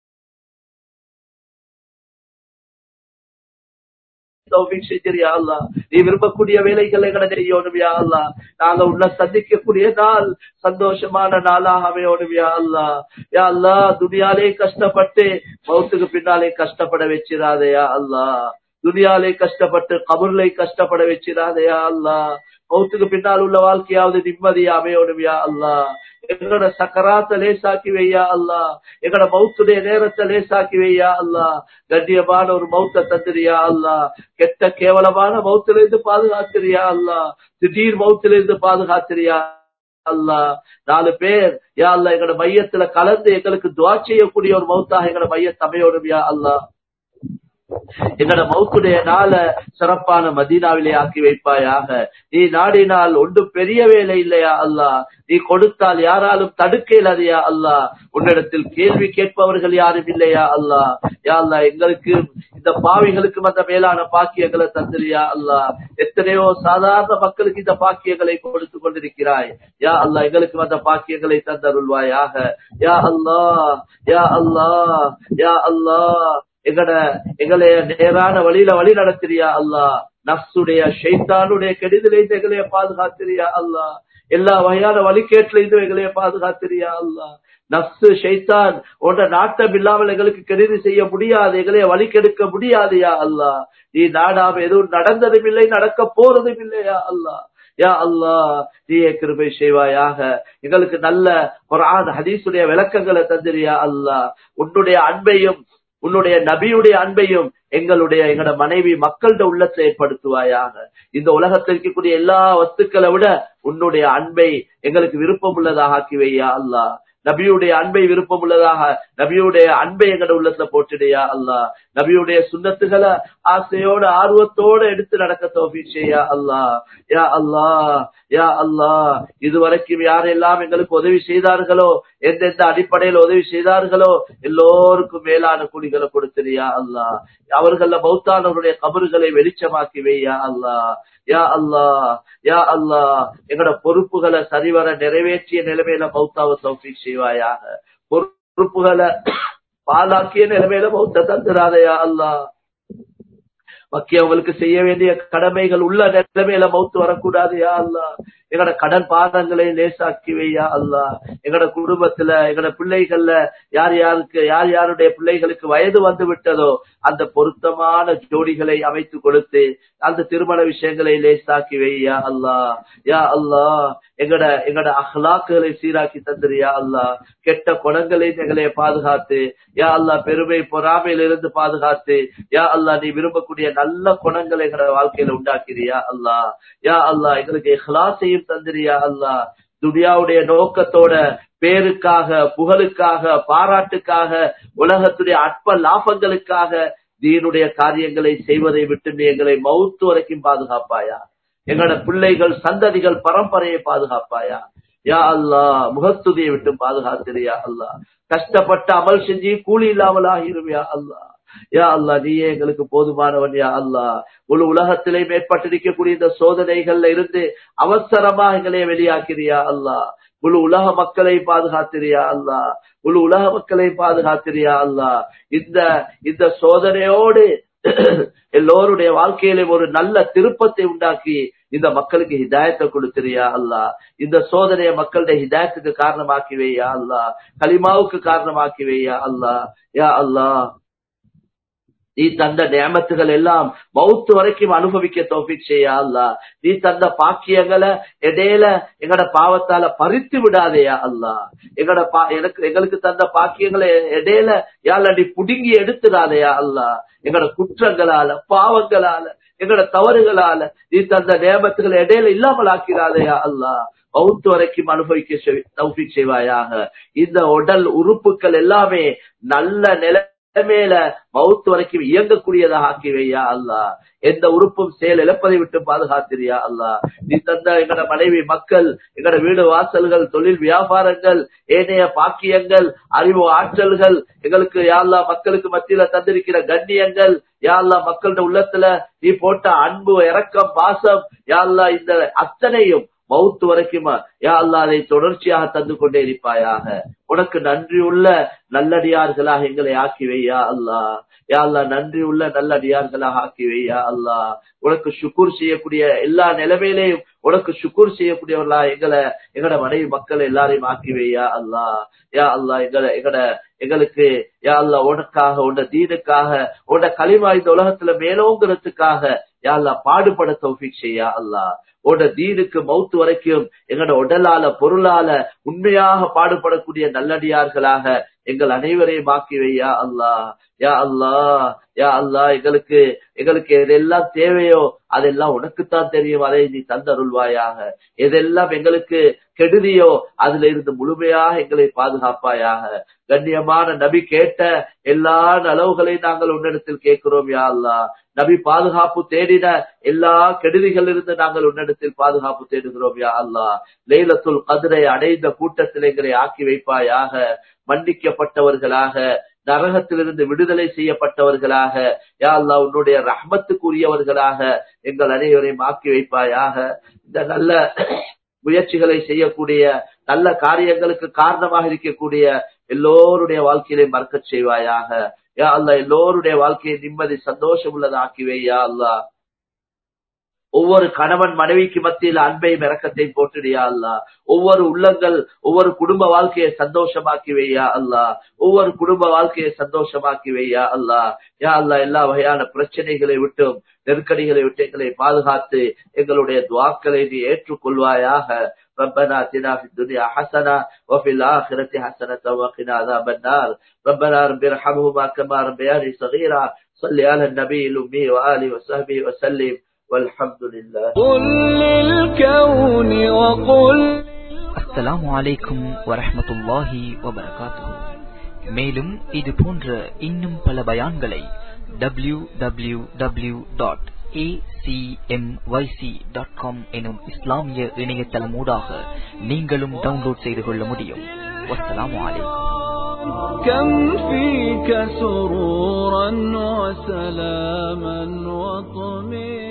நீ விரும்பக்கூடிய வேலைகளை செய்யணும் யா அல்லாஹ். நாங்க உன்னை சந்திக்கக்கூடிய நாள் சந்தோஷமான நாளாக அமையணும் யா அல்லாஹ். யா அல்லாஹ் துனியாலே கஷ்டப்பட்டு மௌத்துக்கு பின்னாலே கஷ்டப்பட வச்சிடாதயா அல்லாஹ். துனியாலே கஷ்டப்பட்டு கபூர்லை கஷ்டப்பட வச்சிடாதயா அல்லாஹ். மௌத்துக்கு பின்னால் உள்ள வாழ்க்கையாவது நிம்மதியா அமையணும் யா அல்லாஹ். எங்களோட சக்கராத்தை லேசாக்கி வையா அல்லாஹ். எங்களோட மௌத்துடைய நேரத்தை லேசாக்கி வையா அல்லாஹ். கண்ணியமான ஒரு மௌத்த தந்திரியா அல்லாஹ். கெட்ட கேவலமான மௌத்துல இருந்து பாதுகாத்திரியா அல்லாஹ். திடீர் மௌத்துல இருந்து பாதுகாத்திரியா அல்லாஹ். 4 பேர் யா அல்லாஹ் எங்களோட மையத்துல கலந்து எங்களுக்கு துஆ செய்யக்கூடிய ஒரு மௌத்தாக எங்களோட மையத்தை அமையணும் யா அல்லாஹ். எங்கட மௌத்துடைய நாள சிறப்பான மதீனாவிலே ஆக்கி வைப்பாயாக. நீ நாடினால் ஒன்றும் பெரிய வேலை இல்லையா அல்லாஹ், நீ கொடுத்தால் யாராலும் தடுக்க இல்லாதையா அல்லாஹ், உன்னிடத்தில் கேள்வி கேட்பவர்கள் யாரும் இல்லையா அல்லாஹ். யா அல்லாஹ், எங்களுக்கு இந்த பாவிகளுக்கும் அந்த மேலான பாக்கியங்களை தந்திரியா அல்லாஹ். எத்தனையோ சாதாரண மக்களுக்கு இந்த பாக்கியங்களை கொடுத்து கொண்டிருக்கிறாய். யா அல்லாஹ், எங்களுக்கு அந்த பாக்கியங்களை தந்தருள்வாயாக. யா அல்லாஹ், யா அல்லாஹ், யா அல்லாஹ், எங்களை நேரான வழியில வழி நடத்திரியா அல்லாஹ். நஃப்ஸுடைய ஷைத்தானுடைய கெடுதலை எங்களைய பாதுகாத்திரியா அல்லாஹ். எல்லா வகையான வழிகேட்டில இருந்து எங்களைய பாதுகாத்திரியா அல்லாஹ். நஃப்ஸு ஷைத்தான் உன்ற நாட்டம் இல்லாமல் எங்களுக்கு கெடுதி செய்ய முடியாது, எங்களைய வழி கெடுக்க முடியாதுயா அல்லாஹ். நீ நாடாம எதுவும் நடந்ததும் இல்லை, நடக்க போறதும் இல்லையா அல்லாஹ். யா அல்லாஹ், நீயே கிருபை செய்வாயாக. எங்களுக்கு நல்ல குர்ஆன் ஹதீஸுடைய விளக்கங்களை தந்திரியா அல்லாஹ். உன்னுடைய அன்பையும் உன்னுடைய நபியுடைய அன்பையும் எங்கட மனைவி மக்கள்கிட்ட உள்ளத்தை ஏற்படுத்துவாயாக. இந்த உலகத்தில் இருக்கக்கூடிய எல்லா வஸ்துக்களை விட உன்னுடைய அன்பை எங்களுக்கு விருப்பம் உள்ளதாக ஆக்கி வையா அல்லாஹ். நபியுடைய அன்பை விருப்பம் உள்ளதாக நபியுடைய அன்பை எங்கட உள்ளத்துல போட்டுடையா அல்லாஹ். நபியுடைய சுன்னத்துகளை ஆசையோட ஆர்வத்தோட எடுத்து நடக்க தௌஃபீக் செய்யா அல்லாஹ். யா அல்லாஹ், யா அல்லாஹ், இதுவரைக்கும் யாரெல்லாம் எங்களுக்கு உதவி செய்தார்களோ, எந்தெந்த அடிப்படையில் உதவி செய்தார்களோ எல்லோருக்கும் மேலான கூலிகளை கொடுத்தியா அல்லாஹ். அவர்கள மௌத்தானவருடைய கபறுகளை வெளிச்சமாக்கி வையா அல்லாஹ். யா அல்லாஹ், யா அல்லாஹ், எங்கட பொறுப்புகளை சரிவர நிறைவேற்றிய நிலைமையில மௌத்தாவ தௌஃபீக் செய்வாயாக. பொறுப்புகளை பாலாக்கிய நிலைமையில மௌத்த தந்துராதையா அல்லாஹ். அவங்களுக்கு செய்ய வேண்டிய கடமைகள் உள்ள நிலைமையில மௌத்து வரக்கூடாது யா அல்லாஹ். எங்கட கடன் பாதங்களை லேசாக்கி வையா அல்லாஹ். எங்கட குடும்பத்துல எங்கட பிள்ளைகள்ல யார் யாருடைய பிள்ளைகளுக்கு வயது வந்து விட்டதோ அந்த பொருத்தமான ஜோடிகளை அமைத்து கொடுத்து அந்த திருமண விஷயங்களை லேசாக்கி வையா அல்லாஹ். யா அல்லாஹ், எங்கட அஹ்லாக்குகளை சீராக்கி தந்திரியா அல்லாஹ். கெட்ட குணங்களை எங்களை பாதுகாத்து யா அல்லாஹ், பெருமை பொறாமையிலிருந்து பாதுகாத்து யா அல்லாஹ், நீ விரும்பக்கூடிய நல்ல குணங்களை எங்கட வாழ்க்கையில உண்டாக்கிறியா அல்லாஹ். யா அல்லாஹ், எங்களுக்கு இஹ்லாஸையும் தந்திரியா அல்லாஹ். துனியாவுடைய நோக்கத்தோட பேருக்காக புகழுக்காக பாராட்டுக்காக உலகத்துடைய அற்ப லாபங்களுக்காக தீனுடைய காரியங்களை செய்வதை விட்டு நீ எங்களை மௌத்து வரைக்கும் பாதுகாப்பாயா. எங்களோட பிள்ளைகள் சந்ததிகள் பரம்பரையை பாதுகாப்பாயா. யா அல்லாஹ், முகத்துதியை விட்டு பாதுகாத்திரியா அல்லாஹ். கஷ்டப்பட்ட அமல் செஞ்சு கூலி இல்லாமல் ஆகிருவியா அல்லாஹ். யா அல்லாஹ், நீயே எங்களுக்கு போதுமானவன் யா அல்லாஹ். முழு உலகத்திலே மேற்பட்டிருக்கக்கூடிய இந்த சோதனைகள்ல இருந்து அவசரமா எங்களை வெளியாக்கிறியா அல்லாஹ். முழு உலக மக்களை பாதுகாத்திரியா அல்லாஹ். முழு உலக மக்களை பாதுகாத்திரியா அல்லாஹ். இந்த சோதனையோடு எல்லோருடைய வாழ்க்கையிலும் ஒரு நல்ல திருப்பத்தை உண்டாக்கி இந்த மக்களுக்கு ஹிதாயத்தை கொடுத்திரியா அல்லாஹ். இந்த சோதனைய மக்களுடைய ஹிதாயத்துக்கு காரணமாக்கி வையா அல்லாஹ். கலிமாவுக்கு காரணமாக்கி வையா அல்லாஹ். யா அல்லாஹ், நீ தந்த நியமத்துகள் எல்லாம் மௌத்து வரைக்கும் அனுபவிக்க தௌஃபீக் செய்யா அல்லாஹ். நீ தந்த பாக்கியங்களை இடையில எங்கட பாவத்தால பறித்து விடாதேயா அல்லாஹ். எங்களுக்கு தந்த பாக்கியங்களை இடையில யாழ நீ புடுங்கி எடுத்துடாதேயா அல்லாஹ். எங்கட குற்றங்களால பாவங்களால எங்கட தவறுகளால நீ தந்த நியமத்துகளை இடையில இல்லாமல் ஆக்கிறாதேயா அல்லாஹ். மௌத்து வரைக்கும் அனுபவிக்க தௌஃபீக் செய்வாயாக. இந்த உடல் உறுப்புகள் எல்லாமே நல்ல நிலைமையில மௌத்து வரைக்கும் இயங்கக்கூடியதாக ஆக்கி வையா அல்லாஹ். எந்த உறுப்பும் செயல் இழப்பதை விட்டு பாதுகாத்திரியா அல்லாஹ். நீ தந்த எங்கட மனைவி மக்கள், எங்கட வீடு வாசல்கள், தொழில் வியாபாரங்கள், ஏனைய பாக்கியங்கள், அறிவு ஆற்றல்கள், எங்களுக்கு யா அல்லாஹ் மக்களுக்கு மத்தியில தந்திருக்கிற கண்ணியங்கள், யா அல்லாஹ் மக்களோட உள்ளத்துல நீ போட்ட அன்பு இரக்கம் பாசம், யா அல்லாஹ் இந்த அத்தனையும் மௌத்து வரைக்குமா யா அல்லாஹ் அதை தொடர்ச்சியாக தந்து கொண்டே இருப்பாயாக. உனக்கு நன்றி உள்ள நல்லடியார்களாக எங்களை ஆக்கி வையா அல்லாஹ். யா அல்லாஹ், நன்றி உள்ள நல்லடியார்களாக ஆக்கி வையா அல்லாஹ். உனக்கு ஷுக்கூர் செய்யக்கூடிய எல்லா நிலைமையிலையும் உனக்கு ஷுக்கூர் செய்யக்கூடியவர்களா எங்கட மனைவி மக்கள் எல்லாரையும் ஆக்கி வையா அல்லாஹ். யா அல்லாஹ், எங்களுக்கு யா அல்லாஹ் உனக்காக உன்ன தீனுக்காக உன்ன களிமா இந்த உலகத்துல மேலோங்கிறதுக்காக யா அல்லாஹ் பாடுபட தௌஃபீக் செய்யா அல்லாஹ். உன்னோட தீனுக்கு மௌத்து வரைக்கும் எங்களோட உடலால பொருளால உண்மையாக பாடுபடக்கூடிய நல்லடியார்களாக எங்கள் அனைவரையும் ஆக்கிவை யா அல்லாஹ். யா அல்லாஹ், யா அல்லாஹ், எங்களுக்கு எதெல்லாம் தேவையோ அதெல்லாம் உனக்குத்தான் தெரியும், அதை நீ தந்தருள்வாயாக. எதெல்லாம் எங்களுக்கு கெடுதியோ அதுல இருந்து முழுமையாக எங்களை பாதுகாப்பாயாக. கண்ணியமான நபி கேட்ட எல்லா நலவுகளையும் நாங்கள் உன்னிடத்தில் கேட்கிறோம் யா அல்லாஹ். நபி பாதுகாப்பு தேடின எல்லா கெடுதிகள் இருந்து நாங்கள் உன்னிடத்தில் பாதுகாப்பு தேடுகிறோம் யா அல்லாஹ். லைலத்துல் கத்ரை அடைந்த கூட்டத்தில் எங்களை ஆக்கி வைப்பாயாக. மன்னிக்கப்பட்டவர்களாக, நரகத்திலிருந்து விடுதலை செய்யப்பட்டவர்களாக, யா அல்லாஹ் உன்னுடைய ரஹ்மத்துக்குரியவர்களாக எங்கள் அனைவரையும் ஆக்கி வைப்பாயாக. இந்த நல்ல முயற்சிகளை செய்யக்கூடிய, நல்ல காரியங்களுக்கு காரணமாக இருக்கக்கூடிய எல்லோருடைய வாழ்க்கையிலே மறக்கச் செய்வாயாக. யா அல்லாஹ் எல்லோருடைய வாழ்க்கையை நிம்மதி சந்தோஷம் உள்ளதாக்கிவே யா அல்லாஹ். ஒவ்வொரு கணவன் மனைவிக்கு மத்தியில் அன்பையும் இரக்கத்தை போட்டுடியா அல்லாஹ். ஒவ்வொரு உள்ளங்கள், ஒவ்வொரு குடும்ப வாழ்க்கையை சந்தோஷமாக்கி வையா அல்லாஹ். ஒவ்வொரு குடும்ப வாழ்க்கையை சந்தோஷமாக்கி வையா அல்லாஹ். யா அல்லாஹ் எல்லா வகையான பிரச்சனைகளை விட்டும், நெருக்கடிகளை விட்டு எங்களை பாதுகாத்து எங்களுடைய துஆக்களை நீ ஏற்றுக்கொள்வாயாக. ربنا آتنا في الدنيا حسنة وفي الآخرة حسنة وقنا عذاب النار. ربنا رب ارحمهما كما ربياني صغيرا. صل على النبي الأمي وآله وصحبه وسلم والحمد لله. قل للكون وقل. அஸ்ஸலாமு அலைக்கும் வரஹ்மத்துல்லாஹி வபரகாத்துஹு. மேலும் இது போன்ற இன்னும் பல பயான்களை www.acmyc.com எனும் இஸ்லாமிய இணையதளமூடாக நீங்களும் டவுன்லோட் செய்து கொள்ள முடியும். வஸ்ஸலாமு அலைக்கும். كم فيك سرورا وسلاما وطمئنا